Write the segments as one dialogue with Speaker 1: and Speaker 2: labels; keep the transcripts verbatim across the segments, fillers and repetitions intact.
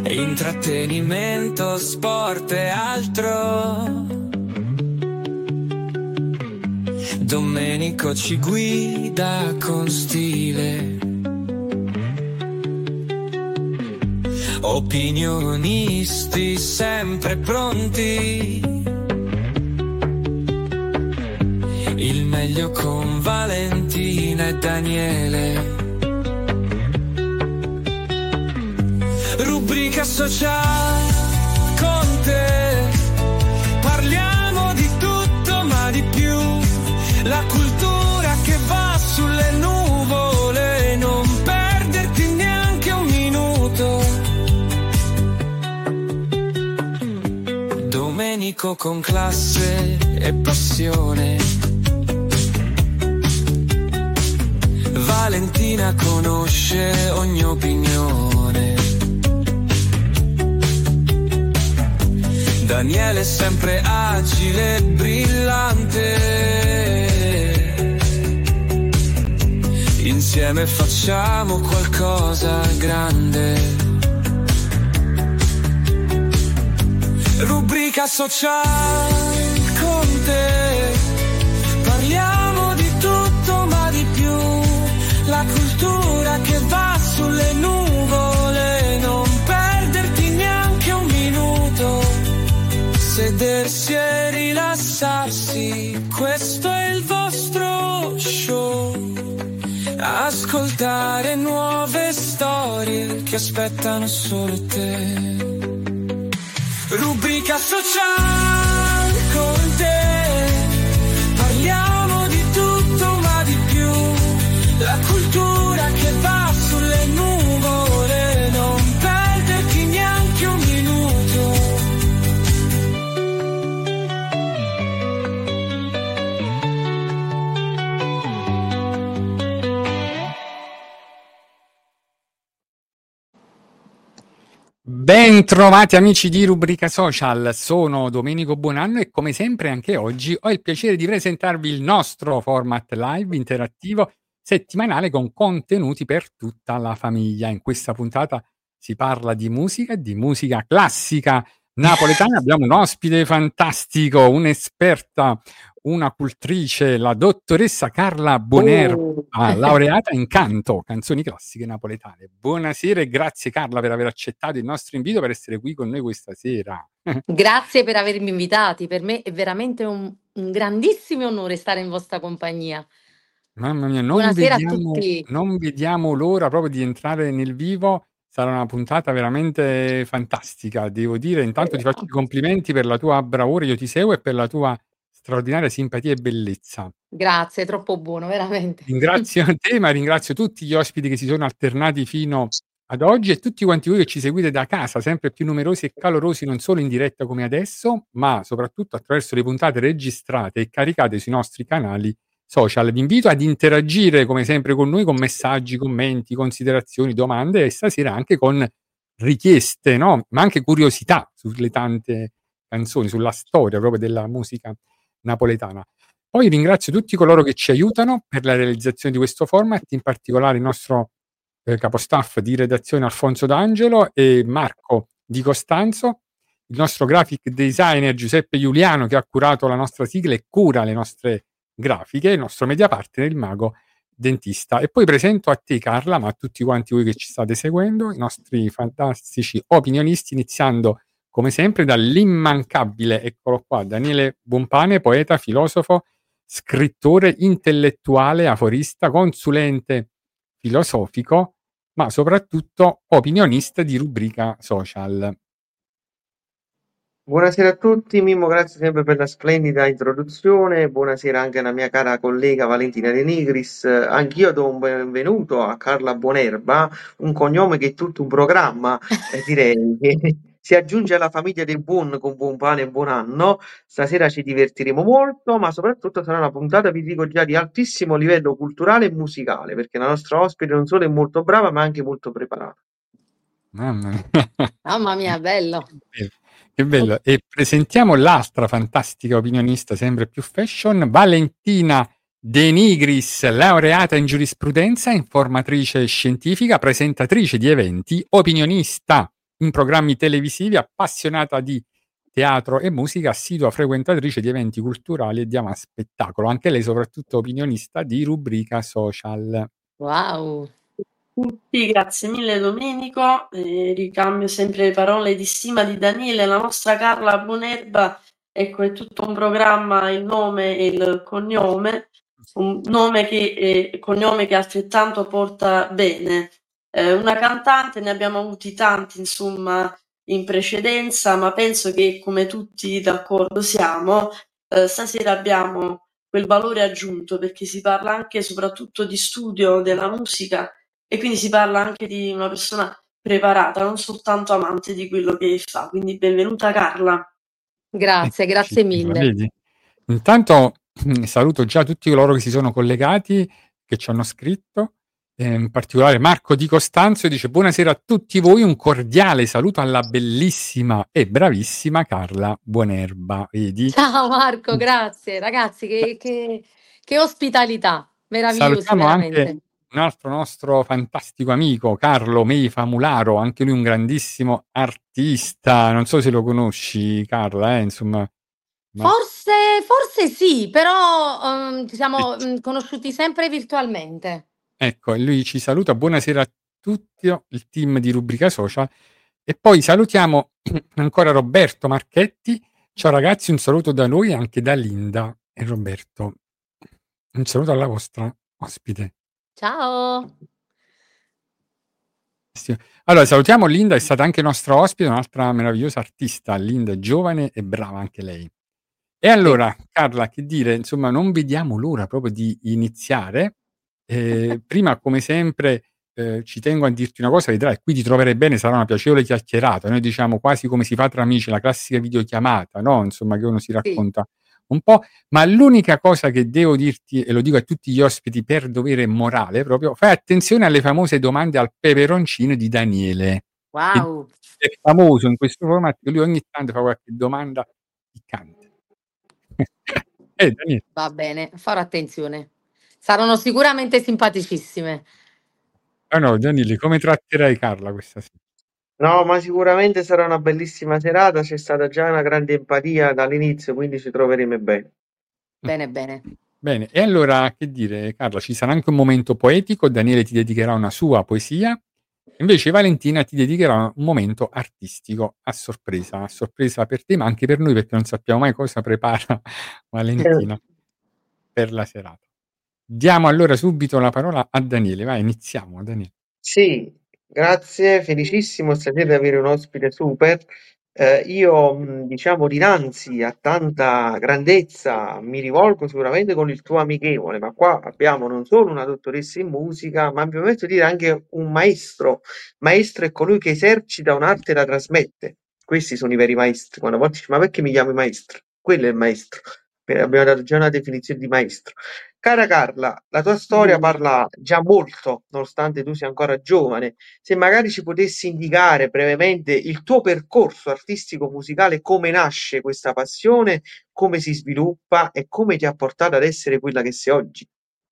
Speaker 1: intrattenimento, sport e altro. Domenico ci guida con stile, opinionisti sempre pronti, il meglio con Valentina e Daniele. Rubrica sociale con te, parliamo di tutto ma di più, la cultura che va sulle nuvole, non perderti neanche un minuto. Domenico con classe e passione, Valentina conosce ogni opinione, Daniele sempre agile e brillante, insieme facciamo qualcosa grande. Rubrica sociale con te, parliamo di tutto ma di più, la cultura che va sulle nuvole, non perderti neanche un minuto, sedersi e rilassarsi, questo è il vostro show, ascoltare nuove storie che aspettano solo te. Rubrica sociale con te, parliamo di tutto ma di più, la cultura che va sulle nuvole, non perderti neanche un minuto.
Speaker 2: Ben trovati amici di Rubrica Social, sono Domenico Buonanno e come sempre anche oggi ho il piacere di presentarvi il nostro format live interattivo settimanale con contenuti per tutta la famiglia. In questa puntata si parla di musica, di musica classica napoletana. Abbiamo un ospite fantastico, un'esperta, una cultrice, la dottoressa Carla Bonerva, oh. laureata in canto, canzoni classiche napoletane. Buonasera e grazie Carla per aver accettato il nostro invito per essere qui con noi questa sera.
Speaker 3: Grazie per avermi invitati, per me è veramente un, un grandissimo onore stare in vostra compagnia.
Speaker 2: Mamma mia, non
Speaker 3: Buonasera
Speaker 2: vediamo,
Speaker 3: a tutti.
Speaker 2: Non vediamo l'ora proprio di entrare nel vivo. Sarà una puntata veramente fantastica, devo dire. Intanto ti faccio i complimenti per la tua bravura, io ti seguo, e per la tua straordinaria simpatia e bellezza.
Speaker 3: Grazie, troppo buono, veramente.
Speaker 2: Ringrazio te, ma ringrazio tutti gli ospiti che si sono alternati fino ad oggi e tutti quanti voi che ci seguite da casa, sempre più numerosi e calorosi, non solo in diretta come adesso, ma soprattutto attraverso le puntate registrate e caricate sui nostri canali social. Vi invito ad interagire come sempre con noi con messaggi, commenti, considerazioni, domande e stasera anche con richieste, no? Ma anche curiosità sulle tante canzoni, sulla storia proprio della musica napoletana. Poi ringrazio tutti coloro che ci aiutano per la realizzazione di questo format, in particolare il nostro eh, capostaff di redazione Alfonso D'Angelo e Marco Di Costanzo, il nostro graphic designer Giuseppe Giuliano che ha curato la nostra sigla e cura le nostre grafiche, il nostro media partner, il Mago Dentista. E poi presento a te Carla, ma a tutti quanti voi che ci state seguendo, i nostri fantastici opinionisti, iniziando come sempre dall'immancabile, eccolo qua, Daniele Buonpane, poeta, filosofo, scrittore, intellettuale, aforista, consulente filosofico, ma soprattutto opinionista di Rubrica Social.
Speaker 4: Buonasera a tutti, Mimmo, grazie sempre per la splendida introduzione. Buonasera anche alla mia cara collega Valentina De Nigris. Anch'io do un benvenuto a Carla Bonerva, un cognome che è tutto un programma, eh, direi che si aggiunge alla famiglia del buon con buon pane e buon anno. Stasera ci divertiremo molto, ma soprattutto sarà una puntata, vi dico già, di altissimo livello culturale e musicale, perché la nostra ospite non solo è molto brava, ma anche molto preparata.
Speaker 2: Mamma mia,
Speaker 3: Mamma mia, bello.
Speaker 2: che bello. E presentiamo l'altra fantastica opinionista, sempre più fashion, Valentina De Nigris, laureata in giurisprudenza, informatrice scientifica, presentatrice di eventi, opinionista in programmi televisivi, appassionata di teatro e musica, assidua frequentatrice di eventi culturali e di ama spettacolo. Anche lei soprattutto opinionista di Rubrica Social.
Speaker 3: Wow!
Speaker 5: Tutti, grazie mille Domenico, eh, ricambio sempre le parole di stima di Daniele, la nostra Carla Bonerba, ecco è tutto un programma, il nome e il cognome, un nome che, eh, cognome che altrettanto porta bene. Eh, una cantante, ne abbiamo avuti tanti insomma in precedenza, ma penso che come tutti d'accordo siamo, eh, stasera abbiamo quel valore aggiunto perché si parla anche e soprattutto di studio della musica e quindi si parla anche di una persona preparata, non soltanto amante di quello che fa. Quindi benvenuta Carla.
Speaker 3: Grazie, grazie mille.
Speaker 2: Vedi? Intanto saluto già tutti coloro che si sono collegati, che ci hanno scritto, eh, in particolare Marco Di Costanzo dice buonasera a tutti voi, un cordiale saluto alla bellissima e bravissima Carla Bonerba. Vedi?
Speaker 3: Ciao Marco, grazie. Ragazzi, che, che, che ospitalità, meravigliosi
Speaker 2: Salutiamo
Speaker 3: veramente.
Speaker 2: anche un altro nostro fantastico amico, Carlo Meifa Mularo, anche lui un grandissimo artista. Non so se lo conosci, Carla, eh, insomma. Ma...
Speaker 3: Forse, forse sì, però um, ci siamo um, conosciuti sempre virtualmente.
Speaker 2: Ecco, e lui ci saluta. Buonasera a tutti, il team di Rubrica Social. E poi salutiamo ancora Roberto Marchetti. Ciao ragazzi, un saluto da noi e anche da Linda e Roberto. Un saluto alla vostra ospite.
Speaker 3: Ciao.
Speaker 2: Allora, salutiamo Linda, è stata anche nostra ospite, un'altra meravigliosa artista. Linda è giovane e brava anche lei. E allora, sì. Carla, che dire, insomma, non vediamo l'ora proprio di iniziare. Eh, prima, come sempre, eh, ci tengo a dirti una cosa, vedrai, qui ti troverai bene, sarà una piacevole chiacchierata. Noi diciamo quasi come si fa tra amici, la classica videochiamata, no? Insomma, che uno si racconta sì. un po'. Ma l'unica cosa che devo dirti, e lo dico a tutti gli ospiti per dovere morale, proprio, fai attenzione alle famose domande al peperoncino di Daniele.
Speaker 3: Wow!
Speaker 2: È famoso in questo formato, lui ogni tanto fa qualche domanda piccante. eh, Daniele.
Speaker 3: Va bene, farò attenzione. Saranno sicuramente simpaticissime.
Speaker 2: Ah no, Daniele, come tratterai Carla questa sera?
Speaker 4: No, ma sicuramente sarà una bellissima serata, c'è stata già una grande empatia dall'inizio, quindi ci troveremo bene.
Speaker 3: Bene, bene.
Speaker 2: Bene, e allora che dire, Carla, ci sarà anche un momento poetico, Daniele ti dedicherà una sua poesia, invece Valentina ti dedicherà un momento artistico a sorpresa, a sorpresa per te, ma anche per noi, perché non sappiamo mai cosa prepara Valentina per la serata. Diamo allora subito la parola a Daniele, vai, iniziamo, Daniele.
Speaker 4: Sì, grazie, felicissimo stasera di avere un ospite super. Eh, io, mh, diciamo, dinanzi a tanta grandezza mi rivolgo sicuramente con il tuo amichevole, ma qua abbiamo non solo una dottoressa in musica, ma mi permetto di dire anche un maestro. Maestro è colui che esercita un'arte da trasmette. Questi sono i veri maestri. Quando a volte dici, ma perché mi chiami maestro? Quello è il maestro. Eh, Abbiamo dato già una definizione di maestro. Cara Carla, la tua storia parla già molto, nonostante tu sia ancora giovane. Se magari ci potessi indicare brevemente il tuo percorso artistico-musicale, come nasce questa passione, come si sviluppa e come ti ha portato ad essere quella che sei oggi.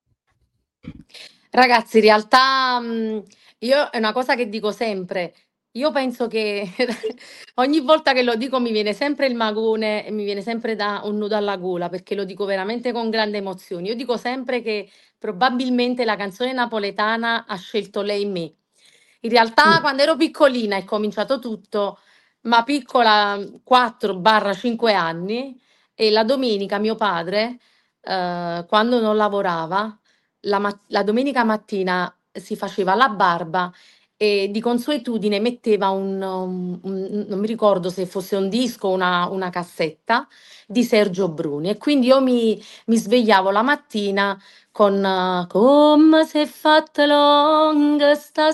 Speaker 3: Ragazzi, in realtà mh, io è una cosa che dico sempre. Io penso che ogni volta che lo dico mi viene sempre il magone e mi viene sempre da un nudo alla gola perché lo dico veramente con grande emozione. Io dico sempre che probabilmente la canzone napoletana ha scelto lei in me. In realtà, quando ero piccolina è cominciato tutto, ma piccola quattro cinque anni, e la domenica mio padre, eh, quando non lavorava, la, ma- la domenica mattina si faceva la barba e di consuetudine metteva un, um, un- non mi ricordo se fosse un disco o una, una cassetta di Sergio Bruni e quindi io mi, mi svegliavo la mattina con eh, come se è fatta lunga sta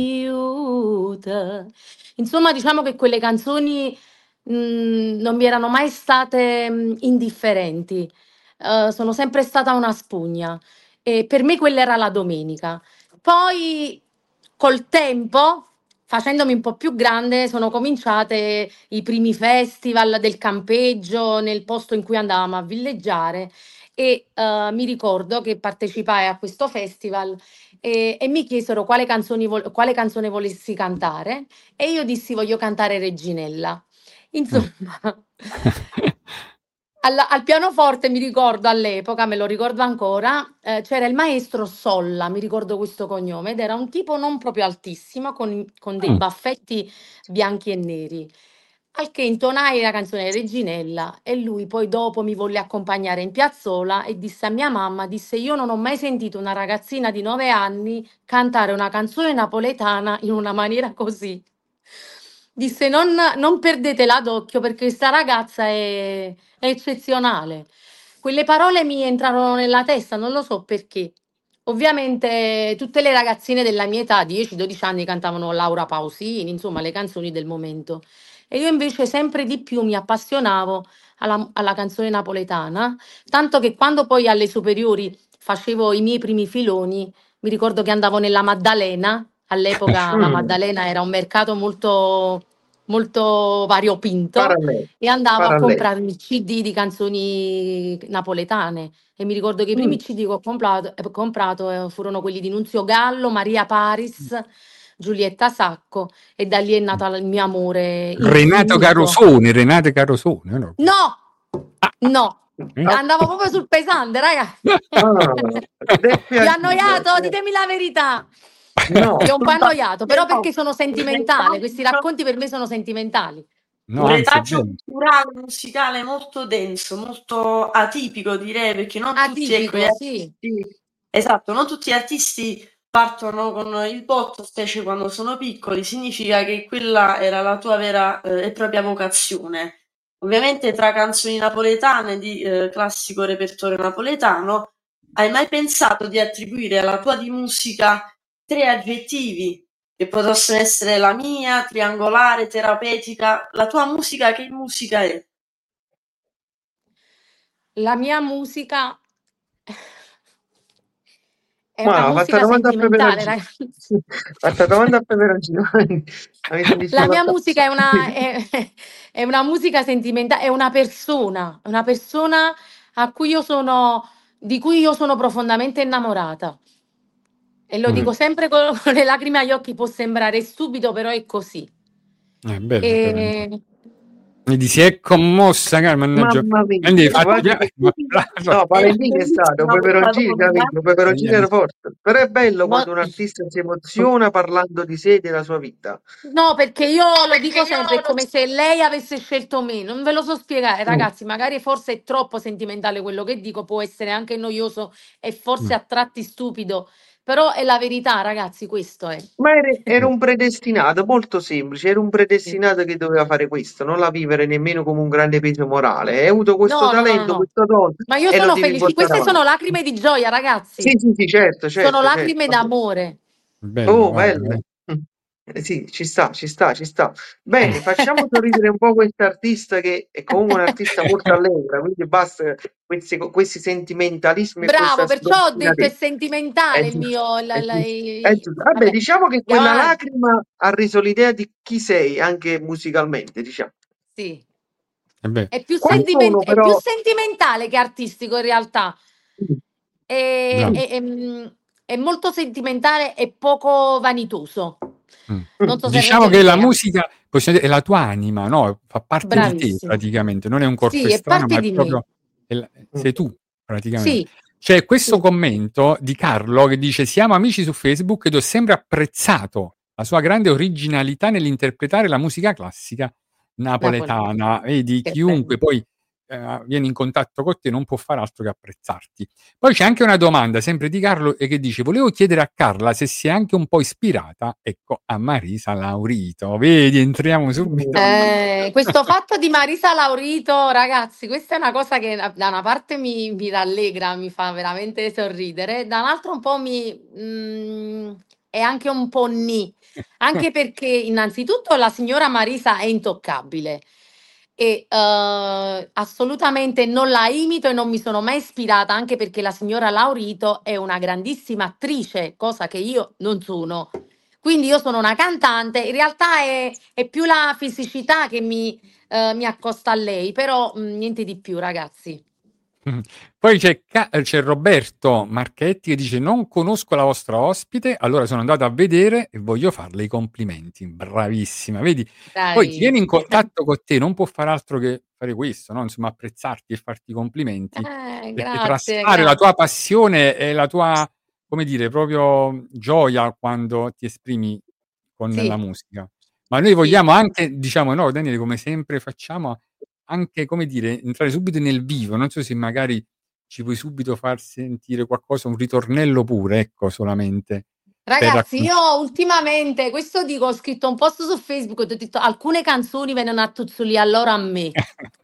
Speaker 3: aiuta. Insomma, diciamo che quelle canzoni mh, non mi erano mai state mh, indifferenti. Eh, sono sempre stata una spugna e per me quella era la domenica. Poi col tempo, facendomi un po' più grande, sono cominciate i primi festival del campeggio nel posto in cui andavamo a villeggiare e uh, mi ricordo che partecipai a questo festival e, e mi chiesero quale, canzoni vo- quale canzone volessi cantare e io dissi voglio cantare Reginella. Insomma, al, al pianoforte mi ricordo all'epoca, me lo ricordo ancora, eh, c'era il maestro Solla, mi ricordo questo cognome, ed era un tipo non proprio altissimo, con, con dei
Speaker 2: Mm.
Speaker 3: baffetti bianchi e neri. Al che intonai la canzone Reginella e lui poi dopo mi volle accompagnare in piazzola e disse a mia mamma, disse io non ho mai sentito una ragazzina di nove anni cantare una canzone napoletana in una maniera così. Disse non, non perdetela d'occhio perché questa ragazza è, è eccezionale. Quelle parole mi entrarono nella testa, non lo so perché. Ovviamente tutte le ragazzine della mia età, dieci dodici anni, cantavano Laura Pausini, insomma le canzoni del momento. E io invece sempre di più mi appassionavo alla, alla canzone napoletana, tanto che quando poi alle superiori facevo i miei primi filoni, mi ricordo che andavo nella Maddalena, all'epoca la
Speaker 4: Mm,
Speaker 3: Maddalena era un mercato molto, molto variopinto,
Speaker 4: parallelo,
Speaker 3: e andavo a
Speaker 4: parallelo.
Speaker 3: comprarmi il C D di canzoni napoletane. E mi ricordo che i
Speaker 4: Mm.
Speaker 3: primi C D che ho comprato, eh, comprato eh, furono quelli di Nunzio Gallo, Maria Paris, Giulietta Sacco, e da lì è nato il mio amore
Speaker 2: Renato
Speaker 3: infinito.
Speaker 2: Carosone, Renato Carosone, no?
Speaker 3: No, no,
Speaker 2: Eh?
Speaker 3: andavo proprio sul pesante, ragazzi.
Speaker 4: Ah,
Speaker 3: Vi
Speaker 4: Deppia
Speaker 3: ho annoiato?
Speaker 4: Gilda.
Speaker 3: Ditemi la verità.
Speaker 4: No,
Speaker 3: Vi ho un po' annoiato, però
Speaker 5: No,
Speaker 3: perché sono sentimentale. Questi racconti per me sono sentimentali.
Speaker 2: No,
Speaker 5: un
Speaker 2: anzi, è
Speaker 5: retaggio
Speaker 2: bello.
Speaker 5: culturale musicale molto denso, molto atipico direi, perché non tutti, ecco, gli
Speaker 3: Atipico, sì.
Speaker 5: artisti, esatto, non tutti gli artisti partono con il botto, specie quando sono piccoli, significa che quella era la tua vera eh, e propria vocazione. Ovviamente tra canzoni napoletane di eh, classico repertorio napoletano, hai mai pensato di attribuire alla tua di musica tre aggettivi che possono essere la mia, triangolare, terapeutica? La tua musica che musica è?
Speaker 3: La mia musica è una
Speaker 4: ma ha fatto
Speaker 3: musica
Speaker 4: domanda a
Speaker 3: sentimentale,
Speaker 4: Peperagino.
Speaker 3: ragazzi.
Speaker 4: Ha fatto domanda a Peperagino. Avete visto
Speaker 3: La
Speaker 4: la
Speaker 3: mia
Speaker 4: tazza?
Speaker 3: musica è una, è, è una musica sentimentale, è una persona, una persona a cui io sono, di cui io sono profondamente innamorata. E lo
Speaker 2: Mm.
Speaker 3: dico sempre con, con le lacrime agli occhi, può sembrare stupido, però è così.
Speaker 2: È bello.
Speaker 3: E...
Speaker 2: Vedi, si è commossa, cara, mannaggia.
Speaker 4: Mamma mia,
Speaker 2: Quindi fatti
Speaker 4: guarda-
Speaker 2: un applauso.
Speaker 4: no,
Speaker 5: È
Speaker 4: Valentino è stato,
Speaker 5: bellissima questa
Speaker 4: Peperoncino,
Speaker 5: donna.
Speaker 4: capito? Peperoncino era forte. Però è bello
Speaker 3: Mo-
Speaker 4: quando un artista si emoziona parlando di sé e della sua vita.
Speaker 3: No, perché io lo dico sempre, è come se lei avesse scelto me. Non ve lo so spiegare,
Speaker 4: Mm.
Speaker 3: ragazzi. Magari forse è troppo sentimentale quello che dico, può essere anche noioso e forse
Speaker 2: Mm.
Speaker 3: a tratti stupido, però è la verità, ragazzi, questo è.
Speaker 4: Ma era, era un predestinato, molto semplice, era un predestinato che doveva fare questo, non la vivere nemmeno come un grande peso morale. Hai avuto questo
Speaker 3: No, no, no, no,
Speaker 4: talento,
Speaker 3: no.
Speaker 4: questo dono
Speaker 3: Ma io
Speaker 4: e lo
Speaker 3: sono
Speaker 4: devi
Speaker 3: felice.
Speaker 4: portare
Speaker 3: Queste
Speaker 4: avanti.
Speaker 3: sono lacrime di gioia,
Speaker 4: Sì,
Speaker 3: ragazzi.
Speaker 4: sì, sì, certo,
Speaker 3: Sono
Speaker 4: certo, certo.
Speaker 3: lacrime
Speaker 4: Vabbè.
Speaker 3: d'amore.
Speaker 2: Bello,
Speaker 4: Oh,
Speaker 2: guarda,
Speaker 4: belle.
Speaker 2: eh.
Speaker 4: Mm. Eh, sì, ci sta, ci sta, ci sta. Bene, facciamo sorridere un po' quest'artista che è comunque un artista molto allegra, quindi basta questi, questi sentimentalismi e questa
Speaker 3: Bravo, perciò ho detto è
Speaker 4: sdolcinatezza. È
Speaker 3: sentimentale il
Speaker 4: giusto,
Speaker 3: mio... la-
Speaker 4: è
Speaker 3: la-
Speaker 4: giusto, è
Speaker 3: i-
Speaker 4: giusto. Vabbè,
Speaker 3: Vabbè,
Speaker 4: diciamo che
Speaker 3: andiamo
Speaker 4: quella
Speaker 3: avanti.
Speaker 4: lacrima ha reso l'idea di chi sei, anche musicalmente, diciamo.
Speaker 3: Sì.
Speaker 2: Eh beh.
Speaker 3: È più,
Speaker 4: Quali
Speaker 3: sentiment-
Speaker 4: sono
Speaker 3: è più
Speaker 4: però...
Speaker 3: sentimentale che artistico in realtà. È,
Speaker 2: Bravo.
Speaker 3: è- è, mm, è molto sentimentale e poco vanitoso.
Speaker 2: Mm.
Speaker 3: Non so se
Speaker 2: Diciamo
Speaker 3: regge
Speaker 2: che la
Speaker 3: l'idea.
Speaker 2: musica possiamo dire, è la tua anima, no? Fa parte di te
Speaker 3: Bravissimo.
Speaker 2: praticamente, non è un corpo
Speaker 3: Sì, è
Speaker 2: estraneo,
Speaker 3: parte
Speaker 2: ma è
Speaker 3: di me.
Speaker 2: proprio è la- sei tu praticamente.
Speaker 3: Sì,
Speaker 2: C'è questo
Speaker 3: sì.
Speaker 2: commento di Carlo che dice: siamo amici su Facebook ed ho sempre apprezzato la sua grande originalità nell'interpretare la musica classica napoletana. Vedi,
Speaker 3: Che
Speaker 2: chiunque
Speaker 3: bello.
Speaker 2: poi eh, viene in contatto con te non può fare altro che apprezzarti. Poi c'è anche una domanda sempre di Carlo e che dice: volevo chiedere a Carla se si è anche un po' ispirata, ecco, a Marisa Laurito. Vedi, entriamo subito.
Speaker 3: Eh, questo fatto di Marisa Laurito, ragazzi, questa è una cosa che da da una parte mi, mi rallegra, mi fa veramente sorridere, da un altro un po' mi mm, è anche un po' nì, anche perché innanzitutto la signora Marisa è intoccabile e eh, assolutamente non la imito e non mi sono mai ispirata, anche perché la signora Laurito è una grandissima attrice, cosa che io non sono. Quindi io sono una cantante, in realtà è, è più la fisicità che mi, eh, mi accosta a lei, però mh, niente di più, ragazzi.
Speaker 2: Poi c'è, Ca- c'è Roberto Marchetti che dice: non conosco la vostra ospite, allora sono andato a vedere e voglio farle i complimenti. Bravissima, vedi? Poi chi viene in
Speaker 3: Bravissima.
Speaker 2: contatto con te non può fare altro che fare questo, no? Insomma, apprezzarti e farti i complimenti,
Speaker 3: Eh,
Speaker 2: perché
Speaker 3: grazie,
Speaker 2: trasfare la tua
Speaker 3: grazie.
Speaker 2: passione e la tua, come dire, proprio gioia quando ti esprimi con la
Speaker 3: Sì,
Speaker 2: musica. Ma noi
Speaker 3: sì.
Speaker 2: vogliamo anche, diciamo, no, Daniele, come sempre facciamo, anche, come dire, entrare subito nel vivo. Non so se magari ci puoi subito far sentire qualcosa, un ritornello pure, ecco, solamente per
Speaker 3: Ragazzi,
Speaker 2: raccon-
Speaker 3: io ultimamente, questo dico, ho scritto un post su Facebook, ho detto alcune canzoni vengono a tuzzoli allora a me.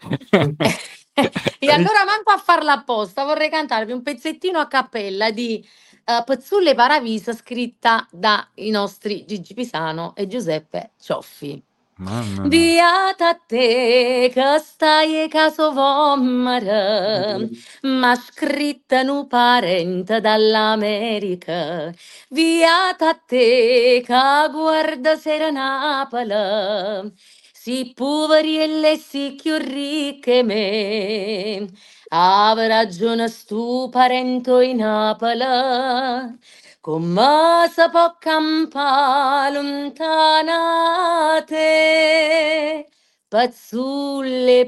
Speaker 3: E allora manco a farla apposta, vorrei cantarvi un pezzettino a cappella di uh, Pezzulle Paravisa scritta dai nostri Gigi Pisano e Giuseppe Cioffi.
Speaker 2: Mamma mia.
Speaker 3: Beata te che stai caso vomere, ma scritta nu parente dall'America. Beata te che guarda sera Napoli, si poveri e le si più ricche me. Ave ragione stu parento in Napoli, come si può campare lontanate, pazzulle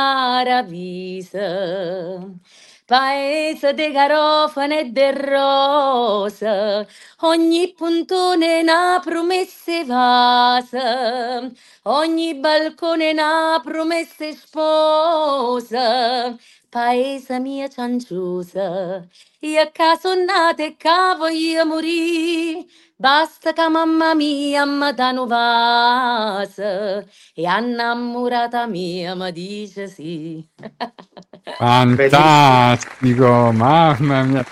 Speaker 3: paravise, paese de garofane e de rose, ogni puntone n'ha promesse vase, ogni balcone n'ha promesse spose, paese mia cianciusa. Io a caso nata e che voglio morire, basta che mamma mia mi dà un vaso e innamorata mia mi dice sì.
Speaker 2: Fantastico, mamma mia.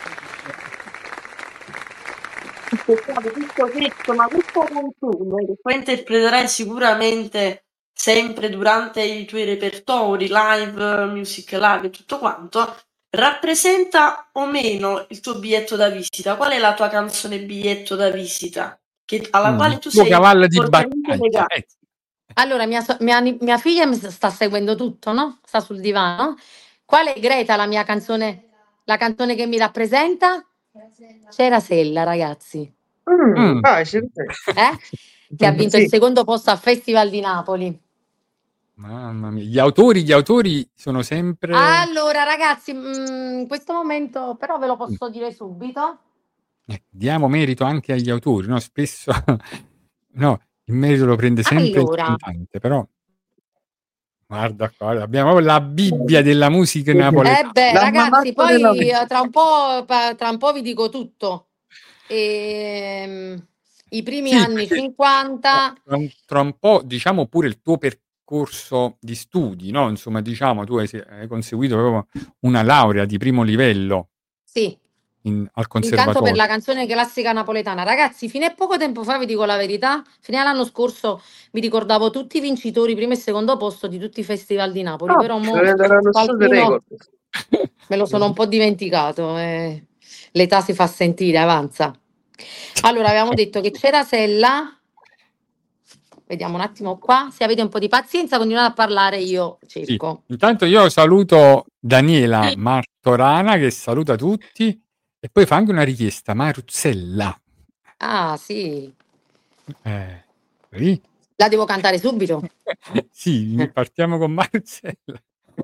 Speaker 5: Aspettavo tutto questo, ma questa canzone che poi interpreterai sicuramente sempre durante i tuoi repertori, live, music live e tutto quanto, rappresenta o meno il tuo biglietto da visita? Qual è la tua canzone biglietto da visita che- alla
Speaker 2: Mm,
Speaker 5: quale
Speaker 2: il
Speaker 5: tu
Speaker 2: tuo
Speaker 5: sei
Speaker 2: cavallo di
Speaker 5: fortemente
Speaker 2: battaglia.
Speaker 5: legato?
Speaker 2: Eh,
Speaker 3: Allora, mia, so- mia ni- mia figlia mi sta seguendo tutto, no? Sta sul divano. Qual è Greta, la mia canzone, la canzone che mi rappresenta? C'era Sella, ragazzi,
Speaker 4: Mm,
Speaker 2: mm.
Speaker 4: vai, c'è
Speaker 3: eh? Che ha vinto il
Speaker 4: Sì.
Speaker 3: secondo posto al Festival di Napoli.
Speaker 2: Mamma mia, gli autori, gli autori sono sempre...
Speaker 3: Allora, ragazzi, mm, in questo momento però ve lo posso dire subito.
Speaker 2: Eh, diamo merito anche agli autori, no? Spesso no, il merito lo prende sempre il
Speaker 3: Allora,
Speaker 2: cantante, però guarda qua, abbiamo proprio la Bibbia della musica
Speaker 3: eh
Speaker 2: napoletana.
Speaker 3: beh,
Speaker 4: L'alma
Speaker 3: ragazzi,
Speaker 4: mater della
Speaker 3: poi
Speaker 4: vita.
Speaker 3: eh, tra un po', pa- tra un po' vi dico tutto. Ehm, I primi
Speaker 2: Sì,
Speaker 3: anni
Speaker 2: perché
Speaker 3: cinquanta,
Speaker 2: tra un, tra un po', diciamo pure il tuo percorso di studi, no? Insomma, diciamo, tu hai, hai conseguito proprio una laurea di primo livello
Speaker 3: sì,
Speaker 2: in- al
Speaker 3: in canto per
Speaker 2: conservatorio.
Speaker 3: la canzone classica napoletana. Ragazzi, fino a poco tempo fa, vi dico la verità, fino all'anno scorso mi ricordavo tutti i vincitori, primo e secondo posto di tutti i festival di Napoli,
Speaker 4: Ah,
Speaker 3: però mo
Speaker 4: diventeranno solo dei
Speaker 3: qualcuno
Speaker 4: record.
Speaker 3: me lo sono un po' dimenticato. eh. L'età si fa sentire, avanza. Allora, avevamo detto che c'era Sella. Vediamo un attimo qua. Se avete un po' di pazienza, continuate a parlare, io
Speaker 2: Sì.
Speaker 3: cerco.
Speaker 2: Intanto io saluto Daniela Martorana che saluta tutti e poi fa anche una richiesta, Maruzzella.
Speaker 3: Ah, sì.
Speaker 2: Eh, sì.
Speaker 3: La devo cantare subito.
Speaker 2: Sì, partiamo con Maruzzella.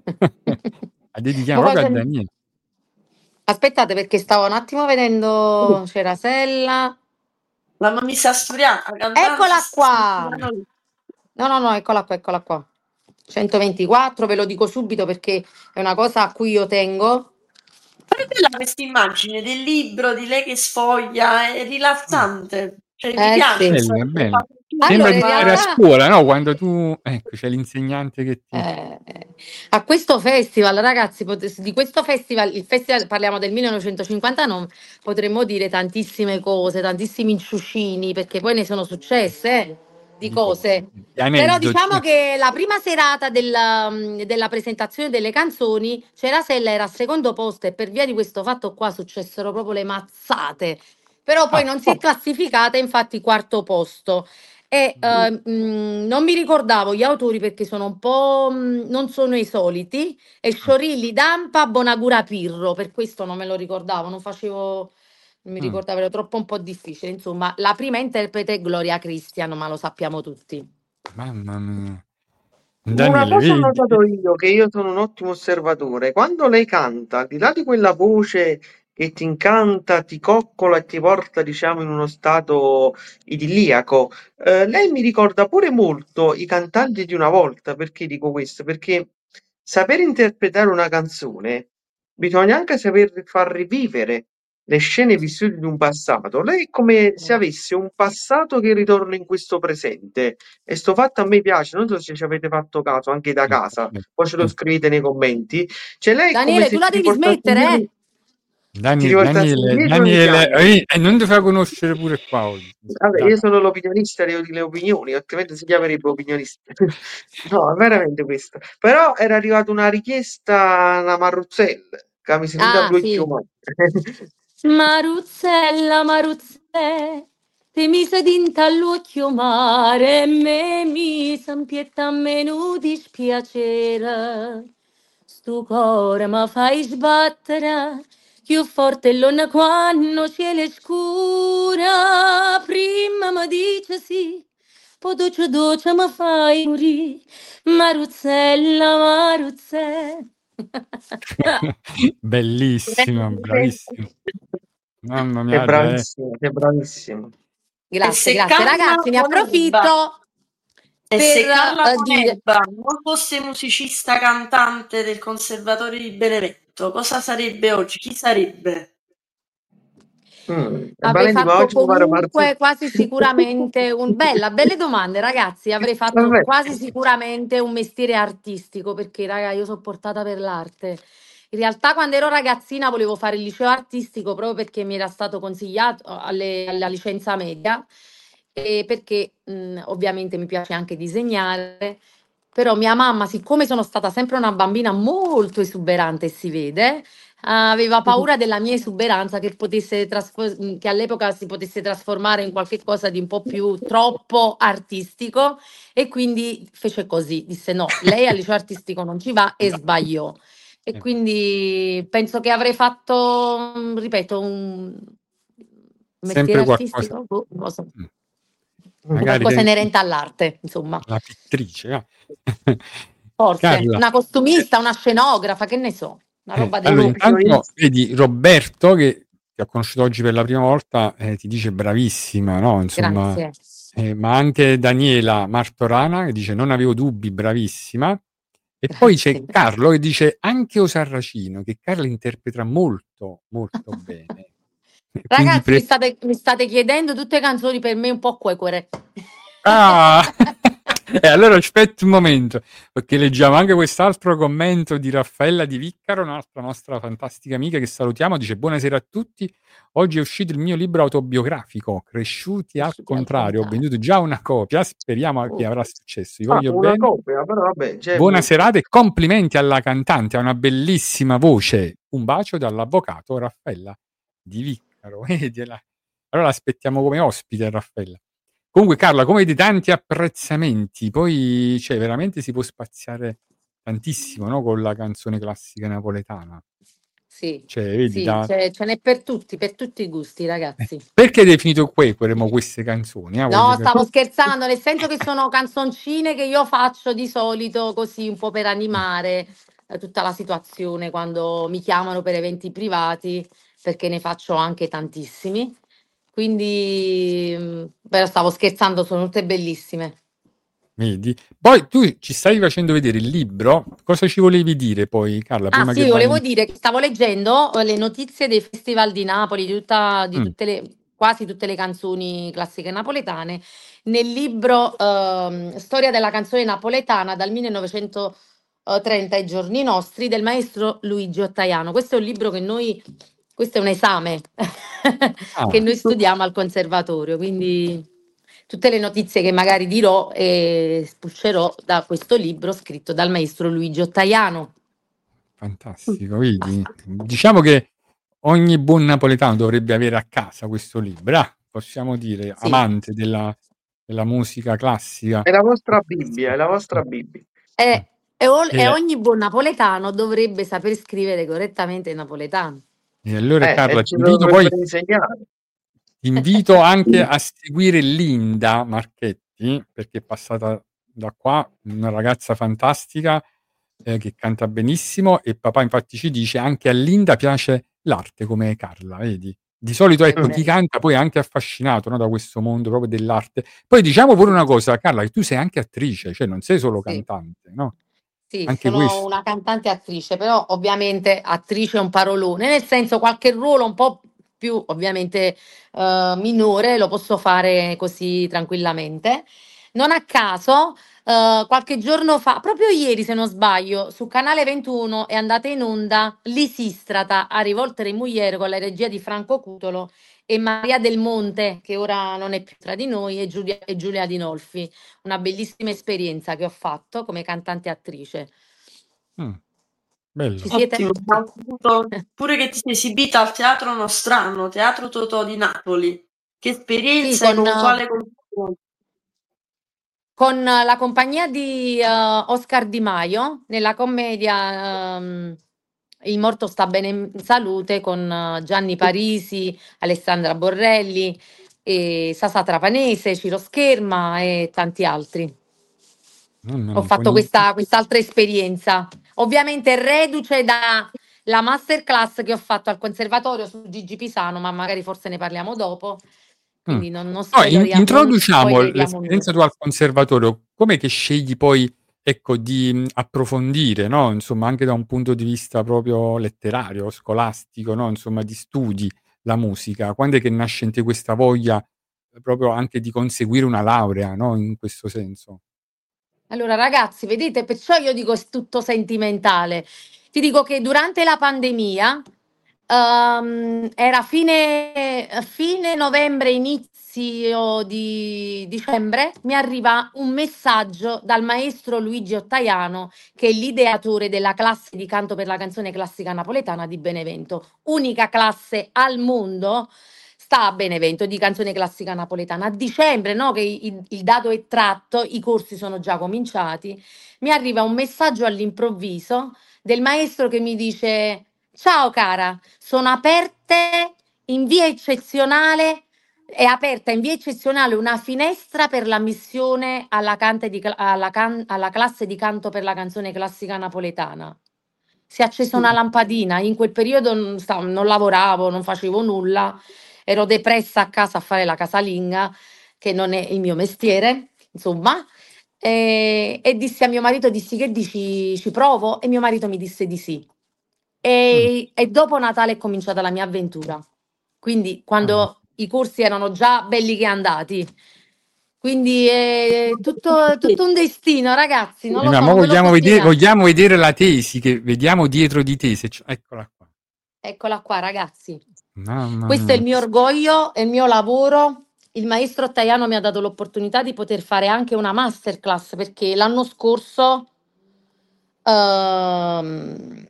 Speaker 2: La dedichiamo
Speaker 3: Ma
Speaker 2: proprio a
Speaker 3: cosa-
Speaker 2: Daniela.
Speaker 3: Aspettate, perché stavo un attimo vedendo. C'era Sella.
Speaker 5: La mamma asturiana, la cantante
Speaker 3: Eccola qua.
Speaker 5: asturiana.
Speaker 3: No, no, no, eccola qua, eccola qua. centoventiquattro, ve lo dico subito perché è una cosa a cui io tengo.
Speaker 5: È bella questa immagine del libro di lei che sfoglia, è rilassante, cioè mi
Speaker 3: Eh
Speaker 5: piace.
Speaker 3: sì.
Speaker 2: Bella, bella.
Speaker 3: Allora,
Speaker 2: Sembra di
Speaker 3: in
Speaker 2: stare a
Speaker 3: realtà,
Speaker 2: scuola, no? Quando tu... Ecco, c'è l'insegnante che ti...
Speaker 3: eh, a questo festival, ragazzi, pot- di questo festival, il festival parliamo del millenovecentocinquantanove, potremmo dire tantissime cose, tantissimi inciucini, perché poi ne sono successe eh, di
Speaker 2: di cose,
Speaker 3: cose.
Speaker 2: di
Speaker 3: Però
Speaker 2: aneddoti.
Speaker 3: diciamo che la prima serata della, mm, della presentazione delle canzoni, C'era Sella era al secondo posto e per via di questo fatto qua successero proprio le mazzate. Però poi
Speaker 2: Ah,
Speaker 3: non si è
Speaker 2: oh,
Speaker 3: classificata, infatti quarto posto. E uh, mh, non mi ricordavo gli autori perché sono un po', mh, non sono i soliti, e Sciorrilli Dampa, Bonagura Pirro, per questo non me lo ricordavo, non facevo, non mi
Speaker 2: Mm.
Speaker 3: ricordavo, era troppo un po' difficile. Insomma, la prima interprete è Gloria Christian, ma lo sappiamo tutti.
Speaker 2: Mamma mia.
Speaker 4: Una
Speaker 2: Daniele,
Speaker 4: cosa ho
Speaker 2: vedi?
Speaker 4: notato io, che io sono un ottimo osservatore, quando lei canta, al di là di quella voce che ti incanta, ti coccola e ti porta, diciamo, in uno stato idilliaco, eh, lei mi ricorda pure molto i cantanti di una volta. Perché dico questo? Perché saper interpretare una canzone bisogna anche saper far rivivere le scene vissute di un passato. Lei è come se avesse un passato che ritorna in questo presente. E sto fatto a me piace, non so se ci avete fatto caso anche da
Speaker 2: Sì,
Speaker 4: casa,
Speaker 2: sì,
Speaker 4: poi ce lo
Speaker 2: sì.
Speaker 4: scrivete nei commenti. Cioè lei è come
Speaker 3: Daniele, tu
Speaker 4: se
Speaker 3: la
Speaker 4: ti
Speaker 3: devi
Speaker 4: riportasse
Speaker 3: smettere,
Speaker 4: indietro,
Speaker 3: eh?
Speaker 4: ti
Speaker 2: Dani-
Speaker 4: riportasse
Speaker 2: Daniele,
Speaker 4: indietro nei
Speaker 2: Daniele,
Speaker 4: piani.
Speaker 2: eh, e non ti fa conoscere pure qua oggi.
Speaker 4: Vabbè,
Speaker 2: Dai.
Speaker 4: io sono l'opinionista delle delle opinioni, altrimenti si chiamerebbe opinionista. No, è veramente questo. Però era arrivata una richiesta, una Marruzzella, che mi si vede
Speaker 3: Ah,
Speaker 4: all'occhio
Speaker 3: sì.
Speaker 4: umano.
Speaker 3: Maruzzella, Maruzzè, ti mise dinta all'occhio mare e me mi s'ampietta a meno dispiacere. Stu cuore ma fai sbattere, più forte l'onna quando cielo scura. Prima mi dice sì, poi doce doce mi fai morire. Maruzzella, Maruzzè.
Speaker 2: Bellissimo, bravissimo. Mamma
Speaker 4: Sei
Speaker 2: mia, eh.
Speaker 4: bravissimo, sei bravissimo.
Speaker 5: E
Speaker 3: Grazie,
Speaker 5: se
Speaker 3: grazie.
Speaker 5: Carla
Speaker 3: Ragazzi, ne
Speaker 5: Bonerba,
Speaker 3: approfitto
Speaker 5: e
Speaker 3: per
Speaker 5: se Carla
Speaker 3: eh, dire...
Speaker 5: Bonerba non fosse musicista cantante del Conservatorio di Benevento, cosa sarebbe oggi? Chi sarebbe?
Speaker 4: Mm. E
Speaker 3: Avrei
Speaker 4: Valenti, ma
Speaker 3: fatto
Speaker 4: oggi mi pare marzo.
Speaker 3: comunque quasi sicuramente un bella, belle domande, ragazzi. Avrei fatto
Speaker 4: Vabbè.
Speaker 3: quasi sicuramente un mestiere artistico perché, raga, io sono portata per l'arte. In realtà, quando ero ragazzina, volevo fare il liceo artistico proprio perché mi era stato consigliato alle- alla licenza media e perché mh, ovviamente mi piace anche disegnare. Però mia mamma, siccome sono stata sempre una bambina molto esuberante, e si vede, aveva paura della mia esuberanza che potesse trasfo- che all'epoca si potesse trasformare in qualche cosa di un po' più troppo artistico e quindi fece così, disse no, lei al liceo artistico non ci va e
Speaker 2: No.
Speaker 3: sbagliò. E
Speaker 2: Eh,
Speaker 3: quindi penso che avrei fatto, mm, ripeto, un mestiere
Speaker 2: sempre qualcosa.
Speaker 3: artistico, boh, non lo so,
Speaker 2: Mm. Magari
Speaker 3: qualcosa
Speaker 2: che
Speaker 3: inerente all'arte, insomma.
Speaker 2: la pittrice, no?
Speaker 3: Forse
Speaker 2: Carla,
Speaker 3: una
Speaker 2: eh,
Speaker 3: costumista, una scenografa, che ne so, una
Speaker 2: eh,
Speaker 3: roba del
Speaker 2: allora
Speaker 3: genere.
Speaker 2: intanto vedi Roberto che ti ha conosciuto oggi per la prima volta, eh, ti dice bravissima, no? Insomma,
Speaker 3: Grazie.
Speaker 2: eh, ma anche Daniela Martorana che dice non avevo dubbi, bravissima. E poi c'è
Speaker 3: Grazie.
Speaker 2: Carlo che dice anche O Sarracino, che Carla interpreta molto, molto bene. Quindi
Speaker 3: Ragazzi, mi
Speaker 2: pre-
Speaker 3: state, mi state chiedendo tutte canzoni per me un po' quequere.
Speaker 2: Ah! E allora aspetta un momento, perché leggiamo anche quest'altro commento di Raffaella Di Viccaro, un'altra nostra fantastica amica che salutiamo, dice buonasera a tutti, oggi è uscito il mio libro autobiografico, Cresciuti al
Speaker 3: Cresciuti al
Speaker 2: contrario, ho
Speaker 3: contrario.
Speaker 2: venduto già una copia, speriamo che
Speaker 3: Oh,
Speaker 2: avrà successo, vi
Speaker 4: Ah,
Speaker 2: voglio
Speaker 4: una
Speaker 2: bene,
Speaker 4: copia, però vabbè, c'è
Speaker 2: buona
Speaker 4: molto.
Speaker 2: serata e complimenti alla cantante, ha una bellissima voce, un bacio dall'avvocato Raffaella Di Viccaro, vedi, allora aspettiamo come ospite Raffaella. Comunque Carla, come vedi tanti apprezzamenti, poi cioè, veramente si può spaziare tantissimo, no? Con la canzone classica napoletana.
Speaker 3: sì,
Speaker 2: Cioè, vedi,
Speaker 3: sì,
Speaker 2: da...
Speaker 3: ce, ce n'è per tutti, per tutti i gusti,
Speaker 2: eh,
Speaker 3: ragazzi.
Speaker 2: perché hai definito quequeremo queste canzoni? Ah, voglio
Speaker 3: No,
Speaker 2: capire.
Speaker 3: stavo scherzando, nel senso che sono canzoncine che io faccio di solito così un po' per animare eh, tutta la situazione quando mi chiamano per eventi privati, perché ne faccio anche tantissimi. Quindi, mm, però stavo scherzando, sono tutte bellissime.
Speaker 2: Vedi? Poi tu ci stai facendo vedere il libro, cosa ci volevi dire poi Carla,
Speaker 3: Ah
Speaker 2: prima che
Speaker 3: sì, volevo
Speaker 2: vai...
Speaker 3: dire che stavo leggendo eh, le notizie dei festival di Napoli, di, tutta- di
Speaker 2: Mm,
Speaker 3: tutte le, quasi tutte le canzoni classiche napoletane, nel libro ehm, Storia della canzone napoletana dal millenovecentotrenta ai giorni nostri del maestro Luigi Ottaiano. Questo è un libro che noi, questo è un esame che
Speaker 2: ah,
Speaker 3: noi studiamo al conservatorio, quindi tutte le notizie che magari dirò e spulcerò da questo libro scritto dal maestro Luigi Ottaiano.
Speaker 2: fantastico, vedi? Diciamo che ogni buon napoletano dovrebbe avere a casa questo libro, ah, possiamo dire,
Speaker 3: Sì.
Speaker 2: amante della della musica classica.
Speaker 4: È la vostra Bibbia, è la vostra Bibbia.
Speaker 3: E, e o-
Speaker 2: E-
Speaker 3: e ogni buon napoletano dovrebbe saper scrivere correttamente il napoletano.
Speaker 2: E allora
Speaker 4: Eh,
Speaker 2: Carla,
Speaker 4: e
Speaker 2: ti
Speaker 4: ce lo
Speaker 2: invito poi,
Speaker 4: dovrebbero insegnare.
Speaker 2: ti invito anche a seguire Linda Marchetti, perché è passata da qua, una ragazza fantastica eh, che canta benissimo, e papà infatti ci dice anche a Linda piace l'arte come Carla, vedi? Di solito ecco, chi
Speaker 3: Ok.
Speaker 2: canta poi è anche affascinato, no, da questo mondo proprio dell'arte. Poi diciamo pure una cosa, Carla, che tu sei anche attrice, cioè non sei solo
Speaker 3: Sì.
Speaker 2: cantante, no?
Speaker 3: Sì,
Speaker 2: Anche
Speaker 3: sono
Speaker 2: questo.
Speaker 3: una cantante e attrice, però ovviamente attrice è un parolone, nel senso qualche ruolo un po' più ovviamente eh, minore lo posso fare così tranquillamente. Non a caso, eh, qualche giorno fa, proprio ieri se non sbaglio, su Canale ventuno è andata in onda Lisistrata a rivoltere in Mugliero con la regia di Franco Cutolo e Maria Del Monte, che ora non è più tra di noi, e Giulia, e Giulia Dinolfi. Una bellissima esperienza che ho fatto come cantante e attrice.
Speaker 2: Mm, bello.
Speaker 3: Ci siete?
Speaker 5: Ottimo,
Speaker 3: Sì.
Speaker 5: abbiamo saputo pure che ti sei esibita al Teatro Nostrano, Teatro Totò di Napoli. Che
Speaker 3: Sì,
Speaker 5: esperienza e
Speaker 3: con,
Speaker 5: con quale compagnia?
Speaker 3: con la compagnia di eh, Oscar Di Maio nella commedia ehm, Il morto sta bene in salute con eh, Gianni Parisi, Alessandra Borrelli, e Sasa Trapanese, Ciro Scherma e tanti altri.
Speaker 2: Mm,
Speaker 3: Ho
Speaker 2: un
Speaker 3: fatto
Speaker 2: po'
Speaker 3: questa, quest'altra esperienza, ovviamente reduce dalla masterclass che ho fatto al conservatorio su Gigi Pisano, ma magari forse ne parliamo dopo,
Speaker 2: Mm.
Speaker 3: quindi non, non,
Speaker 2: Poi in-
Speaker 3: spoileria- non
Speaker 2: introduciamo
Speaker 3: spoileriamo
Speaker 2: l'esperienza
Speaker 3: nulla.
Speaker 2: tua al conservatorio, com'è che scegli poi, ecco, di mh, approfondire, no? Insomma, anche da un punto di vista proprio letterario, scolastico, no? Insomma, di studi la musica. Quando è che nasce in te questa voglia eh, proprio anche di conseguire una laurea, no? In questo senso.
Speaker 3: Allora, ragazzi, vedete, perciò io dico è tutto sentimentale. Ti dico che durante la pandemia, ehm, era fine, fine novembre, inizio di dicembre, mi arriva un messaggio dal maestro Luigi Ottaiano, che è l'ideatore della classe di canto per la canzone classica napoletana di Benevento, unica classe al mondo sta a Benevento di canzone classica napoletana. A dicembre, no, che il, il dato è tratto, i corsi sono già cominciati, mi arriva un messaggio all'improvviso del maestro che mi dice: ciao cara, sono aperte in via eccezionale, è aperta in via eccezionale una finestra per l'ammissione alla, cante di, alla, can, alla classe di canto per la canzone classica napoletana. Si è accesa una lampadina, in quel periodo non, stavo, non lavoravo, non facevo nulla, ero depressa a casa a fare la casalinga, che non è il mio mestiere, insomma, e, e dissi a mio marito, dissi che dici, ci provo? E mio marito mi disse di sì. E, e dopo Natale è cominciata la mia avventura. Quindi quando i corsi erano già belli che andati. Quindi è tutto, tutto un destino, ragazzi, non
Speaker 2: E
Speaker 3: lo
Speaker 2: ma
Speaker 3: so,
Speaker 2: mo
Speaker 3: non ve lo
Speaker 2: vogliamo
Speaker 3: so
Speaker 2: vedere,
Speaker 3: spiegare.
Speaker 2: vogliamo vedere la tesi, che vediamo dietro di te. Se c- eccola qua.
Speaker 3: Eccola qua, ragazzi.
Speaker 2: Mamma
Speaker 3: Questo è il
Speaker 2: mia.
Speaker 3: mio orgoglio, è il mio lavoro. Il maestro Ottaiano mi ha dato l'opportunità di poter fare anche una masterclass perché l'anno scorso ehm,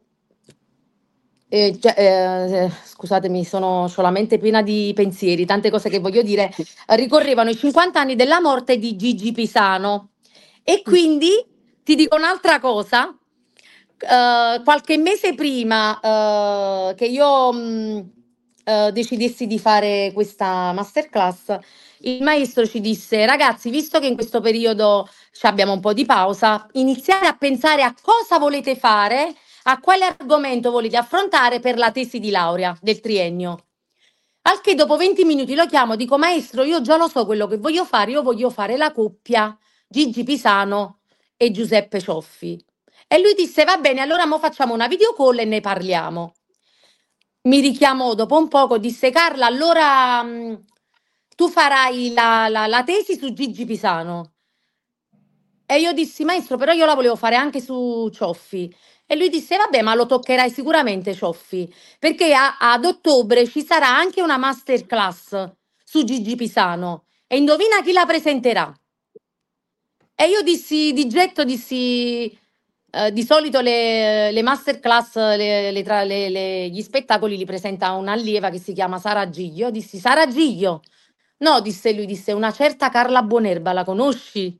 Speaker 3: eh, già- eh, scusatemi, sono ho la mente piena di pensieri, tante cose che voglio dire. Ricorrevano i cinquanta anni della morte di Gigi Pisano e quindi ti dico un'altra cosa. Eh, qualche mese prima eh, che io mh, eh, decidessi di fare questa masterclass, il maestro ci disse: ragazzi, visto che in questo periodo ci abbiamo un po' di pausa, iniziate a pensare a cosa volete fare, a quale argomento volete affrontare per la tesi di laurea del triennio. Al che dopo venti minuti lo chiamo, dico: maestro, io già lo so quello che voglio fare, io voglio fare la coppia Gigi Pisano e Giuseppe Cioffi. E lui disse: va bene, allora mo facciamo una video call e ne parliamo. Mi richiamò dopo un poco, disse: Carla, allora mh, tu farai la, la, la tesi su Gigi Pisano. E io dissi: maestro, però io la volevo fare anche su Cioffi. E lui disse: vabbè, ma lo toccherai sicuramente Cioffi, perché a- ad ottobre ci sarà anche una masterclass su Gigi Pisano. E indovina chi la presenterà? E io dissi di getto, dissi, eh, di solito le, le masterclass, le, le tra- le- le- gli spettacoli li presenta un'allieva che si chiama Sara Giglio. Dissi: Sara Giglio, No, disse lui, disse una certa Carla Buonerba, la conosci?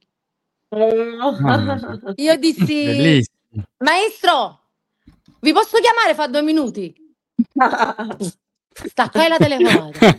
Speaker 2: Mamma mia.
Speaker 3: Io dissi,
Speaker 2: Bellissimo.
Speaker 3: maestro, vi posso chiamare fra due minuti? Staccai la telefonata.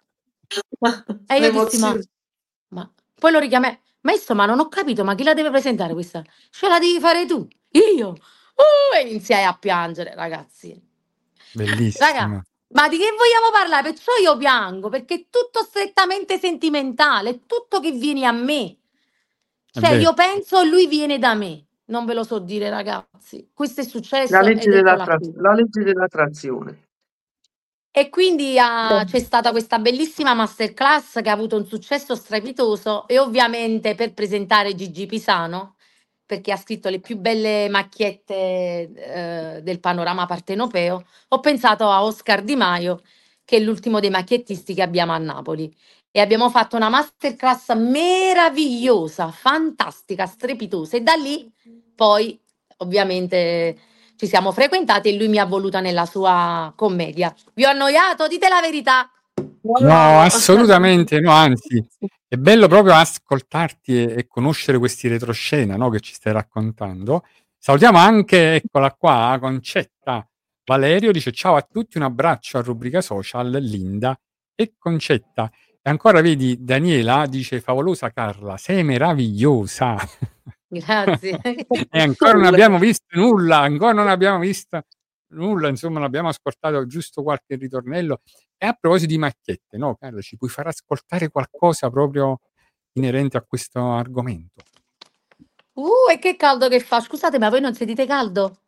Speaker 3: E io dissi, ma,
Speaker 5: L'emozione.
Speaker 3: ma poi lo richiamai, maestro, ma non ho capito, ma chi la deve presentare questa? Ce la devi fare tu, io. Uh, e iniziai a piangere, ragazzi. Raga,
Speaker 2: Bellissima.
Speaker 3: ma di che vogliamo parlare? Perciò io piango, perché è tutto strettamente sentimentale, è tutto che viene a me.
Speaker 2: È
Speaker 3: Cioè,
Speaker 2: vero.
Speaker 3: io penso, lui viene da me. Non ve lo so dire, ragazzi. Questo è
Speaker 4: La
Speaker 3: successo
Speaker 4: legge
Speaker 3: ed eccola
Speaker 4: dell'attra
Speaker 3: qui.
Speaker 4: la legge dell'attrazione.
Speaker 3: E quindi ah, c'è stata questa bellissima masterclass che ha avuto un successo strepitoso e ovviamente per presentare Gigi Pisano, perché ha scritto le più belle macchiette eh, del panorama partenopeo, ho pensato a Oscar Di Maio, che è l'ultimo dei macchiettisti che abbiamo a Napoli. E abbiamo fatto una masterclass meravigliosa, fantastica, strepitosa. E da lì poi ovviamente ci siamo frequentati e lui mi ha voluta nella sua commedia. Vi ho annoiato? Dite la verità.
Speaker 2: No, assolutamente no, anzi, è bello proprio ascoltarti e, e conoscere questi retroscena, no, che ci stai raccontando. Salutiamo anche, eccola qua, Concetta Valerio, dice ciao a tutti, un abbraccio a Rubrica Social, Linda e Concetta. E ancora vedi, Daniela dice favolosa Carla, sei meravigliosa.
Speaker 3: Grazie.
Speaker 2: E ancora non abbiamo visto nulla, ancora non abbiamo visto nulla, insomma, non abbiamo ascoltato giusto qualche ritornello. E a proposito di macchiette, no, Carla, ci puoi far ascoltare qualcosa proprio inerente a questo argomento?
Speaker 3: Uh, e che caldo che fa. Scusate, ma voi non sentite caldo?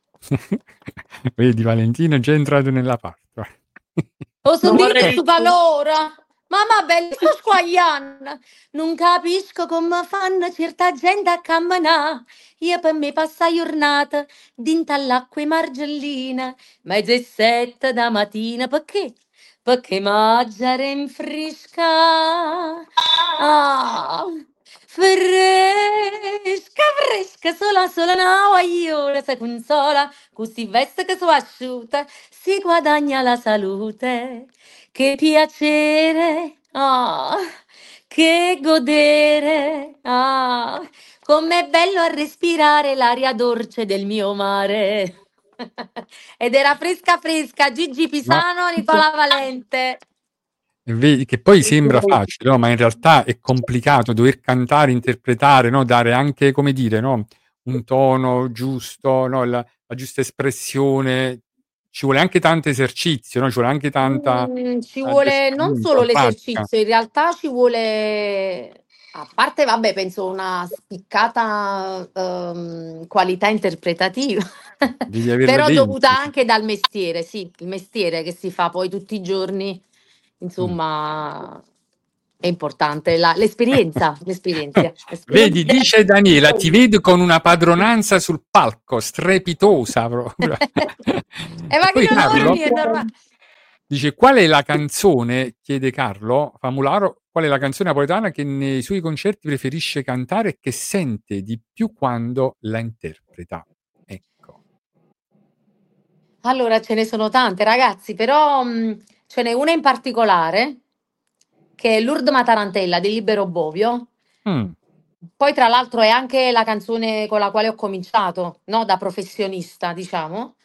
Speaker 2: Vedi, Valentino è già entrato nella parte.
Speaker 3: Ho
Speaker 5: Non vorrei
Speaker 3: sentito
Speaker 5: di
Speaker 3: su
Speaker 5: più.
Speaker 3: calore. Mamma bella, sto squagliando. Non capisco come fanno certa gente a camminare. Io per me passa la giornata dinto all'acqua e margellina. Mezze sette da mattina, perché? Perché mangiare in fresca. Ah, fresca, fresca, sola, sola, una guagliola, si consola, così veste che sono asciutta, si guadagna la salute. Che piacere, ah, che godere, ah, com'è bello a respirare l'aria dolce del mio mare. Ed era fresca fresca, Gigi
Speaker 2: Ma
Speaker 3: Pisano, Nicola Valente.
Speaker 2: vedi che poi sembra facile, no? Ma in realtà è complicato dover cantare, interpretare, no? Dare anche, come dire, no? Un tono giusto, no? La, la giusta espressione. Ci vuole anche tanto esercizio, no? Ci vuole anche tanta
Speaker 3: Mm, ci vuole non
Speaker 2: addestramento,
Speaker 3: solo
Speaker 2: pratica.
Speaker 3: l'esercizio, in realtà ci vuole, a parte, vabbè, penso una spiccata ehm, qualità interpretativa,
Speaker 2: Devi averla
Speaker 3: però
Speaker 2: dentro.
Speaker 3: dovuta anche dal mestiere, sì, il mestiere che si fa poi tutti i giorni,
Speaker 2: Mm.
Speaker 3: insomma, è importante, la- l'esperienza, l'esperienza,
Speaker 2: Vedi,
Speaker 3: l'esperienza.
Speaker 2: dice Daniela, ti vedo con una padronanza sul palco, strepitosa proprio.
Speaker 3: E ma
Speaker 2: E
Speaker 3: chi
Speaker 2: poi
Speaker 3: non
Speaker 2: Carlo
Speaker 3: dormi è normale.
Speaker 2: dice, qual è la canzone, chiede Carlo Famularo, qual è la canzone napoletana che nei suoi concerti preferisce cantare e che sente di più quando la interpreta? Ecco.
Speaker 3: Allora, ce ne sono tante, ragazzi, però mh, ce n'è una in particolare che è Lourdes Matarantella di Libero Bovio.
Speaker 2: Mm.
Speaker 3: Poi, tra l'altro, è anche la canzone con la quale ho cominciato, no? Da professionista, diciamo.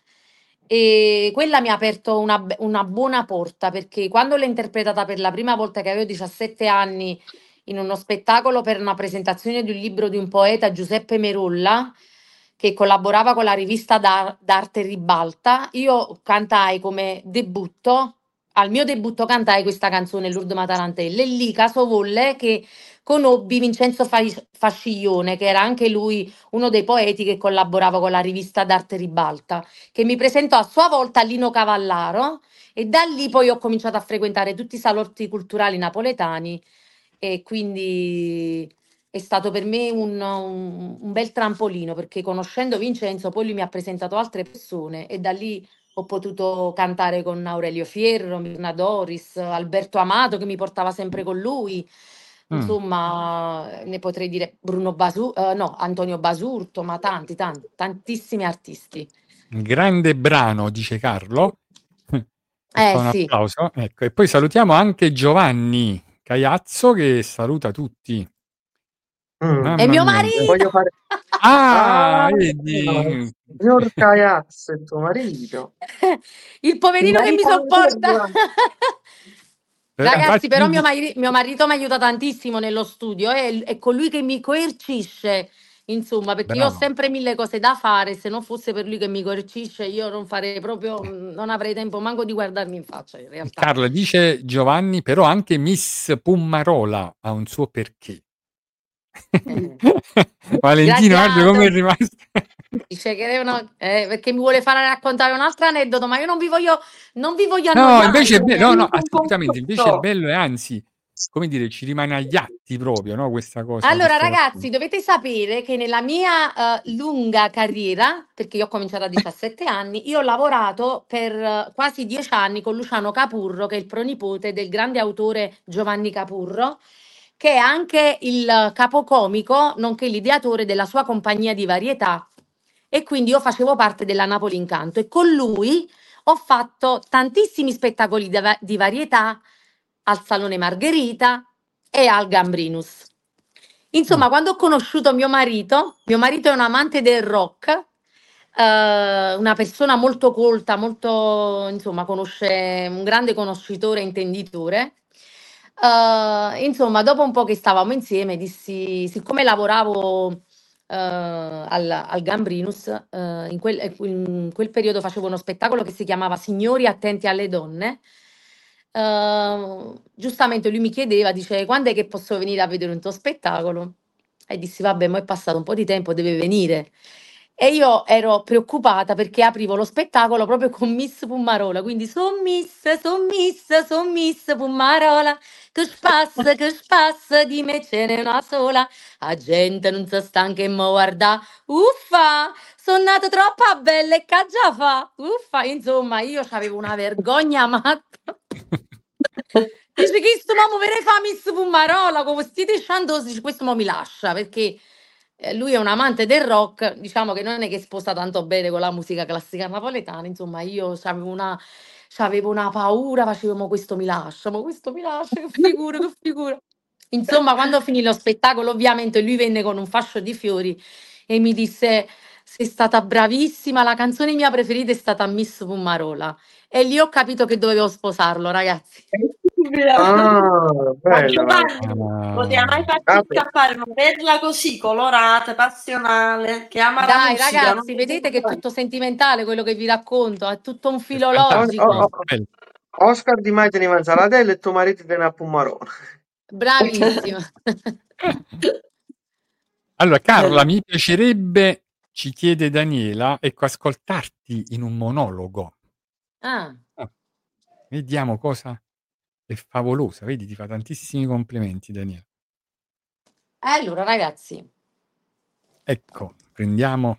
Speaker 3: E quella mi ha aperto una, be- una buona porta perché quando l'ho interpretata per la prima volta, che avevo diciassette anni, in uno spettacolo per una presentazione di un libro di un poeta, Giuseppe Merolla, che collaborava con la rivista d'ar- d'arte Ribalta, io cantai come debutto. Al mio debutto cantai questa canzone, Lourdes Matarantelle, e lì caso volle che conobbi Vincenzo Fai- Fasciglione, che era anche lui uno dei poeti che collaborava con la rivista d'arte Ribalta, che mi presentò a sua volta a Lino Cavallaro e da lì poi ho cominciato a frequentare tutti i salotti culturali napoletani e quindi è stato per me un, un- un bel trampolino perché conoscendo Vincenzo poi lui mi ha presentato altre persone e da lì ho potuto cantare con Aurelio Fierro, Mirna Doris, Alberto Amato che mi portava sempre con lui.
Speaker 2: Mm.
Speaker 3: Insomma, ne potrei dire Bruno Basu, eh, no, Antonio Basurto, ma tanti, tanti, tantissimi artisti.
Speaker 2: Grande brano, dice Carlo. E
Speaker 3: Eh
Speaker 2: fa un
Speaker 3: sì,
Speaker 2: applauso. Ecco. E poi salutiamo anche Giovanni Caiazzo che saluta tutti.
Speaker 4: Mm.
Speaker 2: Mamma
Speaker 3: È mio
Speaker 2: mia.
Speaker 3: marito!
Speaker 4: Voglio fare...
Speaker 2: Ah,
Speaker 4: Ah,
Speaker 2: vedi?
Speaker 4: signor Caiazzo, è tuo marito.
Speaker 3: Il
Speaker 4: Il
Speaker 3: poverino che mi
Speaker 4: marito
Speaker 3: sopporta.
Speaker 4: Angela.
Speaker 2: Eh,
Speaker 3: Ragazzi,
Speaker 2: infatti
Speaker 3: però
Speaker 2: io
Speaker 3: mio,
Speaker 2: di-
Speaker 3: mari- mio marito mi aiuta tantissimo nello studio, è, è colui che mi coercisce, insomma, perché io ho
Speaker 2: Bravo.
Speaker 3: sempre mille cose da fare, se non fosse per lui che mi coercisce io non farei proprio, non avrei tempo manco di guardarmi in faccia, in realtà.
Speaker 2: Carla, dice Giovanni, però anche Miss Pummarola ha un suo perché.
Speaker 3: Eh.
Speaker 2: Valentino, guarda come è rimasto.
Speaker 3: Dice che devono, eh, perché mi vuole fare raccontare un altro aneddoto, ma io non vi voglio, non vi voglio
Speaker 2: No,
Speaker 3: annoiare.
Speaker 2: invece è bello, no, no,
Speaker 5: Un
Speaker 2: assolutamente, invece è
Speaker 5: confronto.
Speaker 2: bello e anzi, come dire, ci rimane agli atti proprio, no, questa cosa.
Speaker 3: Allora,
Speaker 2: questo
Speaker 3: ragazzi,
Speaker 2: racconto.
Speaker 3: dovete sapere che nella mia eh, lunga carriera, perché io ho cominciato a diciassette anni, io ho lavorato per eh, quasi dieci anni con Luciano Capurro, che è il pronipote del grande autore Giovanni Capurro, che è anche il capocomico, nonché l'ideatore della sua compagnia di varietà. E quindi io facevo parte della Napoli Incanto e con lui ho fatto tantissimi spettacoli di, va- di varietà al Salone Margherita e al Gambrinus. Insomma,
Speaker 2: Mm.
Speaker 3: quando ho conosciuto mio marito, mio marito è un amante del rock, eh, una persona molto colta, molto, insomma, conosce, un grande conoscitore e intenditore. Eh, insomma, dopo un po' che stavamo insieme, dissi, siccome lavoravo eh, al, al Gambrinus, eh, in quel, in quel periodo facevo uno spettacolo che si chiamava Signori attenti alle donne. Uh, giustamente lui mi chiedeva, dice, quando è che posso venire a vedere un tuo spettacolo? E dissi, vabbè, ma è passato un po' di tempo, deve venire. E io ero preoccupata perché aprivo lo spettacolo proprio con Miss Pummarola, quindi son Miss, son Miss, son Miss Pummarola, che spassa, che spassa, di me ce n'è una sola, la gente non si stanca e mo guarda, uffa, sono nata troppo bella e che già fa, uffa, insomma, io avevo una vergogna matta. Dice che sto uomo vere fa Miss Pummarola, come stite dicendo, dice questo mo mi lascia, perché eh, lui è un amante del rock, diciamo che non è che sposa tanto bene con la musica classica napoletana, insomma io avevo una, c'avevo una paura, facevo, mo questo mi lascia, ma questo mi lascia, che figura, che figura. Insomma, quando finì lo spettacolo, ovviamente lui venne con un fascio di fiori e mi disse, sei stata bravissima, la canzone mia preferita è stata Miss Pummarola. E lì ho capito che dovevo sposarlo, ragazzi.
Speaker 4: Ah,
Speaker 5: Ma
Speaker 4: bella.
Speaker 5: Giovanni, non ti ha mai fatto
Speaker 4: Ah,
Speaker 5: scappare una perla così colorata, passionale, che ama la
Speaker 3: Dai,
Speaker 5: musica?
Speaker 3: ragazzi,
Speaker 5: non-
Speaker 3: vedete che è tutto sentimentale quello che vi racconto, è tutto un
Speaker 2: È
Speaker 3: filo
Speaker 2: fantastico,
Speaker 4: oh, oh,
Speaker 3: logico.
Speaker 4: oh.
Speaker 2: bello.
Speaker 4: Oscar di mai teneva insalatella e tuo marito teneva a Pummarola.
Speaker 3: Bravissimo.
Speaker 2: Allora, Carla, mi piacerebbe, ci chiede Daniela, ecco, ascoltarti in un monologo.
Speaker 3: Ah,
Speaker 2: Ah, vediamo cosa è favolosa, vedi, ti fa tantissimi complimenti, Daniela.
Speaker 3: allora, ragazzi,
Speaker 2: Ecco, prendiamo.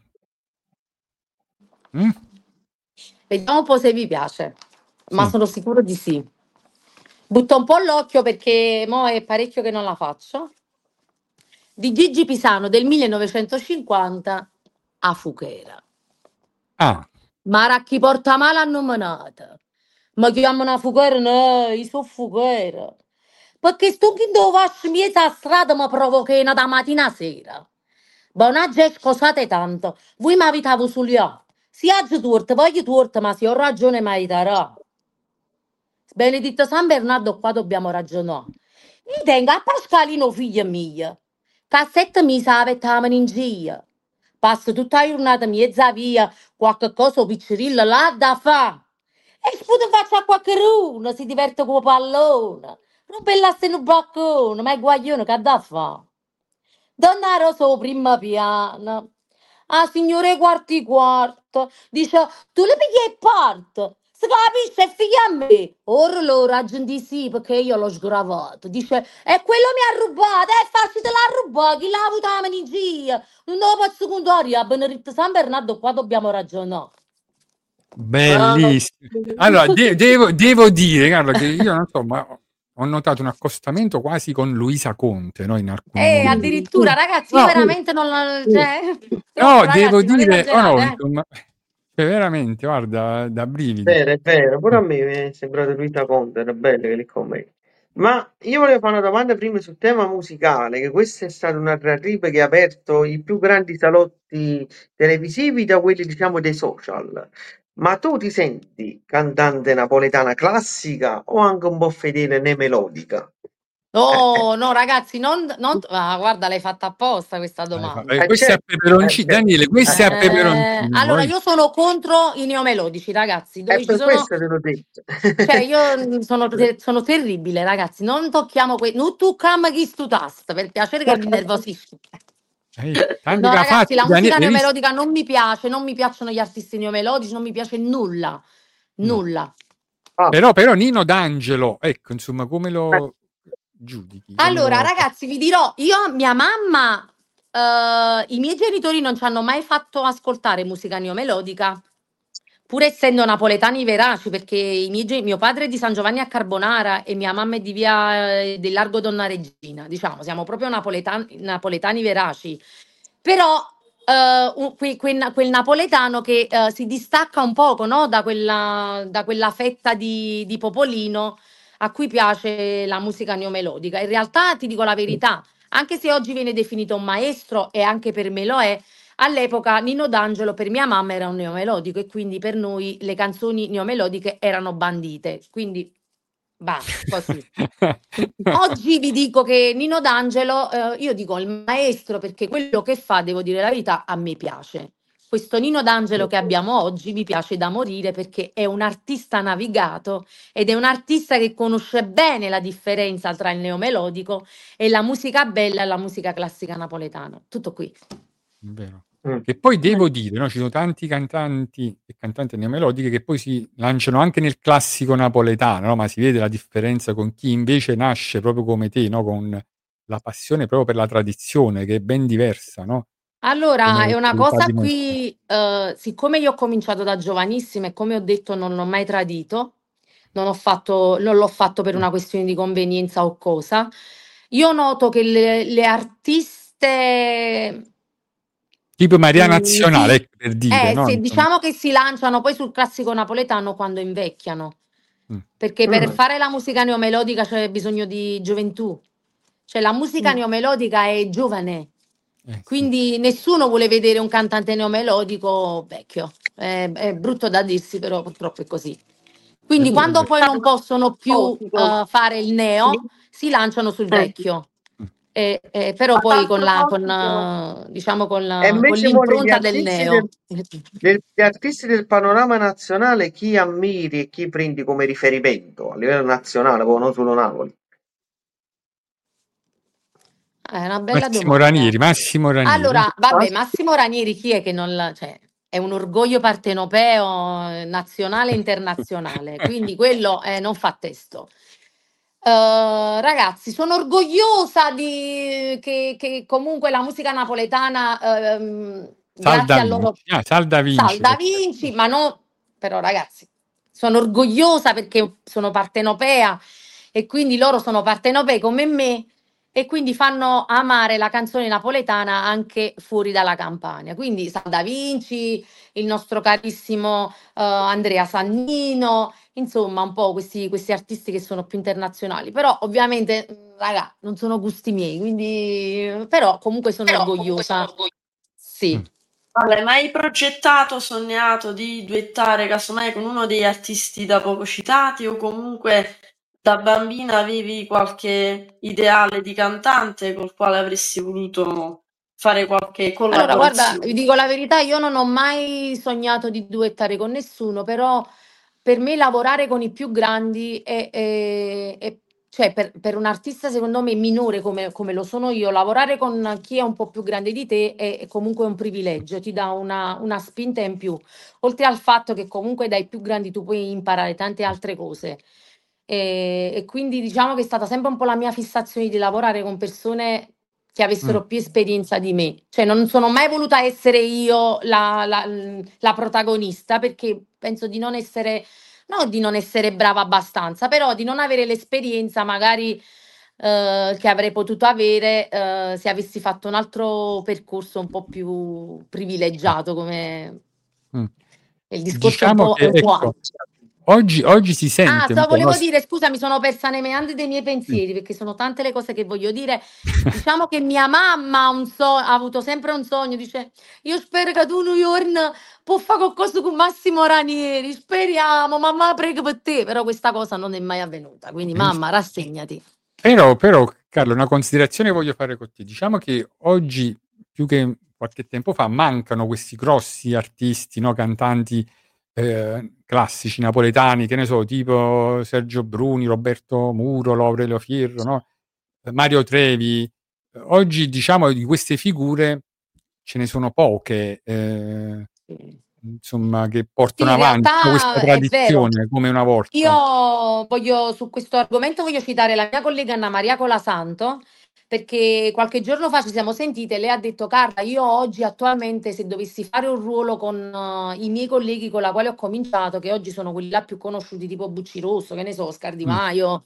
Speaker 2: Mm?
Speaker 3: vediamo un po' se vi piace, ma
Speaker 2: Sì.
Speaker 3: sono sicuro di sì. Butto un po' l'occhio perché mo è parecchio che non la faccio. Di Gigi Pisano del millenovecentocinquanta a Fuchera.
Speaker 2: Ah,
Speaker 3: Ma chi porta male a nominata? Ma chiamano a Fuchera? No, io sono Fuchera. Perché sto che devo fare mieta a strada mi provoca da mattina a sera. Buonaggia, scusate tanto, voi mi avete sugli occhi. Si oggi torta, voglio torta, ma se ho ragione mai darò. Benedetto San Bernardo, qua dobbiamo ragionare. Mi tengo a Pasqualino, figlio mio. Cassetta mi sa avettavano in giro. Passo tutta la giornata mezza via, qualche cosa piccerilla là da fa. E sputo faccio a qualcuno, si diverte con il pallone. Non bellasse in un boccone, ma è guaglione che da fa. Donna Rosa, primo piano. Ah, signore quarti quarto. Dice, tu le pigli e parte. Si capisce, è figlia a me. Ora lo raggiunti sì, perché io l'ho sgravato. Dice, e quello mi ha rubato, è facile la rubare, chi l'ha avuto la manigia. Non lo posso contare, a Benedetto San Bernardo, qua dobbiamo ragionare.
Speaker 2: bellissimo. Allora, de- devo, devo dire, Carla, che io non so, ma ho notato un accostamento quasi con Luisa Conte, no, in alcuni
Speaker 3: E
Speaker 2: momenti.
Speaker 3: addirittura, ragazzi, io
Speaker 2: No,
Speaker 3: veramente non... Cioè,
Speaker 2: no,
Speaker 3: troppo,
Speaker 2: devo
Speaker 3: ragazzi, non
Speaker 2: dire, oh no,
Speaker 3: esagerate, eh.
Speaker 2: insomma, cioè, veramente, guarda, da brividi.
Speaker 4: Vero, è vero, pure a me mi è sembrato Luisa Conte, era bella che lì con me. Ma io volevo fare una domanda prima sul tema musicale, che questa è stata una diatriba che ha aperto i più grandi salotti televisivi da quelli, diciamo, dei social. Ma tu ti senti cantante napoletana classica o anche un po' fedele né melodica? Eh, eh.
Speaker 3: Oh, no, ragazzi, non, non- ah, guarda, l'hai fatta apposta questa
Speaker 2: Eh,
Speaker 3: domanda.
Speaker 2: eh,
Speaker 4: Eh,
Speaker 2: questo è a
Speaker 4: certo, eh,
Speaker 2: peperoncino,
Speaker 4: certo.
Speaker 2: Daniele, questo è a
Speaker 3: Eh,
Speaker 2: peperoncino.
Speaker 3: allora,
Speaker 2: Poi
Speaker 3: io sono contro i neomelodici, ragazzi,
Speaker 4: È
Speaker 3: dove ci
Speaker 4: per
Speaker 3: sono...
Speaker 4: questo te l'ho detto.
Speaker 3: Cioè, io mm, sono, te- sono terribile, ragazzi, non tocchiamo quei... Non toccam chi stu tast, per piacere che mi nervosisco.
Speaker 2: eh, tanto
Speaker 3: No,
Speaker 2: che ha
Speaker 3: ragazzi,
Speaker 2: fatto
Speaker 3: la musica
Speaker 2: Daniele, hai visto?
Speaker 3: neomelodica non mi piace, non mi piacciono gli artisti neomelodici, non mi piace nulla,
Speaker 2: No.
Speaker 3: nulla.
Speaker 4: Ah,
Speaker 2: Però, però Nino D'Angelo, ecco, insomma, come
Speaker 4: eh,
Speaker 2: lo giudichi? Come
Speaker 3: Allora,
Speaker 2: lo...
Speaker 3: ragazzi, vi dirò, io, mia mamma, eh, i miei genitori non ci hanno mai fatto ascoltare musica neomelodica, pur essendo napoletani veraci, perché i miei gen- mio padre è di San Giovanni a Carbonara e mia mamma è di via eh, del Largo Donna Regina, diciamo, siamo proprio napoletani, napoletani veraci. Però eh, un- que- quel, quel napoletano che eh, si distacca un poco, no, da quella, da quella fetta di, di popolino a cui piace la musica neomelodica. In realtà ti dico la verità, anche se oggi viene definito un maestro e anche per me lo è, all'epoca Nino D'Angelo per mia mamma era un neomelodico e quindi per noi le canzoni neomelodiche erano bandite. Quindi va così. Oggi vi dico che Nino D'Angelo, eh, io dico il maestro perché quello che fa, devo dire la verità, a me piace. Questo Nino D'Angelo che abbiamo oggi mi piace da morire perché è un artista navigato ed è un artista che conosce bene la differenza tra il neomelodico e la musica bella e la musica classica napoletana. Tutto qui.
Speaker 2: Vero.
Speaker 4: mm.
Speaker 2: Che poi devo dire, no, ci sono tanti cantanti e cantanti neomelodiche che poi si lanciano anche nel classico napoletano, no? Ma si vede la differenza con chi invece nasce proprio come te, no? Con la passione proprio per la tradizione, che è ben diversa, no?
Speaker 3: Allora,
Speaker 2: Come
Speaker 3: è una
Speaker 2: qualità
Speaker 3: cosa
Speaker 2: di maestro.
Speaker 3: qui, eh, siccome io ho cominciato da giovanissima e come ho detto non l'ho mai tradito, non ho fatto, non l'ho fatto per una questione di convenienza o cosa, io noto che le, le artiste
Speaker 2: Tipo Maria
Speaker 3: mm,
Speaker 2: Nazionale,
Speaker 3: si,
Speaker 2: ecco, per dire,
Speaker 3: eh,
Speaker 2: no?
Speaker 3: sì,
Speaker 2: Insomma.
Speaker 3: diciamo che si lanciano poi sul classico napoletano quando invecchiano,
Speaker 2: Mm.
Speaker 3: perché per
Speaker 4: Mm.
Speaker 3: fare la musica neomelodica c'è bisogno di gioventù, cioè la musica
Speaker 4: Mm.
Speaker 3: neomelodica è giovane.
Speaker 2: Eh, sì.
Speaker 3: Quindi nessuno vuole vedere un cantante neomelodico vecchio. È, è brutto da dirsi, però purtroppo è così. Quindi
Speaker 2: Eh,
Speaker 3: quando
Speaker 2: vabbè.
Speaker 3: poi non possono più eh, fare il neo, si lanciano sul
Speaker 5: Eh.
Speaker 3: vecchio.
Speaker 2: Mm.
Speaker 3: Eh, eh, però
Speaker 5: A
Speaker 3: poi
Speaker 5: tal
Speaker 3: con la, con,
Speaker 5: proposito,
Speaker 3: eh, diciamo con,
Speaker 4: E
Speaker 3: la- con
Speaker 4: invece mo degli
Speaker 3: l'impronta del
Speaker 4: artisti
Speaker 3: neo.
Speaker 4: del, del- gli artisti del panorama nazionale, chi ammiri e chi prendi come riferimento a livello nazionale, poi non solo Napoli?
Speaker 3: È una bella
Speaker 2: Massimo
Speaker 3: domanda.
Speaker 2: Ranieri, Massimo Ranieri.
Speaker 3: Allora,
Speaker 4: Ah,
Speaker 3: vabbè, Massimo Ranieri chi è che non la... Cioè, è un orgoglio partenopeo eh, nazionale e internazionale, quindi quello eh, non fa testo. Eh, ragazzi, sono orgogliosa di che, che comunque la musica napoletana, ehm,
Speaker 2: Salda
Speaker 3: grazie a loro,
Speaker 2: Vinci. Ah, Salda Vinci.
Speaker 3: Salda Vinci, ma no, però ragazzi, sono orgogliosa perché sono partenopea e quindi loro sono partenopei come me e quindi fanno amare la canzone napoletana anche fuori dalla Campania. Quindi Salda Vinci, il nostro carissimo eh, Andrea Sannino, insomma, un po' questi, questi artisti che sono più internazionali. Però ovviamente, mh, raga, non sono gusti miei, quindi però comunque sono
Speaker 5: però comunque sono
Speaker 3: orgogliosa.
Speaker 5: orgogliosa.
Speaker 3: Sì.
Speaker 2: Mm.
Speaker 5: Vale, ma hai progettato, sognato di duettare casomai con uno degli artisti da poco citati o comunque da bambina avevi qualche ideale di cantante col quale avresti voluto fare qualche
Speaker 3: Allora, guarda, vi
Speaker 5: collaborazione?
Speaker 3: dico la verità, io non ho mai sognato di duettare con nessuno, però per me lavorare con i più grandi è, è- è- cioè per, per un artista secondo me minore come, come lo sono io, lavorare con chi è un po' più grande di te è, è comunque un privilegio, ti dà una, una spinta in più, oltre al fatto che comunque dai più grandi tu puoi imparare tante altre cose. E, e quindi diciamo che è stata sempre un po' la mia fissazione di lavorare con persone che
Speaker 2: Mm.
Speaker 3: avessero più esperienza di me. Cioè non sono mai voluta essere io la, la- la protagonista perché penso di non essere, no, di non essere brava abbastanza, però di non avere l'esperienza magari eh, che avrei potuto avere eh, se avessi fatto un altro percorso un po' più privilegiato come
Speaker 2: Mm.
Speaker 3: il discorso è un
Speaker 2: Diciamo
Speaker 3: po', è
Speaker 2: che,
Speaker 3: un po'
Speaker 2: ecco,
Speaker 3: ampio.
Speaker 2: oggi oggi si
Speaker 3: Ah,
Speaker 2: sente un
Speaker 3: so
Speaker 2: po', no,
Speaker 3: volevo
Speaker 2: s
Speaker 3: dire, scusa, mi sono persa nei meandri dei miei
Speaker 2: Sì.
Speaker 3: pensieri, perché sono tante le cose che voglio dire. Diciamo che mia mamma ha un so ha avuto sempre un sogno, dice: "Io spero che tu nu jorn può fa coccosa cu Massimo Ranieri, speriamo, mamma prego per te", però questa cosa non è mai avvenuta, quindi
Speaker 2: E inf
Speaker 3: mamma rassegnati.
Speaker 2: Però però Carla, una considerazione voglio fare con te. Diciamo che oggi, più che qualche tempo fa, mancano questi grossi artisti, no, cantanti, ehm, classici napoletani, che ne so, tipo Sergio Bruni, Roberto Muro, Laurelio Fierro, no, ehm, Mario Trevi. Ehm, oggi diciamo di queste figure ce ne sono poche, ehm,
Speaker 3: Sì.
Speaker 2: insomma, che
Speaker 3: Sì,
Speaker 2: portano
Speaker 3: in
Speaker 2: avanti, no, questa
Speaker 3: realtà è vero.
Speaker 2: tradizione come una volta.
Speaker 3: Io voglio su questo argomento voglio citare la mia collega Anna Maria Colasanto, perché qualche giorno fa ci siamo sentite e lei ha detto: "Carla, io oggi attualmente se dovessi fare un ruolo con uh, i miei colleghi con la quale ho cominciato, che oggi sono quelli là più conosciuti tipo Bucci Rosso, che ne so, Oscar Di
Speaker 2: Mh.
Speaker 3: Maio,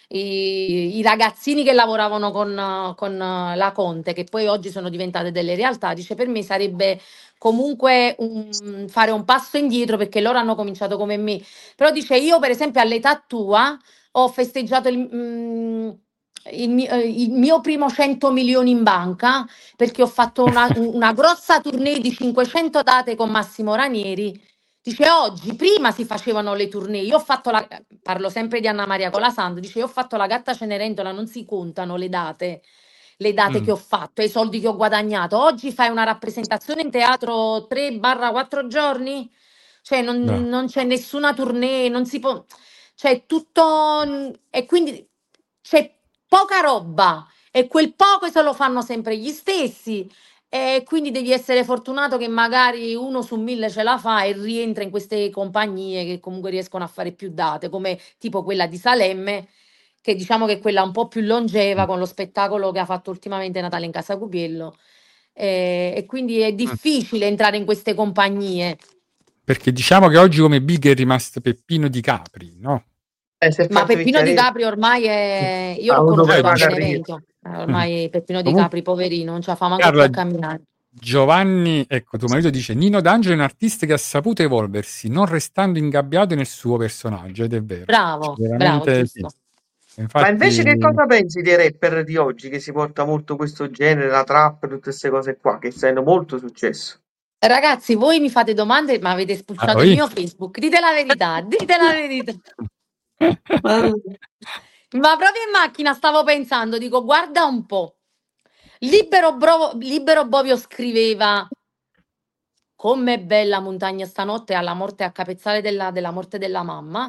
Speaker 3: i, i ragazzini che lavoravano con, uh, con uh, la Conte, che poi oggi sono diventate delle realtà, dice per me sarebbe comunque un, fare un passo indietro perché loro hanno cominciato come me. Però dice io per esempio all'età tua ho festeggiato il, mm, il mi- eh, il mio primo cento milioni in banca perché ho fatto una, una grossa tournée di cinquecento date con Massimo Ranieri. Dice oggi, prima si facevano le tournée, io ho fatto la, parlo sempre di Anna Maria Colasanto, dice io ho fatto la gatta Cenerentola, non si contano le date, le date che
Speaker 2: Mh.
Speaker 3: ho fatto e i soldi che ho guadagnato. Oggi fai una rappresentazione in teatro tre quattro giorni? Cioè non,
Speaker 2: Bra
Speaker 3: non c'è nessuna tournée, non si può, cioè tutto, e quindi c'è poca roba e quel poco se lo fanno sempre gli stessi e quindi devi essere fortunato che magari uno su mille ce la fa e rientra in queste compagnie che comunque riescono a fare più date, come tipo quella di Salemme, che diciamo che è quella un po' più longeva
Speaker 2: Mh.
Speaker 3: con lo spettacolo che ha fatto ultimamente Natale in Casa Cupiello. Eh, e quindi è
Speaker 2: Mh.
Speaker 3: difficile entrare in queste compagnie.
Speaker 2: Perché diciamo che oggi come big è rimasto Peppino Di Capri, no?
Speaker 4: Eh, si è
Speaker 3: Ma
Speaker 4: fatto
Speaker 3: Peppino Di
Speaker 4: vecchiare,
Speaker 3: Capri ormai è... Io
Speaker 4: ha
Speaker 3: l'ho
Speaker 4: avuto
Speaker 2: Eh,
Speaker 3: conosciuto a
Speaker 4: una
Speaker 2: dici
Speaker 4: carriera.
Speaker 3: Benevento, eh, ormai Peppino Di
Speaker 2: Comunque
Speaker 3: Capri, poverino, non ce la fa manco più
Speaker 2: Carla,
Speaker 3: a camminare.
Speaker 2: Giovanni, ecco, tuo marito dice: "Nino D'Angelo è un artista che ha saputo evolversi, non restando ingabbiato nel suo personaggio", ed è vero. Cioè,
Speaker 3: Bravo, bravo,
Speaker 2: veramente sì.
Speaker 3: giusto.
Speaker 4: Ma invece che
Speaker 2: Infatti
Speaker 4: cosa pensi dei rapper di oggi che si porta molto questo genere, la trap, tutte queste cose qua, che stanno molto successo?
Speaker 3: Ragazzi, voi mi fate domande, ma avete
Speaker 2: ah,
Speaker 3: spulciato il
Speaker 2: oi?
Speaker 3: mio Facebook. Dite la verità, dite la verità.
Speaker 5: Ma
Speaker 3: Ma proprio in macchina stavo pensando, dico, guarda un po'. Libero, Brovo- Libero Bovio scriveva: "Com'è bella montagna stanotte alla morte a capezzale della, della morte della mamma.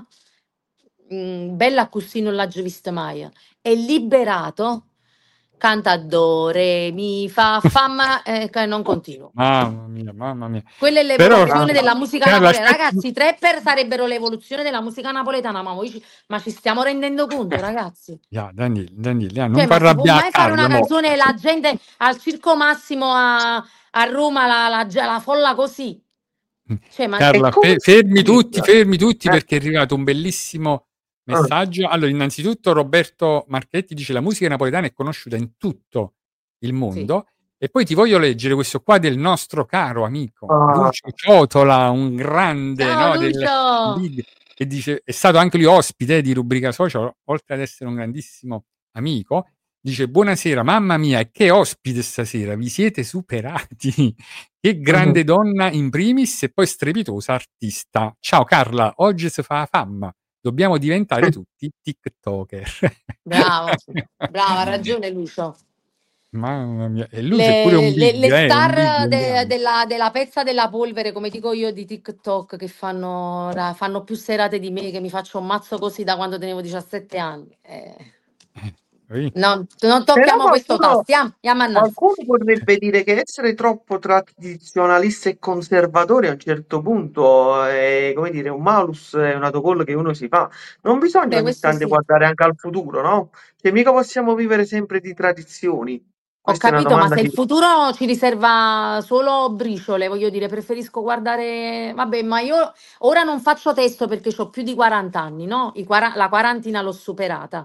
Speaker 3: Mm, bella così non l'ha già vista mai". E Liberato canta do, re, mi, fa, fa, ma eh, che non continuo.
Speaker 2: Mamma mia, mamma mia.
Speaker 3: Quella è
Speaker 2: Però
Speaker 3: l'evoluzione della musica
Speaker 2: Carla,
Speaker 3: napoletana.
Speaker 2: aspetti
Speaker 3: Ragazzi, i trapper sarebbero l'evoluzione della musica napoletana, ma, voi ci- ma ci stiamo rendendo conto, ragazzi?
Speaker 2: ya, Daniele, Daniele, ah, non
Speaker 3: Cioè,
Speaker 2: fa
Speaker 3: ma si può
Speaker 2: arrabbià
Speaker 3: mai fare una
Speaker 2: Carla, mo.
Speaker 3: canzone e la gente al Circo Massimo a, a Roma, la, la, la folla così? Cioè, ma
Speaker 4: E
Speaker 2: Carla,
Speaker 4: come
Speaker 2: fe
Speaker 4: si
Speaker 2: fermi tutti,
Speaker 4: spiega?
Speaker 2: fermi tutti
Speaker 4: Eh,
Speaker 2: perché è arrivato un bellissimo
Speaker 4: ah,
Speaker 2: messaggio. Allora, innanzitutto Roberto Marchetti dice: "La musica napoletana è conosciuta in tutto il
Speaker 3: sì.
Speaker 2: mondo". E poi ti voglio leggere questo qua del nostro caro amico
Speaker 4: ah,
Speaker 2: Lucio Ciotola, un grande,
Speaker 3: Ciao
Speaker 2: no, del
Speaker 3: Lucio!
Speaker 2: big, che dice è stato anche lui ospite di Rubrica Social, oltre ad essere un grandissimo amico. Dice: "Buonasera, mamma mia, e che ospite stasera, vi siete superati. Che
Speaker 4: mhm.
Speaker 2: grande donna in primis e poi strepitosa artista. Ciao Carla, oggi si fa fama. Dobbiamo diventare tutti TikToker".
Speaker 3: Bravo, brava, ha ragione Lucio.
Speaker 2: Mamma mia, e lui c'è pure un
Speaker 3: Le, le-
Speaker 2: big,
Speaker 3: le
Speaker 2: eh, un big,
Speaker 3: star
Speaker 2: un
Speaker 3: de-
Speaker 2: grande.
Speaker 3: della, della pezza della polvere, come dico io, di TikTok, che fanno, ra- fanno più serate di me, che mi faccio un mazzo così da quando tenevo diciassette anni. Eh,
Speaker 2: Eh,
Speaker 3: no, non
Speaker 4: Però
Speaker 3: tocchiamo questo tasto,
Speaker 4: qualcuno,
Speaker 3: stiamo, stiamo a nas.
Speaker 4: qualcuno potrebbe dire che essere troppo tradizionalisti e conservatori a un certo punto è, come dire, un malus, è un autogol che uno si fa. Non bisogna
Speaker 3: Beh,
Speaker 4: ogni
Speaker 3: questo
Speaker 4: tanto
Speaker 3: sì.
Speaker 4: guardare anche al futuro, no? Cioè, mica possiamo vivere sempre di tradizioni.
Speaker 3: Ho
Speaker 4: Questa è una
Speaker 3: capito, ma
Speaker 4: domanda
Speaker 3: se il
Speaker 4: che...
Speaker 3: futuro ci riserva solo briciole, voglio dire, preferisco guardare. Vabbè, ma io ora non faccio testo perché ho più di quaranta anni, no? I quara- la quarantina l'ho superata.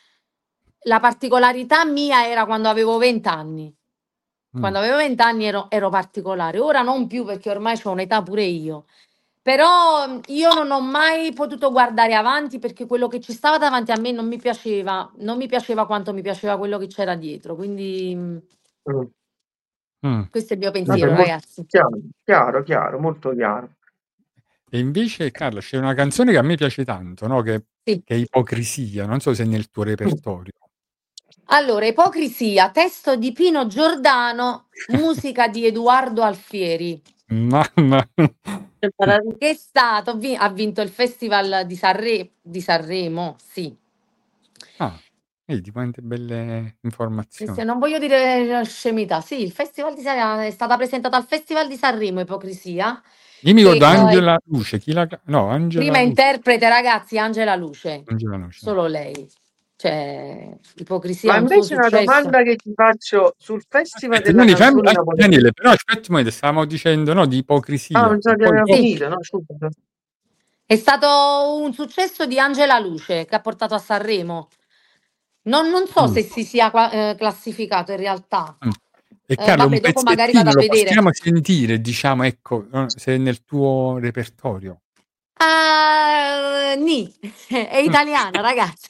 Speaker 3: La particolarità mia era quando avevo venti anni.
Speaker 2: mm,
Speaker 3: Quando avevo venti anni ero, ero particolare, ora non più perché ormai ho un'età pure io. Però io non ho mai potuto guardare avanti perché quello che ci stava davanti a me non mi piaceva, non mi piaceva quanto mi piaceva quello che c'era dietro. Quindi mm,
Speaker 4: Mh.
Speaker 2: Mh.
Speaker 3: questo è il mio
Speaker 4: Vabbè,
Speaker 3: pensiero,
Speaker 4: molto
Speaker 3: ragazzi.
Speaker 4: chiaro, chiaro, chiaro, molto chiaro.
Speaker 2: E invece Carla, c'è una canzone che a me piace tanto, no, che
Speaker 3: Sì.
Speaker 2: che è Ipocrisia, non so se è nel tuo
Speaker 4: Mh.
Speaker 2: repertorio.
Speaker 3: Allora, Ipocrisia, testo di Pino Giordano, musica di Edoardo Alfieri,
Speaker 2: Mamma
Speaker 5: Che meraviglia.
Speaker 3: che è stato, vi- ha vinto il Festival di, Sanre- di Sanremo, sì.
Speaker 2: Ah, vedi quante belle
Speaker 3: Sì,
Speaker 2: informazioni.
Speaker 3: sì, non voglio dire scemità, sì, il Festival di Sanremo è stata presentata al Festival di Sanremo, Ipocrisia,
Speaker 2: Io mi
Speaker 3: e
Speaker 2: ricordo
Speaker 3: eh,
Speaker 2: Angela Luce, chi la ca no, Angela
Speaker 3: prima
Speaker 2: Luce,
Speaker 3: interprete, ragazzi, Angela Luce,
Speaker 2: Angela Luce.
Speaker 3: solo lei. Cioè, Ipocrisia
Speaker 4: Ma
Speaker 3: è un suo
Speaker 4: invece una
Speaker 3: successo.
Speaker 4: domanda che ti faccio sul Festival
Speaker 2: Aspetta,
Speaker 4: della
Speaker 2: Dani, fammi
Speaker 4: canzone
Speaker 2: eh,
Speaker 4: napoletana.
Speaker 2: Daniele, però aspetti un momento, stavamo dicendo, no, di
Speaker 4: Ah,
Speaker 2: ipocrisia,
Speaker 4: pensavo
Speaker 2: e
Speaker 4: che
Speaker 2: poi
Speaker 4: aveva
Speaker 2: dopo
Speaker 3: Sì,
Speaker 4: finito, no, scusa.
Speaker 3: è stato un successo di Angela Luce che ha portato a Sanremo. Non, non so
Speaker 2: mh,
Speaker 3: se si sia qua- eh, classificato in realtà.
Speaker 2: mh. E
Speaker 3: Eh,
Speaker 2: Carlo, un
Speaker 3: vabbè, dopo magari vado
Speaker 2: pezzettino
Speaker 3: a
Speaker 2: lo
Speaker 3: vedere.
Speaker 2: possiamo sentire, diciamo, ecco, no, se è nel tuo repertorio.
Speaker 3: Ah, nì, è
Speaker 2: Mh.
Speaker 3: italiana, ragazzi.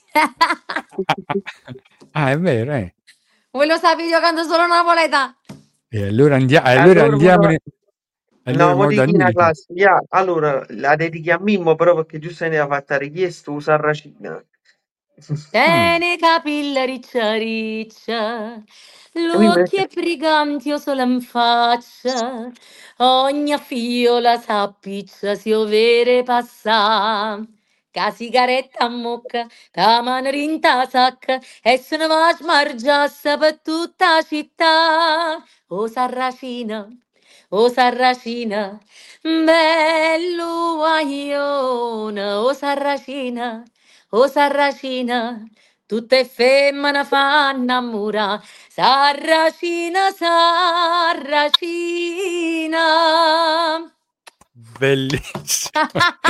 Speaker 2: Ah, è vero, eh.
Speaker 3: Voi lo sapete, io canto solo napoletano.
Speaker 2: E allora andia allora
Speaker 4: Allora mo
Speaker 2: andiamone allora
Speaker 4: no, mo
Speaker 2: mo
Speaker 4: dichi una
Speaker 2: Daniele ti
Speaker 4: classica. Allora, la dedichi a Mimmo però perché giustamente aveva fatta richiesta u Sarracina.
Speaker 2: mh,
Speaker 3: Tiene capilla riccia riccia,
Speaker 4: E mi
Speaker 3: l'occhi
Speaker 4: mette
Speaker 3: e briganti o solo in faccia, ogni fiola s'appiccia si overe passa. Ca sigaretta a mocca, ca mano rinta sacca, e se ne va a smargiassa per tutta la città. O Sarracina, o Sarracina, bello guaglione, o Sarracina, o Sarracina, tutte femmine fanno innamorà. Sarracina, Sarracina.
Speaker 2: bellissimo.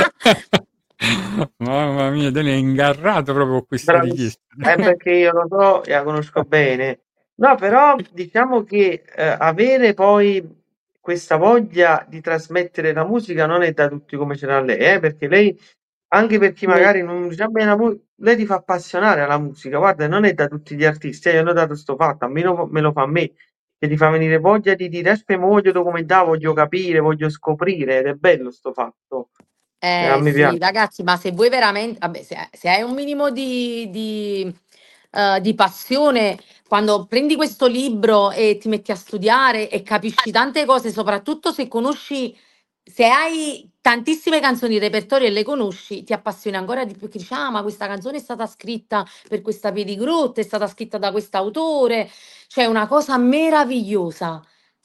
Speaker 2: Mamma mia, Dani è ingarrato proprio con questa
Speaker 4: bravissimo.
Speaker 2: richiesta.
Speaker 4: È perché io lo so e la conosco bene. No, però diciamo che eh, avere poi questa voglia di trasmettere la musica non è da tutti come ce l'ha lei, eh, perché lei, anche per chi
Speaker 5: Sì.
Speaker 4: magari non sa bene la musica, lei ti fa appassionare alla musica. Guarda, non è da tutti gli artisti, eh, io ho notato sto fatto, almeno me lo fa a me, che ti fa venire voglia di dire, aspetta, mo voglio documentare, voglio capire, voglio scoprire, ed è bello sto fatto. E a
Speaker 3: Eh
Speaker 4: me
Speaker 3: sì,
Speaker 4: piace.
Speaker 3: ragazzi, ma se voi veramente, vabbè, se, se hai un minimo di, di, eh, di passione, quando prendi questo libro e ti metti a studiare e capisci tante cose, soprattutto se conosci, se hai tantissime canzoni in repertorio e le conosci, ti appassioni ancora di più, che dici, ah, ma questa canzone è stata scritta per questa Piedigrotta, è stata scritta da quest'autore, cioè una cosa meravigliosa.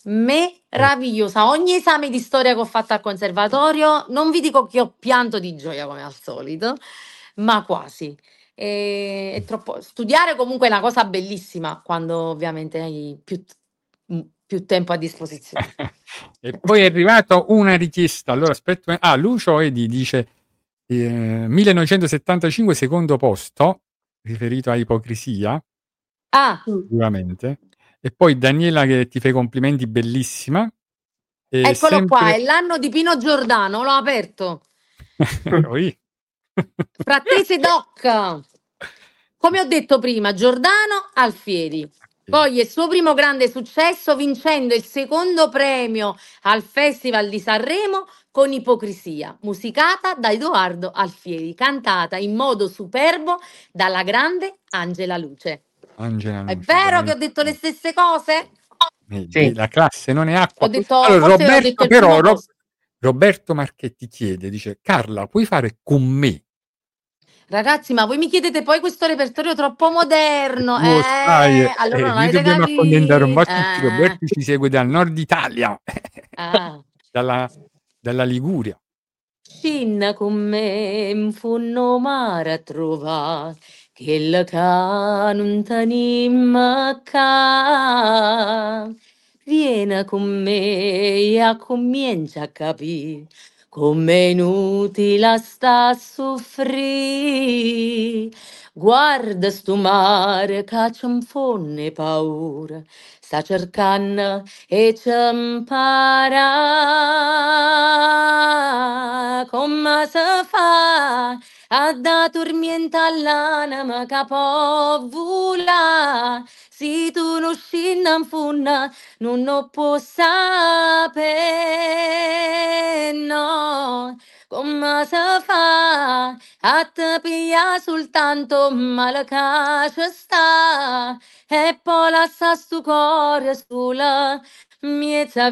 Speaker 2: Eh,
Speaker 3: Meravigliosa. Ogni esame di storia che ho fatto al conservatorio, non vi dico che ho pianto di gioia come al solito, ma quasi. E- è troppo... Studiare comunque è una cosa bellissima quando ovviamente hai più, m- più tempo a disposizione.
Speaker 2: E poi è arrivata una richiesta, allora aspetta, ah, Lucio Edi dice eh, millenovecentosettantacinque secondo posto, riferito a ipocrisia,
Speaker 3: Ah,
Speaker 5: Mm.
Speaker 2: sicuramente. E poi Daniela che ti fa i complimenti, bellissima. E
Speaker 3: eccolo qua,
Speaker 2: sempre
Speaker 3: è l'anno di Pino Giordano, l'ho aperto.
Speaker 2: Oi.
Speaker 3: Frattesi Doc. Come ho detto prima, Giordano Alfieri. Poi il suo primo grande successo vincendo il secondo premio al Festival di Sanremo con Ipocrisia, musicata da Edoardo Alfieri, cantata in modo superbo dalla grande Angela Luce.
Speaker 2: Angela
Speaker 3: È
Speaker 2: Luce,
Speaker 3: vero che ho
Speaker 2: veramente.
Speaker 3: detto le stesse cose?
Speaker 2: Vedi,
Speaker 4: Sì.
Speaker 2: la classe non è acqua.
Speaker 3: Ho detto,
Speaker 2: Allora,
Speaker 3: forse ho detto
Speaker 2: Roberto,
Speaker 3: il
Speaker 2: però,
Speaker 3: primo
Speaker 2: Ro-
Speaker 3: posto.
Speaker 2: Roberto Marchetti chiede, dice, Carla, puoi fare con me?
Speaker 3: Ragazzi, ma voi mi chiedete poi questo repertorio troppo
Speaker 2: E
Speaker 3: moderno?
Speaker 2: tu lo sai,
Speaker 3: Eh,
Speaker 2: eh,
Speaker 3: allora
Speaker 2: eh,
Speaker 3: non
Speaker 2: noi
Speaker 3: avete
Speaker 2: dobbiamo accontentare un
Speaker 3: capito.
Speaker 2: po' tutti.
Speaker 3: Eh,
Speaker 2: Roberto ci segue dal nord Italia,
Speaker 3: ah.
Speaker 2: dalla, dalla Liguria.
Speaker 3: Scina con me in fondo mare a trovare che il ca non tenim ca. Vieni con me e comincia a capire come inutile sta a soffrire. Guarda sto mare che ci infonne paura, sta cercando e ci impara. Come si fa a da tormento all'anima che può volare? Se tu non scendi in fondo non lo può sapere, no. Come si fa a te piglia soltanto male che ci sta e poi lascia sto cuore sulla mia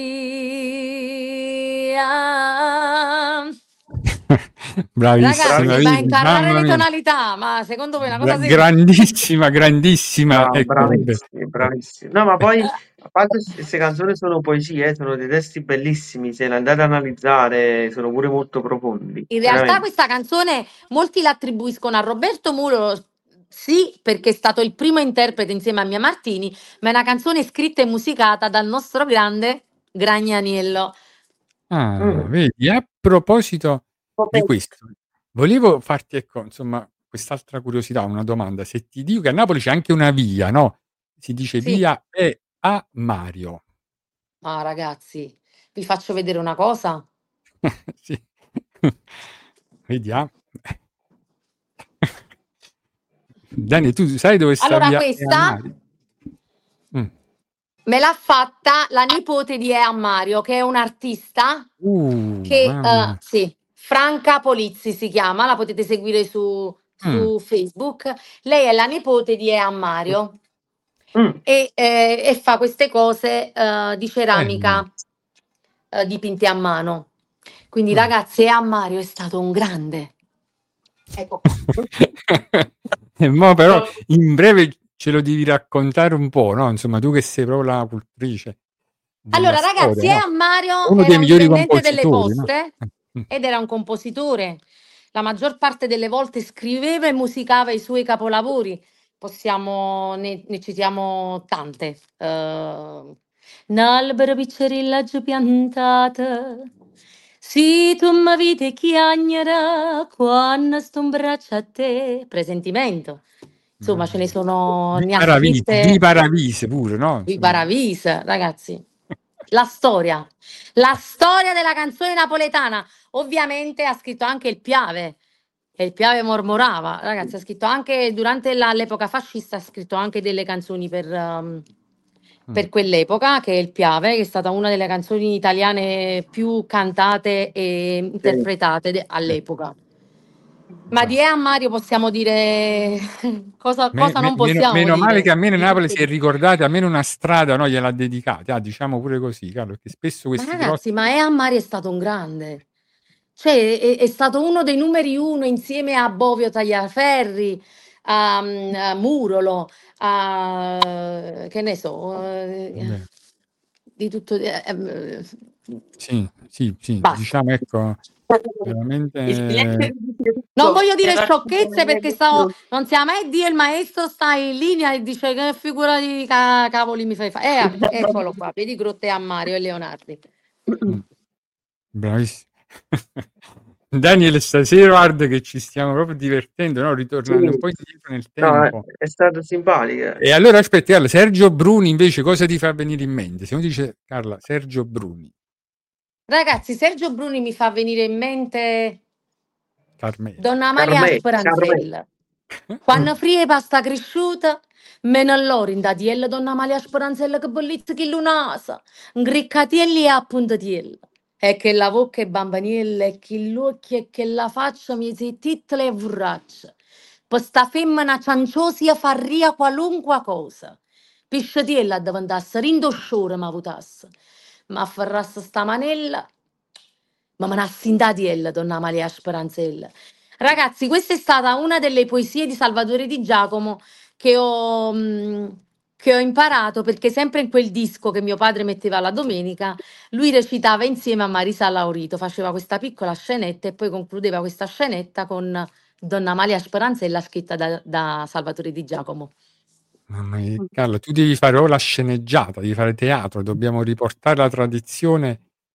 Speaker 3: via.
Speaker 2: Bravissima,
Speaker 3: Ragazzi, ma
Speaker 2: vedi?
Speaker 3: incarnare
Speaker 2: Mamma
Speaker 3: le
Speaker 2: mia.
Speaker 3: tonalità, ma secondo voi è una
Speaker 2: Gra-
Speaker 3: cosa semplice?
Speaker 2: grandissima, grandissima.
Speaker 4: No,
Speaker 2: Ecco, vabbè.
Speaker 4: bravissimi, bravissimi. No, ma poi, a parte queste canzoni sono poesie, eh, sono dei testi bellissimi, se le andate ad analizzare sono pure molto profondi,
Speaker 3: In realtà
Speaker 4: veramente.
Speaker 3: questa canzone molti la attribuiscono a Roberto Muro, sì, perché è stato il primo interprete insieme a Mia Martini, ma è una canzone scritta e musicata dal nostro grande Gragnaniello.
Speaker 2: Ah,
Speaker 4: Mm.
Speaker 2: vedi, a proposito di questo, volevo farti, ecco, insomma, quest'altra curiosità, una domanda. Se ti dico che a Napoli c'è anche una via, no? Si dice
Speaker 3: Sì.
Speaker 2: via E A Mario.
Speaker 3: Ah, ragazzi, vi faccio vedere una cosa.
Speaker 2: Sì. Vediamo. Dani, tu sai dove sta
Speaker 3: Allora,
Speaker 2: via E A
Speaker 3: questa
Speaker 2: Mario? Mm.
Speaker 3: me l'ha fatta la nipote di Ea Mario, che è un'artista
Speaker 2: Uh,
Speaker 3: che,
Speaker 2: mamma
Speaker 3: eh,
Speaker 2: mia.
Speaker 3: sì, Franca Polizzi si chiama, la potete seguire su, su Facebook. Lei è la nipote di Ea Mario
Speaker 4: Mm.
Speaker 3: e, eh, e fa queste cose eh, di
Speaker 2: Bello.
Speaker 3: ceramica eh, dipinte a mano. Quindi,
Speaker 2: Mm.
Speaker 3: ragazzi, Ea Mario è stato un grande. Ecco qua.
Speaker 2: E mo però in breve ce lo devi raccontare un po', no? Insomma, tu che sei proprio la cultrice della
Speaker 3: Allora, ragazzi,
Speaker 2: storia, no?
Speaker 3: Ea Mario
Speaker 2: Uno
Speaker 3: era
Speaker 2: dei
Speaker 3: un
Speaker 2: migliori
Speaker 3: dipendente delle
Speaker 2: compositori, no?
Speaker 3: poste
Speaker 2: Mm.
Speaker 3: ed era un compositore. La maggior parte delle volte scriveva e musicava i suoi capolavori. Possiamo, ne, ne citiamo tante. Uh, N'albero piccerilla giù piantata, si tu mi vedi chiagnera, quando sto in braccio a te. Presentimento. Insomma, ce ne sono,
Speaker 2: Di
Speaker 3: ne ha
Speaker 2: Paravise, di
Speaker 3: scritte
Speaker 2: Paravise pure, no?
Speaker 3: di
Speaker 2: Insomma.
Speaker 3: Paravise, ragazzi. La storia, la storia della canzone napoletana. Ovviamente ha scritto anche il Piave, e il Piave mormorava, ragazzi, ha scritto anche durante la- l'epoca fascista, ha scritto anche delle canzoni per, um, per quell'epoca, che è il Piave, che è stata una delle canzoni italiane più cantate e interpretate de- all'epoca. Ma di Ea Mario possiamo dire cosa,
Speaker 2: Me-
Speaker 3: cosa
Speaker 2: me-
Speaker 3: non
Speaker 2: meno,
Speaker 3: possiamo
Speaker 2: meno male
Speaker 3: dire.
Speaker 2: che a me in
Speaker 3: Di
Speaker 2: Napoli
Speaker 3: tutto
Speaker 2: si è
Speaker 3: di-
Speaker 2: ricordata, almeno una strada, no, gliel'ha dedicata, ah, diciamo pure così, Carlo, perché spesso
Speaker 3: Ma
Speaker 2: questi
Speaker 3: ragazzi,
Speaker 2: grossi...
Speaker 3: ma Ea Mario è stato un grande. Cioè, è, è stato uno dei numeri uno insieme a Bovio Tagliaferri, a, a Murolo, a che ne so, eh,
Speaker 2: Beh,
Speaker 3: di tutto. eh, eh,
Speaker 2: sì, sì, sì,
Speaker 3: basta.
Speaker 2: diciamo, ecco,
Speaker 5: Il
Speaker 2: veramente...
Speaker 3: Non voglio dire
Speaker 5: Era
Speaker 3: sciocchezze perché
Speaker 5: come-
Speaker 3: stavo, non sia mai Dio il maestro sta in linea e dice che figura di ca- cavoli mi fai fare. Eh, eccolo qua, vedi Grotte a Mario e Leonardi.
Speaker 2: Mm, bravissimo. Daniel, stasera guarda che ci stiamo proprio divertendo, no? Ritornando
Speaker 4: Sì.
Speaker 2: un po' indietro nel
Speaker 4: No, è,
Speaker 2: tempo.
Speaker 4: è stato simpatico.
Speaker 2: E allora aspetta, Carla, Sergio Bruni invece cosa ti fa venire in mente? Se uno dice, Carla, Sergio Bruni,
Speaker 3: Ragazzi, Sergio Bruni mi fa venire in mente
Speaker 2: Carmela.
Speaker 3: Donna Amalia
Speaker 4: Carmè,
Speaker 3: Speranzella. Quando frie pasta cresciuta, meno allora in datiella Donna Amalia Speranzella che bellezza che lunasa, griccatielli e appuntatiella. E che la bocca è bambaniella, e che l'occhio e che la faccia mi si tutte le vorracce. Per sta femmina cianciosia farria qualunque cosa. Pisciatiella davantasse, rindosciore ma votasse. Ma afferrasse sta manella, ma me n'ha sindatiella Donna Amalia Speranzella. Ragazzi, questa è stata una delle poesie di Salvatore Di Giacomo che ho, mh, che ho imparato perché sempre in quel disco che mio padre metteva la domenica, lui recitava insieme a Marisa Laurito, faceva questa piccola scenetta e poi concludeva questa scenetta con Donna Amalia Speranzella scritta da, da Salvatore Di Giacomo.
Speaker 2: Mamma mia, Carla, tu devi fare o la sceneggiata, devi fare teatro, dobbiamo riportare la tradizione,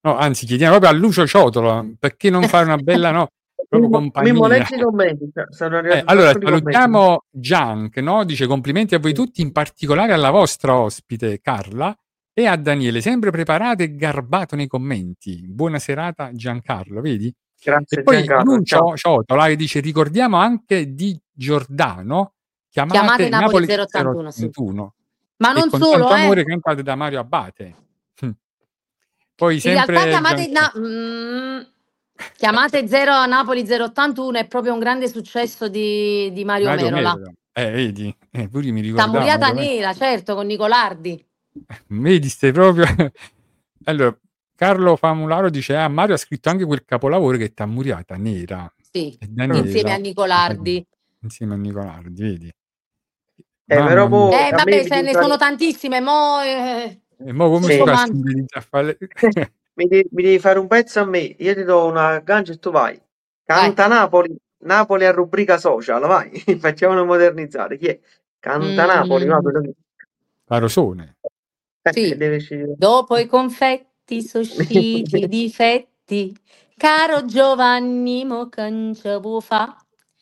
Speaker 2: No, anzi, chiediamo proprio a Lucio Ciotola, perché non fare una bella, no, proprio
Speaker 4: Mimmo, Mimmo,
Speaker 2: compagnia.
Speaker 4: leggi i commenti, cioè, sono
Speaker 2: Eh,
Speaker 4: arrivati un
Speaker 2: allora,
Speaker 4: sacco di commenti.
Speaker 2: salutiamo Junk, no? Dice complimenti a voi tutti, in particolare alla vostra ospite Carla e a Daniele, sempre preparato e garbato nei commenti. Buona serata Giancarlo, vedi?
Speaker 4: Grazie
Speaker 2: E poi
Speaker 4: Giancarlo, ciao.
Speaker 2: Lucio Ciotola che dice ricordiamo anche di Giordano, chiamate,
Speaker 3: Chiamate Napoli
Speaker 2: Napoli
Speaker 3: zero
Speaker 2: zero
Speaker 3: ottantuno, sì.
Speaker 2: ottantuno
Speaker 3: Ma
Speaker 2: e
Speaker 3: non
Speaker 2: con
Speaker 3: solo,
Speaker 2: tanto
Speaker 3: eh.
Speaker 2: amore cantate da Mario Abate. Hm. Poi
Speaker 3: In realtà
Speaker 2: sempre
Speaker 3: chiamate,
Speaker 2: Giancarlo.
Speaker 3: na- mm, chiamate zero Napoli zero ottantuno è proprio un grande successo di, di Mario
Speaker 2: Mario
Speaker 3: Merola.
Speaker 2: Merola. Eh, vedi, eh, pure io mi
Speaker 3: La
Speaker 2: ricordavo
Speaker 3: Muriata
Speaker 2: Mario Merola.
Speaker 3: Nera, certo, con Nicolardi.
Speaker 2: Vedi, stai proprio. Allora, Carlo Famularo dice: Ah, Mario ha scritto anche quel capolavoro che è Tammuriata Nera.
Speaker 3: Sì,
Speaker 2: E Daniele
Speaker 3: insieme a
Speaker 2: la-
Speaker 3: Nicolardi.
Speaker 2: insieme a Nicolardi, vedi?
Speaker 4: Eh, però
Speaker 2: Mamma mia.
Speaker 4: mo,
Speaker 3: Eh,
Speaker 4: a me
Speaker 3: vabbè,
Speaker 4: mi
Speaker 3: ce
Speaker 4: devi
Speaker 3: ne
Speaker 4: fare,
Speaker 3: sono tantissime, mo... eh,
Speaker 2: E mo come si
Speaker 3: tutto
Speaker 2: fa a
Speaker 3: quanto.
Speaker 2: sintetizzare a fare?
Speaker 4: mi, devi, mi devi fare un pezzo a me, io ti do un aggancio e tu vai. Canta
Speaker 3: Vai.
Speaker 4: Napoli, Napoli a rubrica social, vai, facciamolo modernizzare. Chi è? Canta Napoli, va,
Speaker 3: Mm,
Speaker 4: quello che-
Speaker 2: La Rosone.
Speaker 4: eh,
Speaker 3: sì.
Speaker 4: deve scegliere.
Speaker 3: Dopo i confetti sono usciti i difetti, caro Giovanni, mo che non ce può fa.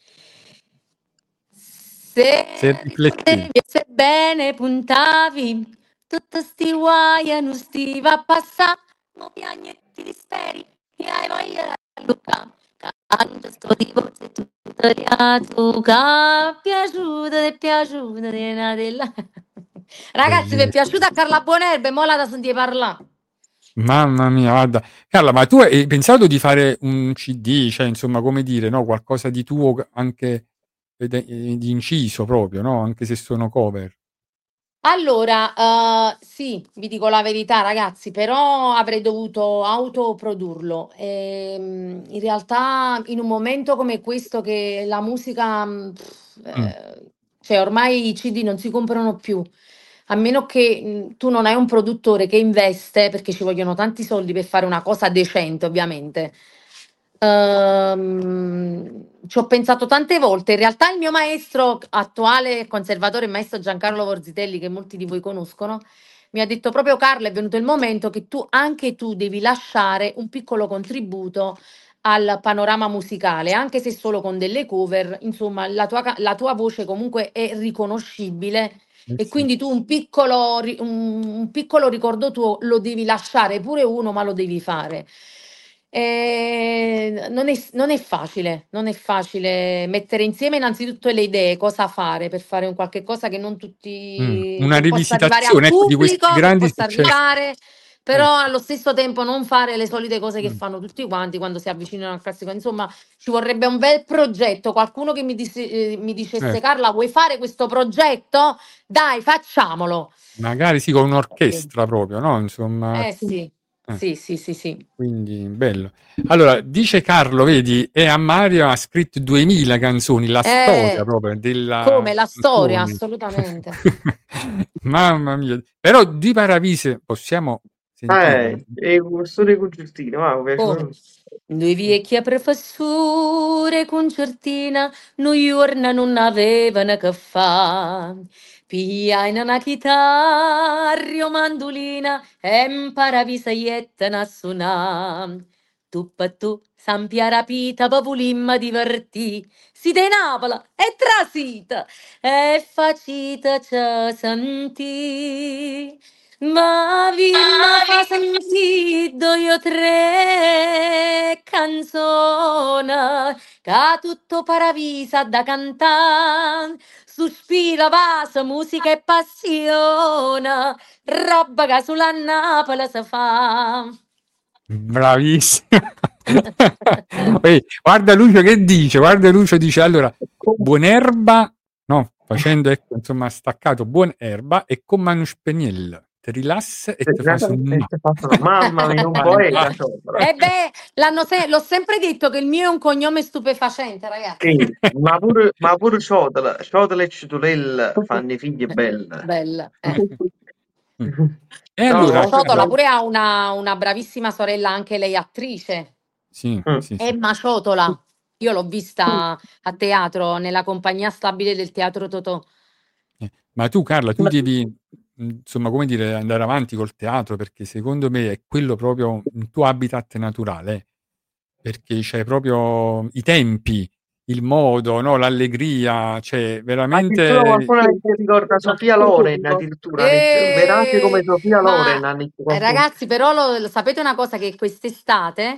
Speaker 3: Se
Speaker 2: Se rifletti.
Speaker 3: ricordevi e se bene puntavi, tutto sti guai non stiva a passare, mo piagni e ti disperi, che hai voglia di Luca. Canto sto tipo se tu tu che è piaciuto, è piaciuto di una della... Ragazzi, vi è
Speaker 2: Bellissimo.
Speaker 3: piaciuta Carla Buonerba? Mo la da sentire parlare.
Speaker 2: Mamma mia, guarda. Carla, ma tu hai pensato di fare un C D, cioè insomma, come dire, no? Qualcosa di tuo anche eh, de- di inciso proprio, no? Anche se sono cover.
Speaker 3: Allora, eh, sì, vi dico la verità, ragazzi, però avrei dovuto autoprodurlo. Ehm, in realtà, in un momento come questo, che la musica, mh, pff,
Speaker 2: Mm.
Speaker 3: eh, cioè ormai i C D non si comprano più, a meno che mh, tu non hai un produttore che investe, perché ci vogliono tanti soldi per fare una cosa decente, ovviamente. Ehm, ci ho pensato tante volte. In realtà il mio maestro attuale conservatore, il maestro Giancarlo Vorzitelli, che molti di voi conoscono, mi ha detto proprio: Carla, è venuto il momento che tu anche tu devi lasciare un piccolo contributo al panorama musicale, anche se solo con delle cover. Insomma, la tua, ca- la tua voce comunque è riconoscibile
Speaker 2: Eh
Speaker 3: e
Speaker 2: sì.
Speaker 3: quindi tu un piccolo, ri- un, un piccolo ricordo tuo lo devi lasciare, pure uno, ma lo devi fare. Eh, non è, non è facile, non è facile mettere insieme innanzitutto le idee, cosa fare per fare un qualche cosa che non
Speaker 2: Mm.
Speaker 3: tutti,
Speaker 2: Una
Speaker 3: che possa arrivare al
Speaker 2: rivisitazione, ecco, di questi
Speaker 3: pubblico, che
Speaker 2: grandi
Speaker 3: possa
Speaker 2: successi.
Speaker 3: arrivare, però
Speaker 2: Ecco.
Speaker 3: allo stesso tempo non fare le solite cose che
Speaker 2: Mm.
Speaker 3: fanno tutti quanti quando si avvicinano al classico. Insomma, ci vorrebbe un bel progetto, qualcuno che mi, disse- eh, mi dicesse:
Speaker 2: Eh,
Speaker 3: Carla, vuoi fare questo progetto? Dai, facciamolo.
Speaker 2: magari sì, con
Speaker 3: Sì.
Speaker 2: un'orchestra proprio, no? Insomma,
Speaker 3: Eh sì,
Speaker 2: eh,
Speaker 3: sì, sì, sì, sì.
Speaker 2: quindi bello. Allora, dice Carlo, vedi, e a Mario ha scritto duemila canzoni, la storia
Speaker 3: Eh,
Speaker 2: proprio della
Speaker 3: come la storia,
Speaker 2: canzone.
Speaker 3: assolutamente.
Speaker 2: Mamma mia. Però di Paravise possiamo sentirla.
Speaker 4: Eh, è una storia concertina, va, mi piace
Speaker 3: Come?
Speaker 4: proprio.
Speaker 3: Due vecchie professore concertina, noi giorni non avevano che fa. Pigliai una chitarra o mandolina e imparavi saietta a suonare. Tu per tu, Sampia rapita, popolimma divertì. Si de Napola e trasita e facita ci sentì. Ma vimma fa sentire io tre canzoni che tutto paravisa da cantare, sospiro, vaso, musica e passione, roba che sulla Napoli si fa.
Speaker 2: Bravissimo. Ehi, guarda Lucio che dice, guarda Lucio dice allora, buonerba, no, facendo ecco, insomma staccato buonerba e con manu spegniel, ti rilassa e ti fa sonnare.
Speaker 4: Mamma mia, un poeta sopra.
Speaker 3: E beh, l'hanno se- l'ho sempre detto che il mio è un cognome stupefacente, ragazzi.
Speaker 4: Sì, ma pure, ma pure Ciotola, Ciotola e Ciutolel fanno figlie belle.
Speaker 3: Bella. Eh.
Speaker 2: E
Speaker 4: No,
Speaker 2: allora,
Speaker 4: no,
Speaker 3: Ciotola
Speaker 2: Carlo,
Speaker 3: pure ha una, una bravissima sorella, anche lei attrice,
Speaker 2: sì,
Speaker 4: Mm.
Speaker 2: sì, sì.
Speaker 3: Emma Ciotola. Io l'ho vista a teatro, nella compagnia stabile del Teatro Totò.
Speaker 2: Eh, ma tu Carla, tu
Speaker 4: Ma-
Speaker 2: devi insomma, come dire, andare avanti col teatro, perché secondo me è quello proprio il tuo habitat naturale, perché c'hai proprio i tempi, il modo, no, l'allegria, cioè
Speaker 4: Addirittura
Speaker 2: veramente
Speaker 4: qualcuno si ricorda Sofia Loren, addirittura, Aniz- verace come
Speaker 3: E...
Speaker 4: Sofia
Speaker 3: Ma
Speaker 4: Loren, Aniz-
Speaker 3: eh,
Speaker 4: qualcuno.
Speaker 3: ragazzi, però lo, lo sapete una cosa che quest'estate,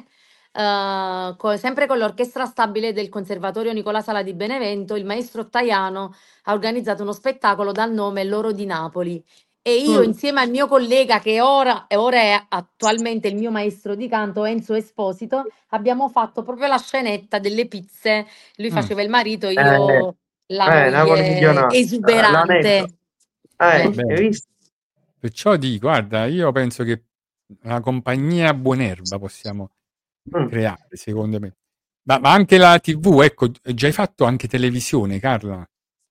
Speaker 3: eh, co- sempre con l'orchestra stabile del Conservatorio Nicola Sala di Benevento, il maestro Ottaiano ha organizzato uno spettacolo dal nome L'Oro di Napoli. E io,
Speaker 4: Mm.
Speaker 3: insieme al mio collega, che ora, e ora è attualmente il mio maestro di canto, Enzo Esposito, abbiamo fatto proprio la scenetta delle pizze. Lui
Speaker 2: mm,
Speaker 3: faceva il marito,
Speaker 4: Eh,
Speaker 3: io la
Speaker 4: eh, Napoli
Speaker 3: moglie
Speaker 4: meridionale, eh, l'aneddoto.
Speaker 3: esuberante.
Speaker 4: Eh,
Speaker 3: Eh.
Speaker 4: hai
Speaker 2: bene.
Speaker 4: visto?
Speaker 2: Perciò dico, guarda, io penso che la compagnia Buonerba possiamo
Speaker 4: Mm.
Speaker 2: creare, secondo me. Ma, ma anche la tivù, ecco, già hai fatto anche televisione, Carla?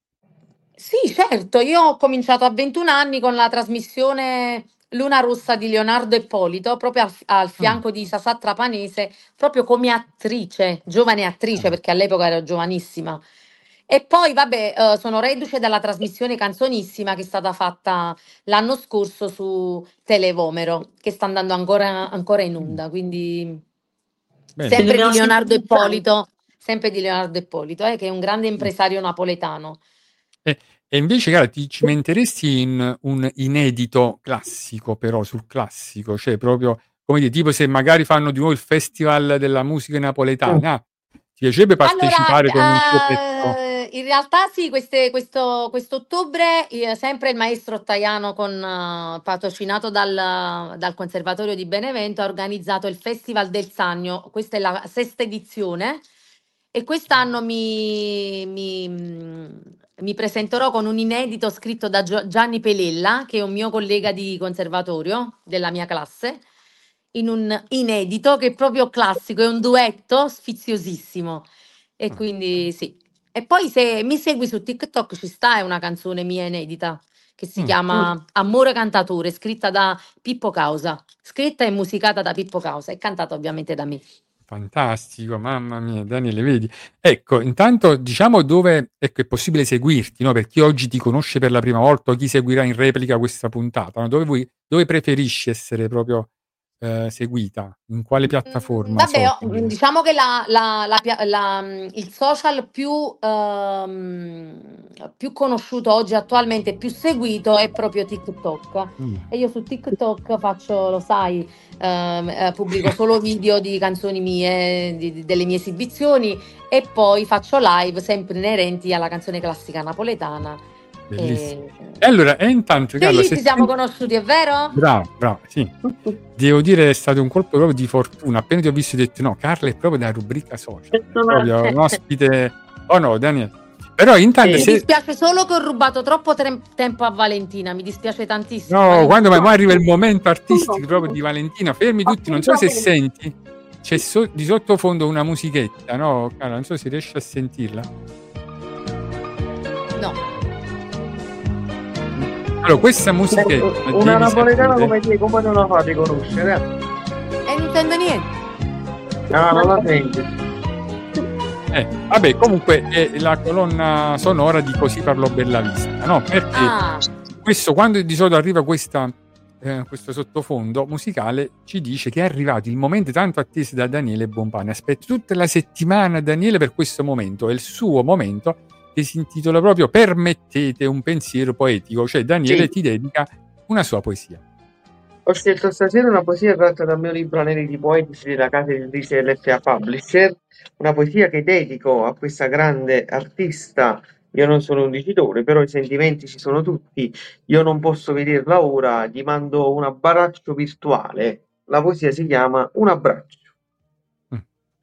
Speaker 3: Sì, certo, io ho cominciato a ventuno anni con la trasmissione Luna Rossa di Leonardo Ippolito, proprio al, al
Speaker 2: Mm.
Speaker 3: fianco di Sasà Trapanese, proprio come attrice, giovane attrice,
Speaker 2: Ah,
Speaker 3: perché all'epoca ero giovanissima. E poi, vabbè, eh, sono reduce dalla trasmissione Canzonissima che è stata fatta l'anno scorso su Televomero, che sta andando ancora, ancora in
Speaker 2: mm,
Speaker 3: onda, quindi
Speaker 2: bene.
Speaker 5: Ci
Speaker 3: sempre di
Speaker 5: dobbiamo
Speaker 3: Leonardo
Speaker 5: sintonizzare.
Speaker 3: Ippolito, sempre di Leonardo Ippolito, eh, che è un grande
Speaker 2: Mm.
Speaker 3: impresario napoletano.
Speaker 2: E, e invece, Carla, ti cimenteresti in un inedito classico, però sul classico, cioè proprio, come dire, tipo se magari fanno di nuovo il Festival della musica
Speaker 4: Mm.
Speaker 2: napoletana, ti piacerebbe
Speaker 3: Allora,
Speaker 2: partecipare con un tuo pezzo?
Speaker 3: eh, in realtà sì, queste- questo quest'ottobre eh, sempre il maestro Ottaiano, con, eh, patrocinato dal, dal Conservatorio di Benevento, ha organizzato il Festival del Sannio. Questa è la sesta edizione e quest'anno mi, mi, mm, mi presenterò con un inedito scritto da Gio- Gianni Pelella, che è un mio collega di conservatorio della mia classe, in un inedito che è proprio classico, è un duetto sfiziosissimo. E
Speaker 2: Ah,
Speaker 3: quindi sì. E poi se mi segui su TikTok ci sta, è una canzone mia inedita che si
Speaker 2: mm,
Speaker 4: Mm.
Speaker 3: chiama Amore Cantatore, scritta da Pippo Causa, scritta e musicata da Pippo Causa e cantata ovviamente da me.
Speaker 2: fantastico, mamma mia, Daniele, vedi? Ecco, intanto diciamo dove ecco, è possibile seguirti, no? Per chi oggi ti conosce per la prima volta o chi seguirà in replica questa puntata, no? Dove, vuoi, dove preferisci essere proprio eh, seguita? In quale
Speaker 3: Mm,
Speaker 2: piattaforma
Speaker 3: vabbè, oh, mm,
Speaker 2: social?
Speaker 3: diciamo che la- la- la pia- la, mm, il social più, ehm, più conosciuto oggi attualmente, più seguito è proprio TikTok.
Speaker 2: Mm.
Speaker 3: E io su TikTok faccio, lo sai, ehm, eh, pubblico solo video di canzoni mie, di- di- delle mie esibizioni e poi faccio live sempre inerenti alla canzone classica napoletana.
Speaker 2: Bellissimo.
Speaker 3: E,
Speaker 2: E allora, e intanto,
Speaker 3: e
Speaker 2: Carla,
Speaker 3: lì
Speaker 2: se
Speaker 3: ci siamo
Speaker 2: senti...
Speaker 3: conosciuti, è vero?
Speaker 2: Bravo, bravo, sì. Devo dire è stato un colpo proprio di fortuna. Appena ti ho visto ho detto no, Carla è proprio da rubrica social, è proprio un ospite... Oh no, Daniele. Però intanto
Speaker 3: Mi
Speaker 4: Sì.
Speaker 2: se...
Speaker 3: dispiace solo che ho rubato troppo tre- tempo a Valentina, mi dispiace tantissimo.
Speaker 2: No,
Speaker 3: Valentina.
Speaker 2: quando mai, mai arriva il momento artistico proprio di Valentina, fermi tutti, non so se senti, c'è so- di sottofondo una musichetta, no? Carla, non so se riesci a sentirla.
Speaker 3: No.
Speaker 2: Allora, questa musichetta...
Speaker 4: Una
Speaker 2: devi
Speaker 4: napoletana
Speaker 2: sapere-
Speaker 4: come te, come non la fa riconoscere?
Speaker 3: E non intendo niente.
Speaker 4: Ah, non la senti.
Speaker 2: Eh, vabbè, comunque è la colonna sonora di Così parlò Bellavista, no? Perché
Speaker 3: Ah,
Speaker 2: questo, quando di solito arriva questa, eh, questo sottofondo musicale, ci dice che è arrivato il momento tanto atteso da Daniele Bompani. Aspetta tutta la settimana Daniele per questo momento, è il suo momento che si intitola proprio Permettete un pensiero poetico, cioè Daniele
Speaker 4: Sì.
Speaker 2: ti dedica una sua poesia.
Speaker 4: Ho scelto stasera una poesia tratta dal mio libro Aneliti Poetici della casa editrice L F A Publisher, una poesia che dedico a questa grande artista. Io non sono un dicitore, però i sentimenti ci sono tutti. Io non posso vederla ora, gli mando un abbraccio virtuale. La poesia si chiama Un abbraccio.
Speaker 2: Mm.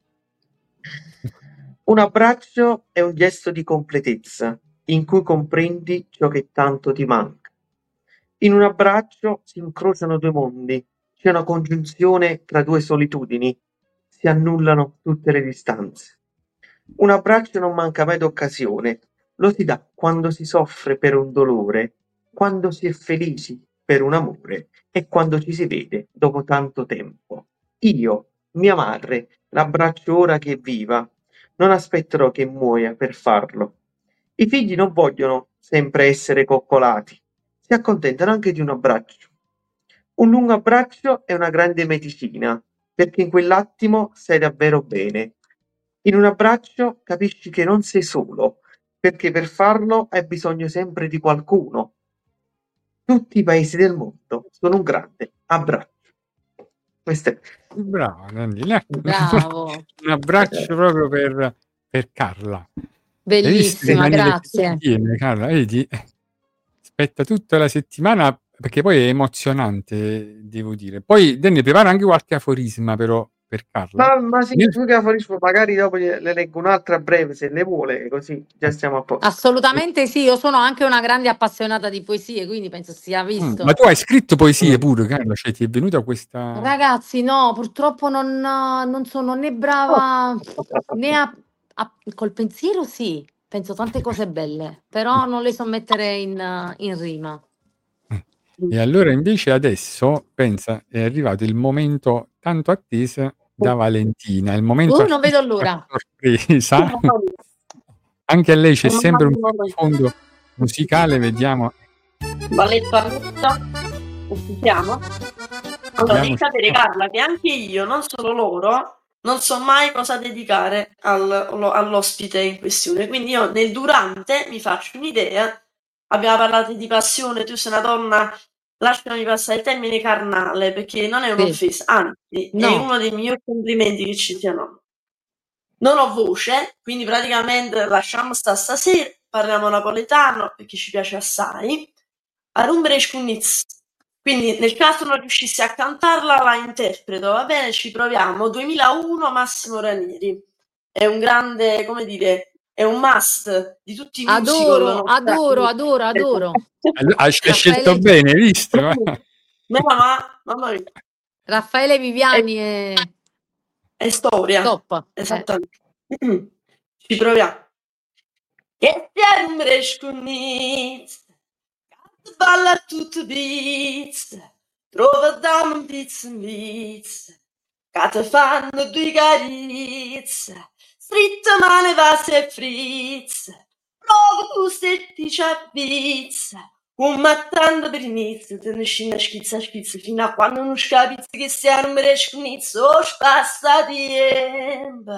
Speaker 4: Un abbraccio è un gesto di completezza, in cui comprendi ciò che tanto ti manca. In un abbraccio si incrociano due mondi, c'è una congiunzione tra due solitudini, si annullano tutte le distanze. Un abbraccio non manca mai d'occasione, lo si dà quando si soffre per un dolore, quando si è felici per un amore e quando ci si vede dopo tanto tempo. Io, mia madre, l'abbraccio ora che è viva, non aspetterò che muoia per farlo. I figli non vogliono sempre essere coccolati, si accontentano anche di un abbraccio. Un lungo abbraccio è una grande medicina, perché in quell'attimo stai davvero bene. In un abbraccio capisci che non sei solo, perché per farlo hai bisogno sempre di qualcuno. Tutti i paesi del mondo sono un grande abbraccio. Questo è...
Speaker 2: Bravo Daniele,
Speaker 3: Bravo.
Speaker 2: un abbraccio proprio per, per Carla. Hai visto che
Speaker 3: Bellissima,
Speaker 2: Daniele
Speaker 3: grazie.
Speaker 2: ti tiene, Carla? Vedi? Aspetta tutta la settimana perché poi è emozionante, devo dire. Poi Daniele prepara anche qualche aforisma però per Carla.
Speaker 4: Ma, ma sì,
Speaker 2: Nel-
Speaker 4: più che aforismo, magari dopo le le leggo un'altra a breve se le vuole, così già stiamo a posto.
Speaker 3: Assolutamente sì, io sono anche una grande appassionata di poesie, quindi penso sia
Speaker 2: Mm,
Speaker 3: visto.
Speaker 2: Ma tu hai scritto poesie pure, Carla? Cioè ti è venuta questa...
Speaker 3: Ragazzi, no, purtroppo non, non sono né brava né a, a- col pensiero, sì, penso tante cose belle, però non le so mettere in, in rima.
Speaker 2: E allora invece adesso, pensa, è arrivato il momento tanto atteso da Valentina, il momento
Speaker 3: Uh, non vedo
Speaker 2: artistico a
Speaker 3: l'ora.
Speaker 2: sorpresa. Anche a lei c'è
Speaker 5: Non
Speaker 2: sempre un
Speaker 5: immagino mai.
Speaker 2: fondo musicale, vediamo.
Speaker 5: Balletto a rutta, ufficiamo. Allora, devi
Speaker 2: Vediamo se-
Speaker 5: sapere, Carla, che anche io, non solo loro, non so mai cosa dedicare al- lo- all'ospite in questione. Quindi io nel durante mi faccio un'idea. Abbiamo parlato di passione, tu sei una donna, lasciami passare il termine carnale, perché non è
Speaker 3: Sì.
Speaker 5: un'offesa, anzi, è
Speaker 3: No.
Speaker 5: uno dei migliori complimenti che ci siano. Non ho voce, quindi praticamente lasciamo sta stasera, parliamo napoletano perché ci piace assai. A rumbere scunniz. Quindi nel caso non riuscissi a cantarla la interpreto, va bene? Ci proviamo. duemilauno Massimo Ranieri. È un grande, come dire, è un must di tutti i musical.
Speaker 3: Adoro,
Speaker 5: no?
Speaker 3: adoro, adoro, adoro.
Speaker 2: Allora, hai hai scelto
Speaker 3: Raffaele-
Speaker 2: bene, hai visto?
Speaker 5: Mamma, mamma mia,
Speaker 3: Raffaele Viviani è
Speaker 5: è storia.
Speaker 3: top. Eh.
Speaker 5: Esattamente. Ci proviamo. Che ti a rumbere scunniz. Balla tutto biz, trova dammi un pizzo in biz, che te fanno due carizze, stritto mane vase e frizz, prova tu se ti c'avvizza, un mattando per inizio, te ne scina schizza schizza, fino a quando non scapizzi che stiano un merescunizzo, o spassa tempo,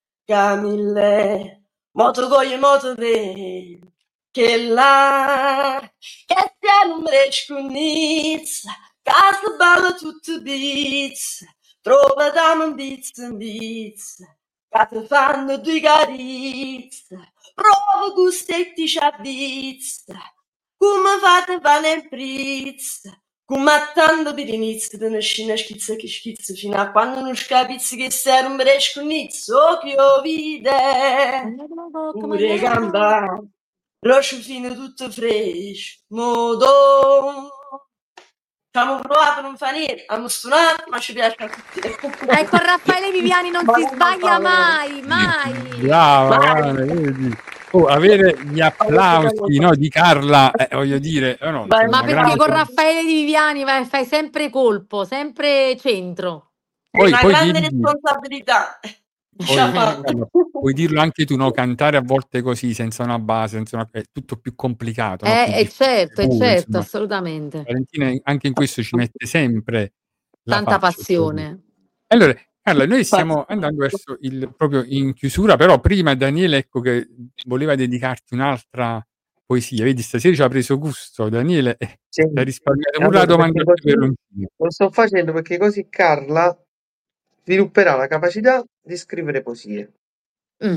Speaker 5: Camille, moto coglio moto te. Che là, che siamo un brescunizza, casa balla tutto biz, trova da un biz in biz, che te fanno due carizze, prova gustetti c'avvizza, come fate va nel prizz, come attendo per inizio, te ne scina schizza che schizza, fino a quando non scapizzi che sei un brescunizzo, oh che io vide, pure gamba. Roscio fino tutto fresh, modo. Ci abbiamo provato, non fa niente, abbiamo suonato, ma ci piace a tutti.
Speaker 3: Eh, con Raffaele Viviani non si sbaglia mai, mai.
Speaker 2: Brava,
Speaker 5: Vai.
Speaker 2: guarda, vedi. Oh, avere gli applausi, no, di Carla, eh, voglio dire, eh, no,
Speaker 5: Vai,
Speaker 2: insomma,
Speaker 3: Ma
Speaker 2: una
Speaker 3: perché
Speaker 2: grande-
Speaker 3: con Raffaele di Viviani vai- fai sempre colpo, sempre centro.
Speaker 5: È
Speaker 2: Poi-
Speaker 5: una
Speaker 2: poi
Speaker 5: grande
Speaker 2: digli-
Speaker 5: responsabilità.
Speaker 2: Poi,
Speaker 5: Ce la fa.
Speaker 2: Carla, puoi dirlo anche tu, no? Cantare a volte così, senza una base, senza una... è tutto più complicato. no?
Speaker 3: Eh,
Speaker 2: Più
Speaker 3: eh,
Speaker 2: difficile
Speaker 3: certo, eh,
Speaker 2: pure,
Speaker 3: certo,
Speaker 2: insomma.
Speaker 3: assolutamente.
Speaker 2: Valentina anche in questo ci mette sempre la
Speaker 3: Tanta
Speaker 2: faccia.
Speaker 3: passione.
Speaker 2: Allora, Carla, noi stiamo
Speaker 5: Passione.
Speaker 2: andando verso il proprio in chiusura, però prima Daniele, ecco che voleva dedicarti un'altra poesia. Vedi, stasera ci ha preso gusto, Daniele, eh,
Speaker 4: Sì.
Speaker 2: ti ha risparmiato pure
Speaker 4: Allora,
Speaker 2: la domanda
Speaker 4: perché
Speaker 2: per
Speaker 4: così-
Speaker 2: Roncino.
Speaker 4: Lo sto facendo perché così Carla svilupperà la capacità di scrivere poesie.
Speaker 3: Mm.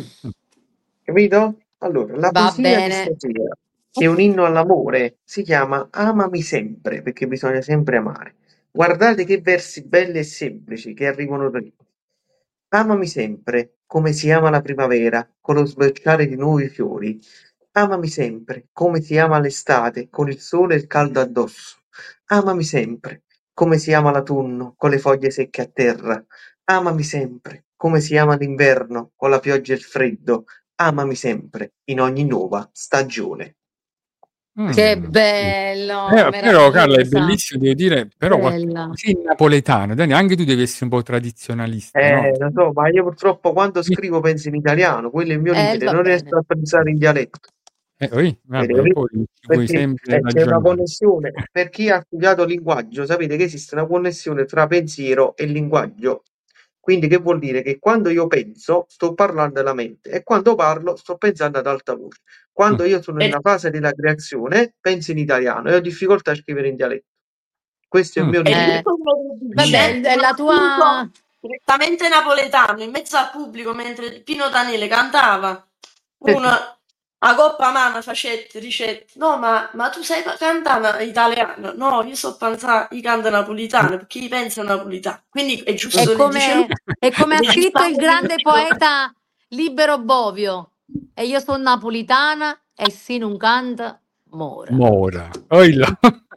Speaker 4: Capito? Allora, la
Speaker 3: Va
Speaker 4: poesia di
Speaker 3: bene.
Speaker 4: stasera, che è un inno all'amore, si chiama Amami sempre, perché bisogna sempre amare. Guardate che versi belli e semplici che arrivano da lì. Amami sempre, come si ama la primavera, con lo sbocciare di nuovi fiori. Amami sempre, come si ama l'estate, con il sole e il caldo addosso. Amami sempre, come si ama l'autunno, con le foglie secche a terra. Amami sempre, come si ama l'inverno, con la pioggia e il freddo. Amami sempre, in ogni nuova stagione.
Speaker 2: Mm.
Speaker 3: Che bello,
Speaker 2: Eh, però Carla è
Speaker 3: meravigliosa.
Speaker 2: bellissimo, devo dire, però
Speaker 3: Bella.
Speaker 2: qualcosa così in napoletano. Dani, anche tu devi essere un po' tradizionalista, no?
Speaker 4: Eh, lo so, ma io purtroppo quando scrivo penso in italiano, quello è il mio
Speaker 3: Eh,
Speaker 4: limite,
Speaker 3: va
Speaker 4: non
Speaker 3: bene.
Speaker 4: riesco a pensare in dialetto.
Speaker 2: Eh, oi,
Speaker 4: Avete
Speaker 2: vabbè,
Speaker 4: capito?
Speaker 2: poi ci vuoi
Speaker 4: Perché
Speaker 2: sempre
Speaker 4: eh, c'è una
Speaker 2: ragionare.
Speaker 4: connessione. Per chi ha studiato linguaggio, sapete che esiste una connessione tra pensiero e linguaggio. Quindi che vuol dire? Che quando io penso, sto parlando alla mente e quando parlo, sto pensando ad alta voce.
Speaker 2: Mh.
Speaker 4: Quando io sono
Speaker 5: E
Speaker 4: nella fase della creazione, penso in italiano e ho difficoltà a scrivere in dialetto. Questo è il
Speaker 2: Mh.
Speaker 4: mio
Speaker 5: e
Speaker 4: limite.
Speaker 3: Eh,
Speaker 5: tutto quello che
Speaker 3: vabbè,
Speaker 5: dice
Speaker 3: il-
Speaker 5: un
Speaker 3: la tua...
Speaker 5: accento direttamente napoletano in mezzo al pubblico mentre Pino Daniele cantava una a coppa mano facette ricette no ma, ma tu sai cantare italiano no io so pensare io canto napolitano perché io penso napolitano quindi è
Speaker 3: È
Speaker 5: giusto le dice lui
Speaker 3: come, è come ha
Speaker 5: ed è
Speaker 3: scritto il
Speaker 5: giustamente
Speaker 3: grande
Speaker 5: giusto.
Speaker 3: poeta Libero Bovio. E io sono napolitana e se non canta, mora.
Speaker 2: Mora. Oilla.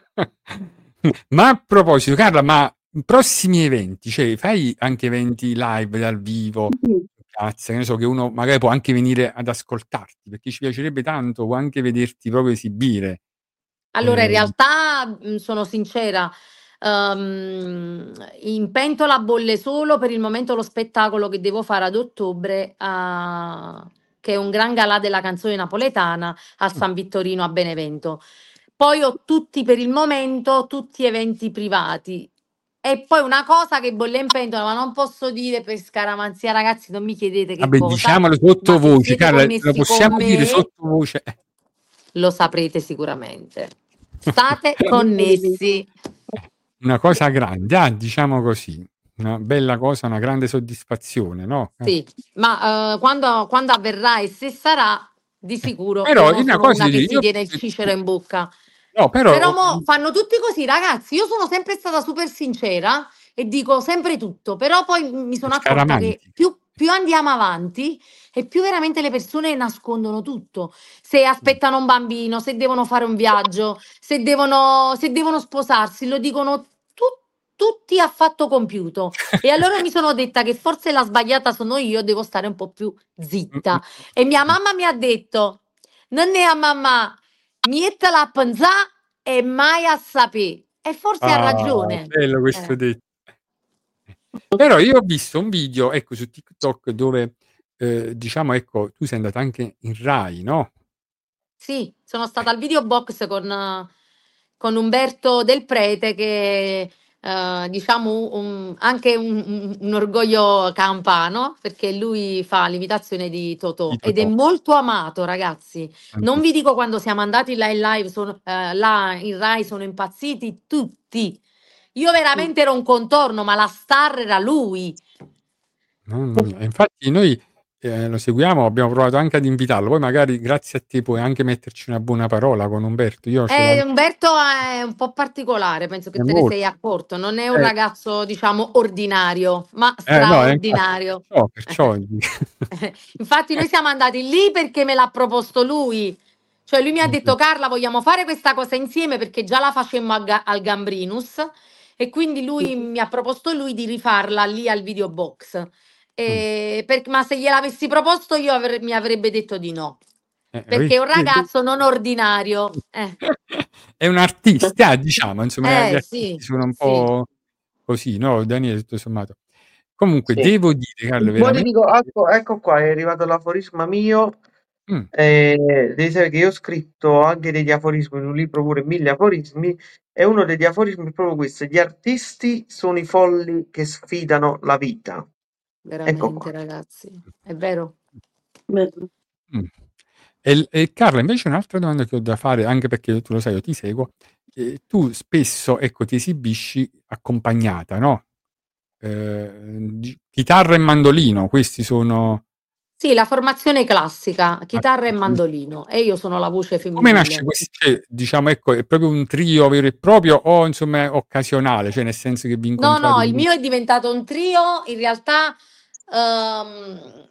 Speaker 2: Ma a proposito, Carla, ma in prossimi eventi, cioè fai anche eventi live dal vivo, piazza, che ne so, che uno magari può anche venire ad ascoltarti, perché ci piacerebbe tanto o anche vederti proprio esibire.
Speaker 3: Allora, in
Speaker 2: Eh,
Speaker 3: realtà, mh, sono sincera, ehm, in pentola bolle solo per il momento lo spettacolo che devo fare ad ottobre, a- che è un gran galà della canzone napoletana a San Vittorino a Benevento. Poi ho tutti per il momento, tutti eventi privati. E poi una cosa che bolle in pentola, ma non posso dire per scaramanzia, ragazzi, non mi chiedete che
Speaker 2: vabbè,
Speaker 3: cosa,
Speaker 2: diciamolo
Speaker 3: ma se
Speaker 2: sottovoce,
Speaker 3: siete
Speaker 2: Carla, lo
Speaker 3: connessi con
Speaker 2: possiamo dire
Speaker 3: me,
Speaker 2: sottovoce. Eh,
Speaker 3: lo saprete sicuramente. State connessi.
Speaker 2: Una cosa grande, ah, diciamo così, una bella cosa, una grande soddisfazione, no? Eh.
Speaker 3: Sì, ma eh, quando, quando avverrà e se sarà, di sicuro io
Speaker 2: Però
Speaker 3: non
Speaker 2: una
Speaker 3: sono
Speaker 2: cosa
Speaker 3: una
Speaker 2: di
Speaker 3: che
Speaker 2: dire,
Speaker 3: si
Speaker 2: io
Speaker 3: tiene il cicero in bocca.
Speaker 2: no, però
Speaker 3: Però mo fanno tutti così, ragazzi. Io sono sempre stata super sincera e dico sempre tutto, però poi mi sono accorta che
Speaker 2: scaramanti.
Speaker 3: più, più andiamo avanti e più veramente le persone nascondono tutto. Se aspettano un bambino, se devono fare un viaggio, se devono, se devono sposarsi, lo dicono tu- tutti a fatto compiuto. E allora mi sono detta che forse la sbagliata sono io, devo stare un po' più zitta. E mia mamma mi ha detto, non ne ha mamma, nientela a pensare e mai a sapere. E forse ha
Speaker 2: Ah,
Speaker 3: ragione.
Speaker 2: bello questo
Speaker 3: Eh,
Speaker 2: detto. Però io ho visto un video, ecco, su TikTok dove, eh, diciamo, ecco, tu sei andata anche in Rai, no?
Speaker 3: sì, sono stata al video box con, eh, con Umberto Del Prete che eh, diciamo un- anche un, un- un orgoglio campano perché lui fa l'imitazione di Totò
Speaker 2: Di
Speaker 3: ed è
Speaker 2: Totò.
Speaker 3: molto amato, ragazzi. Non vi dico quando siamo andati là in live, sono, eh, là in Rai sono impazziti tutti. Io veramente ero un contorno, ma la star era lui.
Speaker 2: Mamma mia. Infatti noi eh, lo seguiamo, abbiamo provato anche ad invitarlo, poi magari grazie a te puoi anche metterci una buona parola con Umberto. Io ce l'ho
Speaker 3: Eh,
Speaker 2: anche
Speaker 3: Umberto è un po' particolare, penso che te ne
Speaker 2: molto.
Speaker 3: sei accorto. Non è un
Speaker 2: Eh,
Speaker 3: ragazzo, diciamo, ordinario, ma
Speaker 2: eh, no, eh, infatti,
Speaker 3: straordinario.
Speaker 2: perciò, perciò
Speaker 3: Infatti noi siamo andati lì perché me l'ha proposto lui. Cioè lui mi ha detto Carla, vogliamo fare questa cosa insieme perché già la facemmo a Ga- al Gambrinus e quindi lui mi ha proposto lui di rifarla lì al video box. E per- ma se gliel'avessi proposto io avre- mi avrebbe detto di no.
Speaker 2: Eh,
Speaker 3: Perché è un
Speaker 2: vedi?
Speaker 3: ragazzo non ordinario. Eh,
Speaker 2: È un artista, diciamo, insomma, gli
Speaker 3: eh
Speaker 2: artisti
Speaker 3: sì,
Speaker 2: sono un
Speaker 3: sì.
Speaker 2: po' così, no, Daniele, tutto sommato. Comunque,
Speaker 4: Sì.
Speaker 2: devo dire, Carlo,
Speaker 4: Poi ti
Speaker 2: veramente...
Speaker 4: dico, ecco, ecco qua, è arrivato l'aforisma mio.
Speaker 2: Mm,
Speaker 4: Eh, devi sapere che io ho scritto anche degli aforismi in un libro, pure mille aforismi, e uno degli aforismi è proprio questo: gli artisti sono i folli che sfidano la vita. Ecco
Speaker 3: Veramente,
Speaker 4: qua.
Speaker 3: ragazzi. È vero?
Speaker 5: Bello.
Speaker 2: mm. E, e Carla, invece un'altra domanda che ho da fare, anche perché tu lo sai, io ti seguo, eh, tu spesso, ecco, ti esibisci accompagnata, no? Eh, di- chitarra e mandolino, questi sono...
Speaker 3: Sì, la formazione classica, chitarra e mandolino, e io sono la voce
Speaker 2: Come nasce
Speaker 3: femminile.
Speaker 2: questo? Cioè, diciamo, ecco, è proprio un trio vero e proprio o insomma è occasionale, cioè nel senso che vi
Speaker 3: No,
Speaker 2: incontrate?
Speaker 3: no, il mio è diventato un trio, in realtà ehm,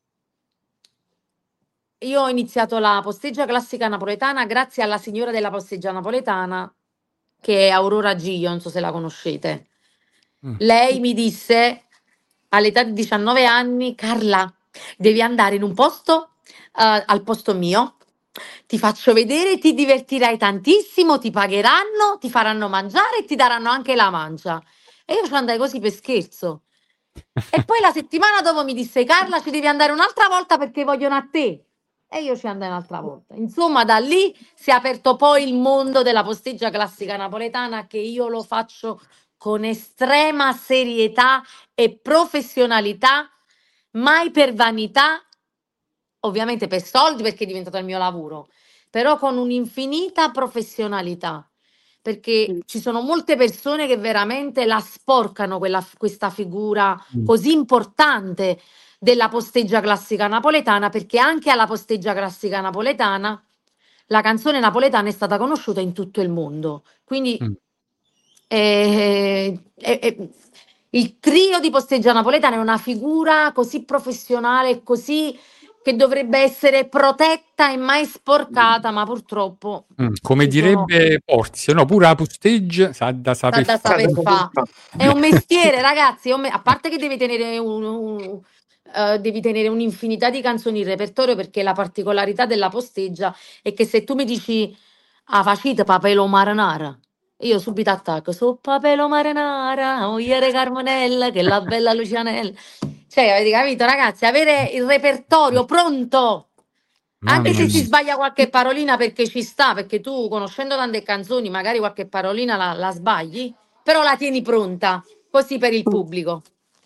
Speaker 3: io ho iniziato la posteggia classica napoletana grazie alla signora della posteggia napoletana, che è Aurora Gio, non so se la conoscete.
Speaker 2: Mm.
Speaker 3: Lei mi disse all'età di diciannove anni, Carla, devi andare in un posto eh, al posto mio, ti faccio vedere, ti divertirai tantissimo, ti pagheranno, ti faranno mangiare e ti daranno anche la mancia. E io ci andai così per scherzo. E poi la settimana dopo mi disse, Carla, ci devi andare un'altra volta perché vogliono a te. e io ci andai un'altra volta. Insomma, da lì si è aperto poi il mondo della posteggia classica napoletana, che io lo faccio con estrema serietà e professionalità, mai per vanità, ovviamente per soldi perché è diventato il mio lavoro, però con un'infinita professionalità, perché
Speaker 5: Mm.
Speaker 3: ci sono molte persone che veramente la sporcano quella, questa figura
Speaker 2: Mm.
Speaker 3: così importante della posteggia classica napoletana, perché anche alla posteggia classica napoletana la canzone napoletana è stata conosciuta in tutto il mondo. Quindi
Speaker 2: Mm.
Speaker 3: eh, eh, eh, il trio di posteggia napoletana è una figura così professionale, così che dovrebbe essere protetta e mai sporcata, ma purtroppo
Speaker 2: Mm. Come
Speaker 3: ci sono...
Speaker 2: direbbe Porzio, no, pure la posteggia sa da
Speaker 3: Sa
Speaker 2: saper
Speaker 3: da
Speaker 2: fare.
Speaker 3: saper fa. È un mestiere, ragazzi, è un me- a parte che devi tenere un, un- eh, devi tenere un'infinità di canzoni in repertorio, perché la particolarità della posteggia è che se tu mi dici ah, facite papelo marinara, io subito attacco su papelo marinara, mogliere Carmonella, che la bella Lucianella. Cioè, avete capito, ragazzi? Avere il repertorio pronto, anche
Speaker 2: Mamma
Speaker 3: se si
Speaker 2: mia.
Speaker 3: sbaglia qualche parolina, perché ci sta, perché tu, conoscendo tante canzoni, magari qualche parolina la, la sbagli, però la tieni pronta, così per il pubblico,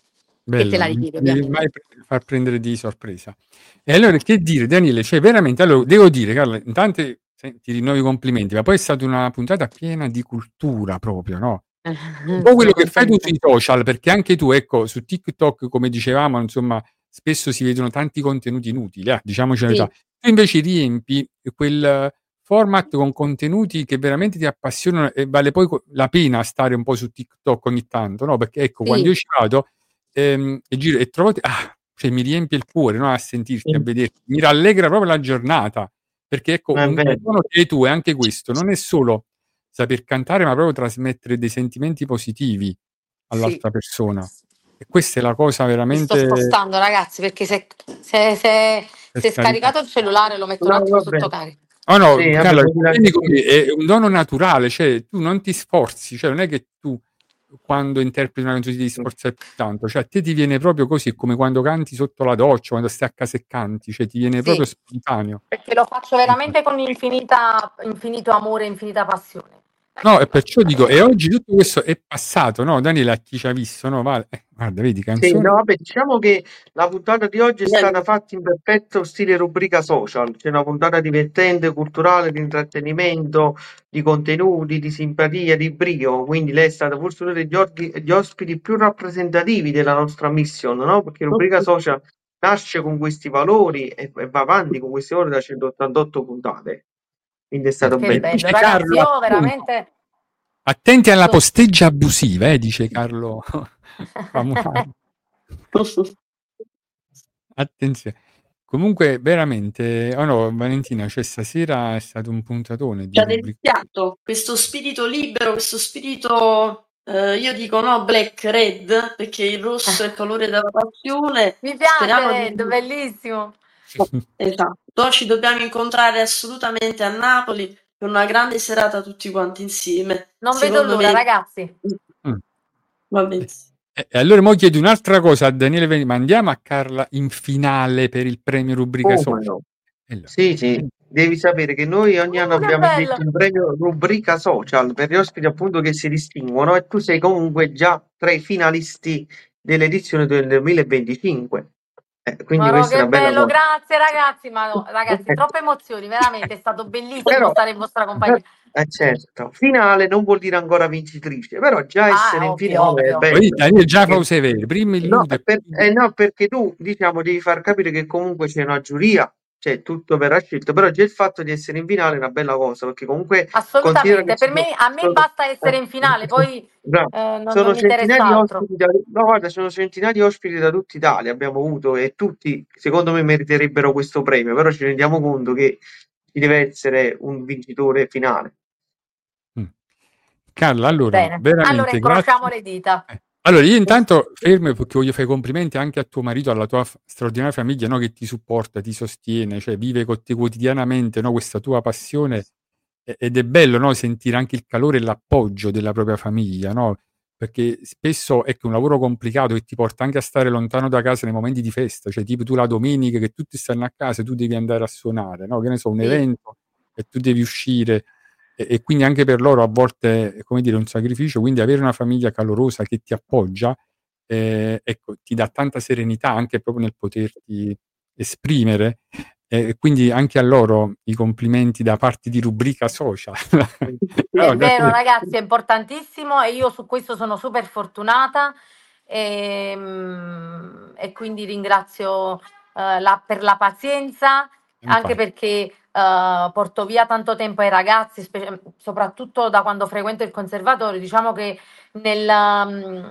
Speaker 3: che te
Speaker 2: Bello,
Speaker 3: la
Speaker 2: non
Speaker 3: richiede,
Speaker 2: ti devi
Speaker 3: ovviamente.
Speaker 2: mai pre- far prendere di sorpresa. E allora che dire, Daniele? Cioè, veramente, allora, devo dire, Carla, intanto se- ti rinnovo i complimenti, ma poi è stata una puntata piena di cultura proprio, no? Un po' quello
Speaker 3: Sono
Speaker 2: che fai tu
Speaker 3: contenta.
Speaker 2: sui social, perché anche tu, ecco, su TikTok, come dicevamo, insomma, spesso si vedono tanti contenuti inutili, eh, diciamoci la
Speaker 3: Sì,
Speaker 2: verità. Tu invece riempi quel format con contenuti che veramente ti appassionano e vale poi co- la pena stare un po' su TikTok ogni tanto, no? Perché ecco, quando
Speaker 3: sì,
Speaker 2: io ci vado ehm, e giro e trovo, ah, cioè mi riempie il cuore, no? A sentirti, a vederti, mi rallegra proprio la giornata, perché ecco,
Speaker 4: È
Speaker 2: un, un
Speaker 4: vero.
Speaker 2: dono che hai tu è anche questo, non è solo saper cantare, ma proprio trasmettere dei sentimenti positivi
Speaker 3: sì.
Speaker 2: all'altra persona. E questa è la cosa
Speaker 3: Mi sto
Speaker 2: veramente
Speaker 3: spostando, ragazzi, perché se, se, se,
Speaker 2: per
Speaker 3: se è
Speaker 2: carità.
Speaker 3: scaricato il cellulare lo metto un
Speaker 4: No,
Speaker 3: attimo
Speaker 4: vabbè.
Speaker 3: sotto carica.
Speaker 2: Oh no,
Speaker 4: Sì, vabbè,
Speaker 2: Carla,
Speaker 4: puoi dire
Speaker 2: vieni
Speaker 4: anche
Speaker 2: con
Speaker 4: tu.
Speaker 2: me, è un dono naturale, cioè tu non ti sforzi, cioè non è che tu quando interpreti una canzone ti devi sforzare più tanto, cioè a te ti viene proprio così, è come quando canti sotto la doccia, quando stai a casa e canti, cioè ti viene proprio
Speaker 3: Sì,
Speaker 2: spontaneo.
Speaker 3: perché lo faccio veramente con infinita, infinito amore, infinita passione.
Speaker 2: No, e perciò dico, e oggi tutto questo è passato, no? Daniele, a chi ci ha visto, no? Vale. Eh, guarda, vedi,
Speaker 4: Sì,
Speaker 2: canzoni.
Speaker 4: no, vabbè, diciamo che la puntata di oggi è
Speaker 5: Bene.
Speaker 4: stata fatta in perfetto stile rubrica social, c'è una puntata divertente, culturale, di intrattenimento, di contenuti, di simpatia, di brio, quindi lei è stata forse uno degli, ordi- degli ospiti più rappresentativi della nostra mission, no? Perché rubrica social nasce con questi valori e, e va avanti con questi valori da centottantotto puntate, quindi è stato
Speaker 3: Che
Speaker 2: E
Speaker 4: bello.
Speaker 3: bello,
Speaker 2: dice
Speaker 3: ragazzi,
Speaker 2: Carlo,
Speaker 3: io
Speaker 2: appunto,
Speaker 3: veramente
Speaker 2: attenti alla
Speaker 3: so-
Speaker 2: posteggia abusiva, eh, dice Carlo Famuani. Attenzione. Comunque, veramente, oh no, Valentina, cioè stasera è stato un puntatone
Speaker 5: Ci
Speaker 2: di
Speaker 5: ha
Speaker 2: rubrica.
Speaker 5: deliziato questo spirito libero, questo spirito, eh, io dico no, black, red, perché il rosso è il colore della passione.
Speaker 3: mi piace
Speaker 5: Speriamo di...
Speaker 3: Red, bellissimo.
Speaker 5: Esatto, ci dobbiamo incontrare assolutamente a Napoli per una grande serata tutti quanti insieme.
Speaker 3: Non vedo
Speaker 5: Secondo
Speaker 3: l'ora,
Speaker 5: me
Speaker 3: ragazzi.
Speaker 2: Mm.
Speaker 5: va benissimo.
Speaker 2: E e allora mo chiedo un'altra cosa a Daniele Veni, ma andiamo a Carla in finale per il premio rubrica
Speaker 4: Come
Speaker 2: social.
Speaker 4: no?
Speaker 2: E là.
Speaker 4: Sì, sì, devi sapere che noi ogni anno
Speaker 3: Uh, che
Speaker 4: abbiamo indetto
Speaker 3: bello.
Speaker 4: un premio rubrica social per gli ospiti appunto che si distinguono e tu sei comunque già tra i finalisti dell'edizione del duemilaventicinque. Eh, quindi
Speaker 3: Maro,
Speaker 4: questa è
Speaker 3: che
Speaker 4: una bella
Speaker 3: bello,
Speaker 4: cosa.
Speaker 3: grazie ragazzi, ma no, ragazzi, troppe emozioni, veramente, è stato bellissimo
Speaker 4: Però,
Speaker 3: stare in vostra compagnia.
Speaker 4: eh, certo, finale non vuol dire ancora vincitrice, però già essere
Speaker 3: Ah,
Speaker 4: in
Speaker 3: ovvio,
Speaker 4: finale è
Speaker 3: ovvio.
Speaker 2: Poi
Speaker 4: bello.
Speaker 2: Daniele già fa
Speaker 4: Perché-
Speaker 2: severo, prima
Speaker 4: No,
Speaker 2: illude,
Speaker 4: per-
Speaker 2: poi-
Speaker 4: eh, no, perché tu diciamo devi far capire che comunque c'è una giuria, cioè tutto verrà scelto, però già il fatto di essere in finale è una bella cosa, perché comunque considera che
Speaker 3: Assolutamente,
Speaker 4: ci
Speaker 3: per
Speaker 4: sono,
Speaker 3: me, a me
Speaker 4: sono-
Speaker 3: basta essere in finale, poi eh,
Speaker 4: bravo.
Speaker 3: non, non
Speaker 4: Sono
Speaker 3: mi
Speaker 4: centinaia
Speaker 3: interessa
Speaker 4: di
Speaker 3: altro.
Speaker 4: ospiti da, no, guarda, sono centinaia di ospiti da tutta Italia abbiamo avuto e tutti secondo me meriterebbero questo premio, però ci rendiamo conto che ci deve essere un vincitore finale.
Speaker 2: Mm. Carla, allora,
Speaker 3: Bene, allora
Speaker 2: veramente
Speaker 3: incrociamo
Speaker 2: grazie.
Speaker 3: le dita.
Speaker 2: Eh, Allora, io intanto fermo perché voglio fare i complimenti anche a tuo marito, alla tua f- straordinaria famiglia, no, che ti supporta, ti sostiene, cioè vive con te quotidianamente, no, questa tua passione. E- ed è bello, no, sentire anche il calore e l'appoggio della propria famiglia, no? perché spesso è che un lavoro complicato che ti porta anche a stare lontano da casa nei momenti di festa, cioè tipo tu la domenica che tutti stanno a casa e tu devi andare a suonare, no? Che ne so, un
Speaker 3: Sì.
Speaker 2: evento e tu devi uscire e, e quindi anche per loro a volte è come dire un sacrificio, quindi avere una famiglia calorosa che ti appoggia, eh, ecco, ti dà tanta serenità anche proprio nel poterti esprimere. E quindi anche a loro i complimenti da parte di Rubrica Social.
Speaker 3: È
Speaker 2: No,
Speaker 3: vero,
Speaker 2: Daniele.
Speaker 3: ragazzi, è importantissimo e io su questo sono super fortunata e, mm, e quindi ringrazio eh, la- per la pazienza, anche
Speaker 2: Infatti.
Speaker 3: perché eh, porto via tanto tempo ai ragazzi, spe- soprattutto da quando frequento il conservatorio. Diciamo che nel, mm,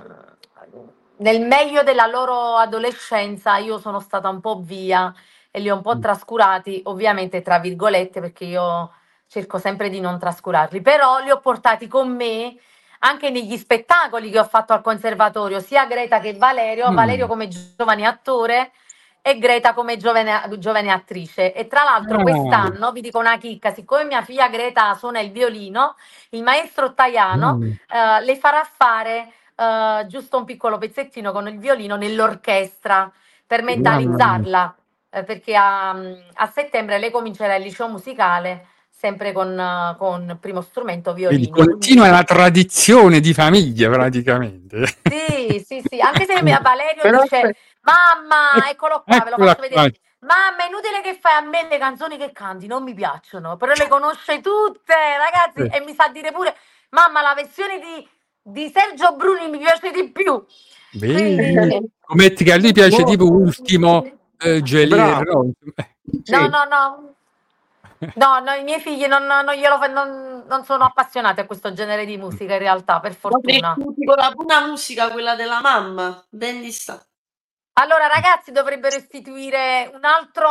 Speaker 3: nel meglio della loro adolescenza io sono stata un po' via e li ho un po'
Speaker 2: Mm.
Speaker 3: trascurati, ovviamente tra virgolette, perché io cerco sempre di non trascurarli, però li ho portati con me anche negli spettacoli che ho fatto al conservatorio, sia Greta che Valerio,
Speaker 2: Mm.
Speaker 3: Valerio come giovane attore e Greta come giovane, giovane attrice. E tra l'altro
Speaker 2: Ah.
Speaker 3: quest'anno, vi dico una chicca, siccome mia figlia Greta suona il violino, il maestro Taiano
Speaker 2: Mm.
Speaker 3: eh, le farà fare eh, giusto un piccolo pezzettino con il violino nell'orchestra per mentalizzarla, eh, perché a, a settembre lei comincerà il liceo musicale sempre con, eh, con primo strumento
Speaker 2: Vedi,
Speaker 3: violino.
Speaker 2: continua la tradizione di famiglia praticamente.
Speaker 3: Sì, sì, sì, anche se mia Valerio
Speaker 4: Però
Speaker 3: dice,
Speaker 4: aspe-
Speaker 3: mamma, eccolo qua, ve lo
Speaker 2: Eccola
Speaker 3: faccio vedere.
Speaker 2: qua.
Speaker 3: Mamma, è inutile che fai a me le canzoni che canti, non mi piacciono, però le conosce tutte, ragazzi,
Speaker 2: Sì.
Speaker 3: e mi sa dire pure, mamma, la versione di, di Sergio Bruni mi piace di più.
Speaker 2: Vedi?
Speaker 3: Quindi,
Speaker 2: Scommetti che a lui piace
Speaker 4: Mo-
Speaker 2: tipo Ultimo, eh, Geolier,
Speaker 4: Bravo.
Speaker 2: no?
Speaker 4: Sì.
Speaker 3: no, no, no. No, no, i miei figli non, non glielo fa- non, non sono appassionati a questo genere di musica in realtà, per
Speaker 5: Sono
Speaker 3: fortuna.
Speaker 5: cresciuti con la buona musica, quella della mamma, ben dista.
Speaker 3: Allora, ragazzi, dovrebbero istituire un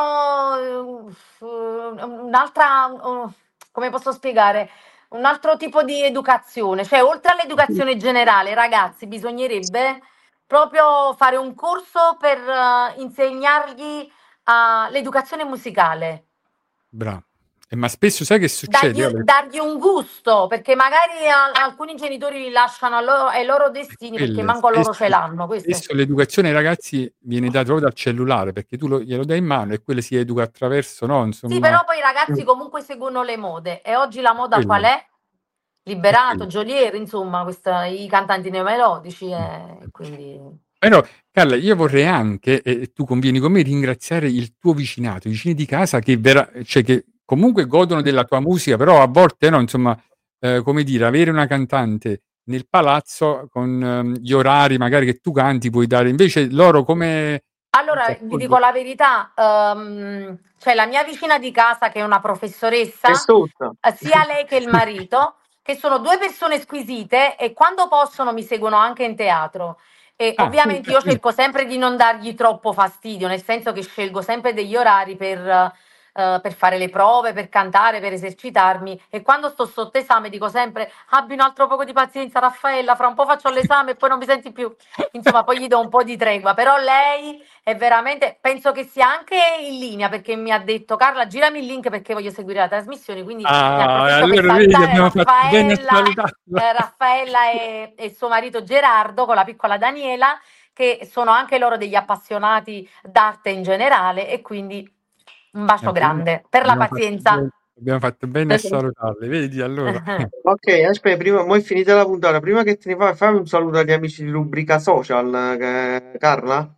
Speaker 3: altro, uh, un'altra, uh, come posso spiegare? Un altro tipo di educazione, cioè oltre all'educazione generale, ragazzi, bisognerebbe proprio fare un corso per uh, insegnargli uh, l'educazione musicale.
Speaker 2: Bravo. Eh, ma spesso sai che succede?
Speaker 3: Dargli,
Speaker 2: Vabbè,
Speaker 3: dargli un gusto, perché magari a- alcuni genitori li lasciano a loro- ai loro destini perché
Speaker 2: quelle,
Speaker 3: manco loro
Speaker 2: spesso,
Speaker 3: ce l'hanno. Questo è.
Speaker 2: spesso l'educazione ai ragazzi viene data proprio dal cellulare perché tu lo, glielo dai in mano e quello si educa attraverso, no?
Speaker 3: Sì,
Speaker 2: Insomma,
Speaker 3: però poi i ragazzi comunque seguono le mode. E oggi la moda qual
Speaker 2: quello,
Speaker 3: è?
Speaker 2: è
Speaker 3: Liberato,
Speaker 2: quello.
Speaker 3: Geolier, insomma, questa- i cantanti neomelodici. E quindi...
Speaker 2: Però, Carla, io vorrei anche, e tu convieni con me, ringraziare il tuo vicinato, i vicini di casa che, vera- cioè, che comunque godono della tua musica, però a volte, no, insomma, eh, come dire, avere una cantante nel palazzo con ehm, gli orari magari che tu canti puoi dare, invece loro come...
Speaker 3: Allora, vi dico la verità, ehm, c'è la mia vicina di casa che è una professoressa,
Speaker 4: Che sotto.
Speaker 3: eh, sia lei che il marito, che sono due persone squisite e quando possono mi seguono anche in teatro. E
Speaker 2: Ah,
Speaker 3: ovviamente io
Speaker 2: sì.
Speaker 3: cerco sempre di non dargli troppo fastidio, nel senso che scelgo sempre degli orari per, eh, per fare le prove, per cantare, per esercitarmi. E quando sto sotto esame dico sempre: abbi un altro poco di pazienza, Raffaella, fra un po' faccio l'esame e poi non mi senti più. Insomma, poi gli do un po' di tregua. Però lei è veramente, penso che sia anche in linea perché mi ha detto: Carla, girami il link perché voglio seguire la trasmissione. Quindi ne
Speaker 2: Ah,
Speaker 3: approfitto per
Speaker 2: allora vedi,
Speaker 3: salutare
Speaker 2: abbiamo fatto bene a
Speaker 3: Raffaella.
Speaker 2: salutarlo.
Speaker 3: Eh, Raffaella e, e suo marito Gerardo con la piccola Daniela, che sono anche loro degli appassionati d'arte in generale, e quindi un bacio
Speaker 2: Abbiamo,
Speaker 3: grande per la
Speaker 2: abbiamo fatto
Speaker 3: pazienza.
Speaker 2: bene, abbiamo fatto bene a salutarli, vedi allora.
Speaker 4: Ok, aspetta, prima, mo è finita la puntata. Prima che te ne fai, fammi un saluto agli amici di Rubrica Social, eh, Carla.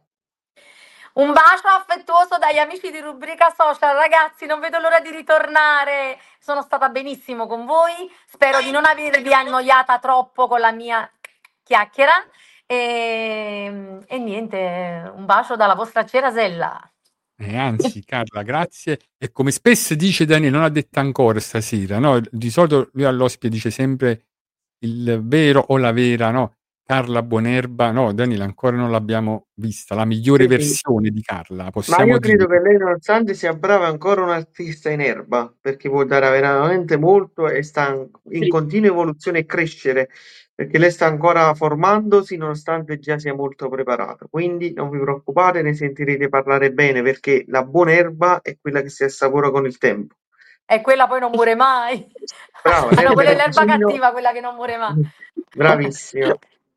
Speaker 3: Un bacio affettuoso dagli amici di Rubrica Social, ragazzi, non vedo l'ora di ritornare. Sono stata benissimo con voi, spero di non avervi annoiata troppo con la mia chiacchiera e, e niente, un bacio dalla vostra Cerasella.
Speaker 2: E anzi, Carla, grazie. E come spesso dice Daniele, non ha detto ancora stasera, no? Di solito lui all'ospite dice sempre il vero o la vera, no? Carla Buonerba, no, Daniele, ancora non l'abbiamo vista, la migliore
Speaker 4: Sì.
Speaker 2: versione di Carla,
Speaker 4: Ma
Speaker 2: possiamo
Speaker 4: io credo
Speaker 2: dire.
Speaker 4: che lei, nonostante sia brava, è ancora un artista in erba, perché può dare veramente molto e sta in- in
Speaker 5: Sì.
Speaker 4: continua evoluzione e crescere, perché lei sta ancora formandosi, nonostante già sia molto preparato. Quindi non vi preoccupate, ne sentirete parlare bene, perché la buona erba è quella che si assapora con il tempo.
Speaker 3: E quella poi non muore mai.
Speaker 4: Brava,
Speaker 3: Ah no,
Speaker 4: sempre
Speaker 3: quella è
Speaker 4: nel
Speaker 3: l'erba
Speaker 4: bisogno.
Speaker 3: cattiva, quella che non muore mai.
Speaker 4: Bravissima.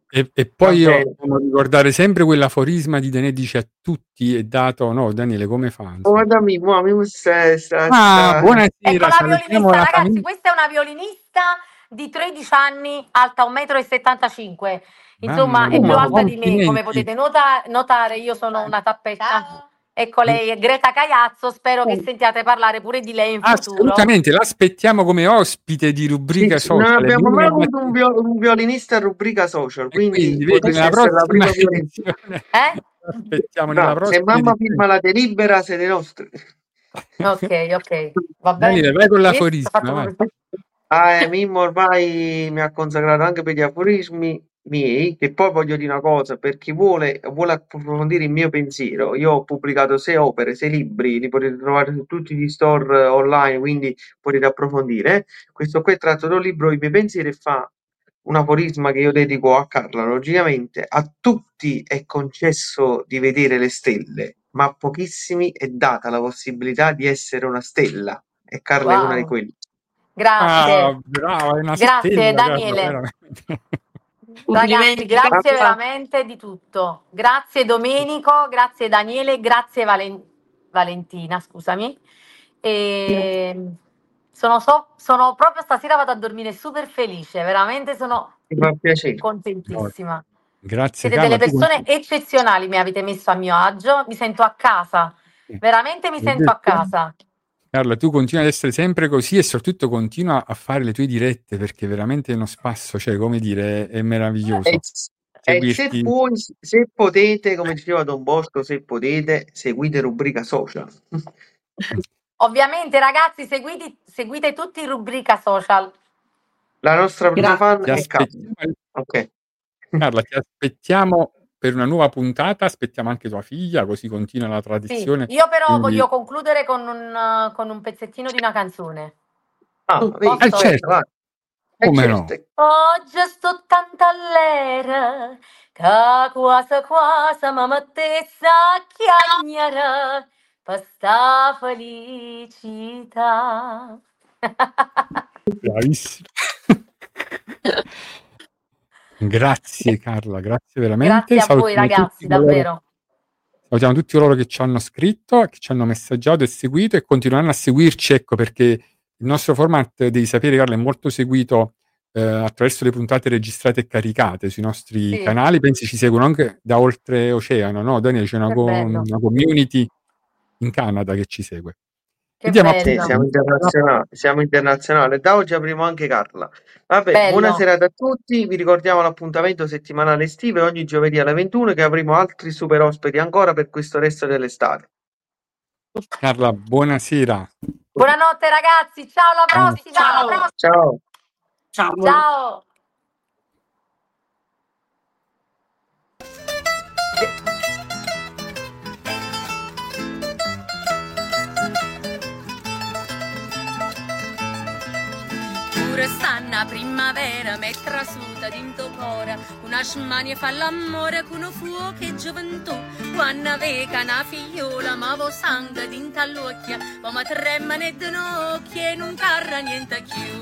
Speaker 2: E, e
Speaker 4: Va
Speaker 2: poi io
Speaker 4: bene.
Speaker 2: devo ricordare sempre quell'aforisma di Daniele, dice a tutti è dato, no Daniele come fa?
Speaker 4: Oh,
Speaker 2: Insomma.
Speaker 4: guarda, mi, mo, mi sta, sta,
Speaker 2: Ah,
Speaker 4: sta...
Speaker 3: Ecco
Speaker 2: buonasera,
Speaker 3: la
Speaker 2: salutiamo
Speaker 3: violinista,
Speaker 2: la
Speaker 3: ragazzi,
Speaker 2: famiglia.
Speaker 3: questa è una violinista di tredici anni, alta un metro e settantacinque. Insomma,
Speaker 2: Mamma
Speaker 3: è più
Speaker 2: mia,
Speaker 3: alta di me, come
Speaker 2: complimenti.
Speaker 3: potete nota- notare, io sono una tappetta. Ecco, lei è Greta Caiazzo, spero che sentiate parlare pure di lei in futuro.
Speaker 2: Assolutamente, l'aspettiamo come ospite di
Speaker 4: Sì,
Speaker 2: rubrica
Speaker 4: sì, non
Speaker 2: social.
Speaker 4: abbiamo mai
Speaker 2: Lunga
Speaker 4: avuto un,
Speaker 2: mattina.
Speaker 4: vio- un violinista a rubrica social,
Speaker 2: E
Speaker 4: quindi
Speaker 2: quindi vedi
Speaker 4: potresti
Speaker 2: nella
Speaker 4: essere la
Speaker 2: prossima
Speaker 4: prima violinista.
Speaker 2: edizione,
Speaker 3: Eh?
Speaker 2: aspettiamo nella
Speaker 4: No, se
Speaker 2: prossima
Speaker 4: mamma
Speaker 2: edizione.
Speaker 4: firma la delibera, siete nostri.
Speaker 3: Ok, ok, va
Speaker 2: Daniele,
Speaker 3: bene.
Speaker 2: vai con
Speaker 3: Visto? Ho
Speaker 2: l'aforisma,
Speaker 3: fatto
Speaker 2: vai.
Speaker 3: proprio-
Speaker 4: Ah, eh, Mimmo ormai mi ha consacrato anche per gli aforismi miei, che poi voglio dire una cosa, per chi vuole, vuole approfondire il mio pensiero, io ho pubblicato sei opere, sei libri, li potete trovare su tutti gli store eh, online, quindi potete approfondire. Questo qui è tratto da un libro, I miei pensieri, e fa un aforisma che io dedico a Carla. Logicamente, a tutti è concesso di vedere le stelle, ma a pochissimi è data la possibilità di essere una stella. E Carla è una di
Speaker 3: Wow.
Speaker 4: quelli.
Speaker 3: Grazie.
Speaker 2: Ah, brava, è una
Speaker 3: Grazie,
Speaker 2: stella, Carla,
Speaker 3: Daniele.
Speaker 2: veramente.
Speaker 3: Ragazzi,
Speaker 5: Complimenti,
Speaker 3: grazie
Speaker 5: Carla.
Speaker 3: veramente di tutto. Grazie Domenico, grazie Daniele, grazie Valen- Valentina, scusami. E sono, so- sono proprio stasera vado a dormire super felice, veramente sono
Speaker 4: Mi fa piacere.
Speaker 3: contentissima.
Speaker 2: Grazie
Speaker 3: Siete
Speaker 2: Carla.
Speaker 3: delle
Speaker 2: tu
Speaker 3: persone eccezionali, mi avete messo a mio agio, mi sento a casa, veramente mi
Speaker 2: Ho
Speaker 3: sento a
Speaker 2: detto-
Speaker 3: casa.
Speaker 2: Carla, tu continui ad essere sempre così e soprattutto continua a fare le tue dirette perché veramente è uno spasso, cioè come dire, è meraviglioso.
Speaker 4: E, e se
Speaker 2: Seguirti.
Speaker 4: puoi, se potete, come diceva Don Bosco, se potete, seguite rubrica social.
Speaker 3: Ovviamente ragazzi, seguite, seguite tutti in rubrica social.
Speaker 4: La nostra prima
Speaker 5: Grazie.
Speaker 4: fan
Speaker 2: Ti
Speaker 4: è Carla.
Speaker 2: aspettiamo,
Speaker 4: Ok.
Speaker 2: Carla, ti aspettiamo per una nuova puntata, aspettiamo anche tua figlia, così continua la
Speaker 3: Sì,
Speaker 2: tradizione.
Speaker 3: io però
Speaker 2: Quindi-
Speaker 3: voglio concludere con un, con un pezzettino di una canzone.
Speaker 4: Ah,
Speaker 5: Mm.
Speaker 4: vedi,
Speaker 2: Eh,
Speaker 3: Posso?
Speaker 2: certo,
Speaker 4: vai. Eh,
Speaker 2: come
Speaker 4: certo.
Speaker 2: no?
Speaker 3: Oggi sto tanto all'era che quasi quasi mi mettesse a chiagnare per sta felicità.
Speaker 2: Bravissima. Grazie Carla, grazie veramente.
Speaker 3: Grazie a voi
Speaker 2: Salutiamo
Speaker 3: ragazzi,
Speaker 2: tutti coloro-
Speaker 3: davvero.
Speaker 2: Salutiamo tutti coloro che ci hanno scritto, che ci hanno messaggiato e seguito e continueranno a seguirci, ecco perché il nostro format, devi sapere Carla, è molto seguito eh, attraverso le puntate registrate e caricate sui nostri
Speaker 3: Sì.
Speaker 2: canali, pensi ci seguono anche da oltreoceano, no? Daniele, c'è una,
Speaker 3: Che
Speaker 2: co-
Speaker 3: bello.
Speaker 2: una community in Canada che ci segue.
Speaker 3: Che
Speaker 2: E diamo
Speaker 3: bello.
Speaker 4: Sì,
Speaker 2: appuntamento.
Speaker 4: siamo internazionali, siamo internazionali. Da oggi apriamo anche Carla. Vabbè,
Speaker 3: Bello.
Speaker 4: buona serata a tutti. Vi ricordiamo l'appuntamento settimanale estivo ogni giovedì alle ventuno, che avremo altri super ospiti ancora per questo resto dell'estate.
Speaker 2: Carla, buonasera.
Speaker 3: Buonanotte ragazzi, ciao alla prossima.
Speaker 5: Ciao.
Speaker 4: Ciao.
Speaker 5: Ciao.
Speaker 3: Ciao.
Speaker 6: Pure stanna primavera, me trasuta dinto cora, una smania fa l'amore con un fuoco e gioventù. Quando veca una figliola, ma vo sangue dinto all'occhia, ma mi tremano di nocchi e non carra niente più.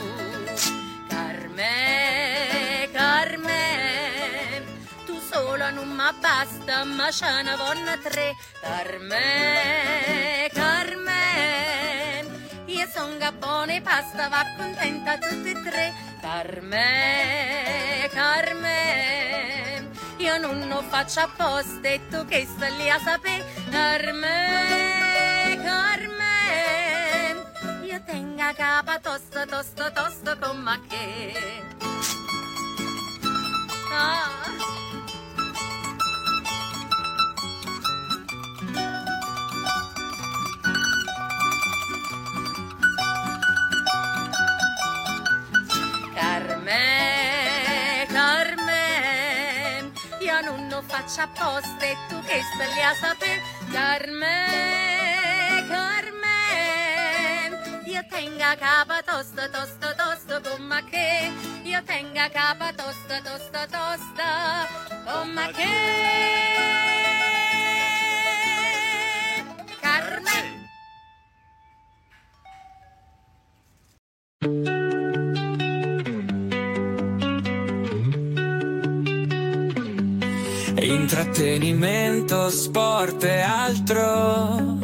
Speaker 6: Carmen, Carmen, tu sola non mi basta, ma c'è una vonna tre. Carmen, Carmen, io son buone pasta, va contenta tutti e tre. Carmen, Carmen, io non lo faccio apposta e tu che stai lì a sapere. Carmen, Carmen, io tengo a capa tosto, tosto, tosto come che. Ah. Carmen, Carmen, io non lo faccio apposta e tu che stai lì a sapere. Carmen, Carmen, io tengo a capa tosta, tosta, tosta come che. Io tengo a capa tosta, tosta, tosta come che. Carmen.
Speaker 1: intrattenimento, sport e altro.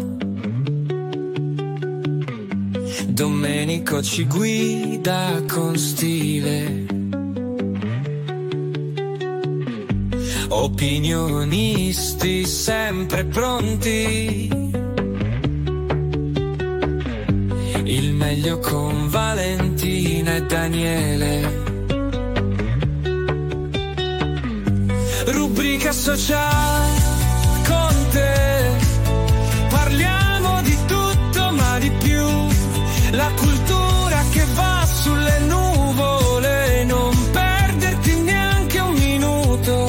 Speaker 1: Domenico ci guida con stile, opinionisti sempre pronti, il meglio con Valentina e Daniele. Rubrica sociale con te, parliamo di tutto ma di più, la cultura che va sulle nuvole, non perderti neanche un minuto.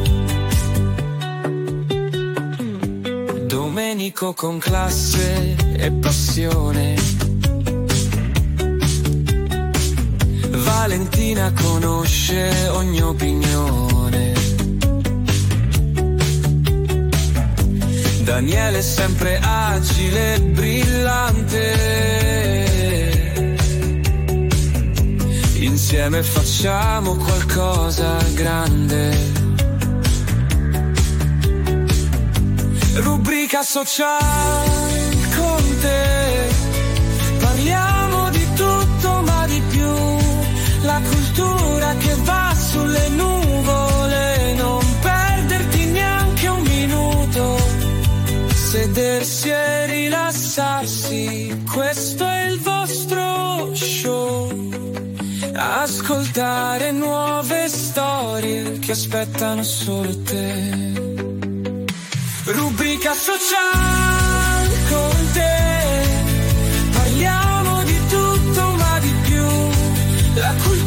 Speaker 1: Domenico con classe e passione, Valentina conosce ogni opinione, Daniele sempre agile e brillante. Insieme facciamo qualcosa grande. Rubrica sociale con te, parliamo di tutto ma di più, la cultura che va sulle nuvole, non perderti neanche un minuto, sedersi e rilassarsi, questo è il vostro show, ascoltare nuove storie che aspettano solo te. Rubrica sociale con te, parliamo di tutto ma di più, la cultura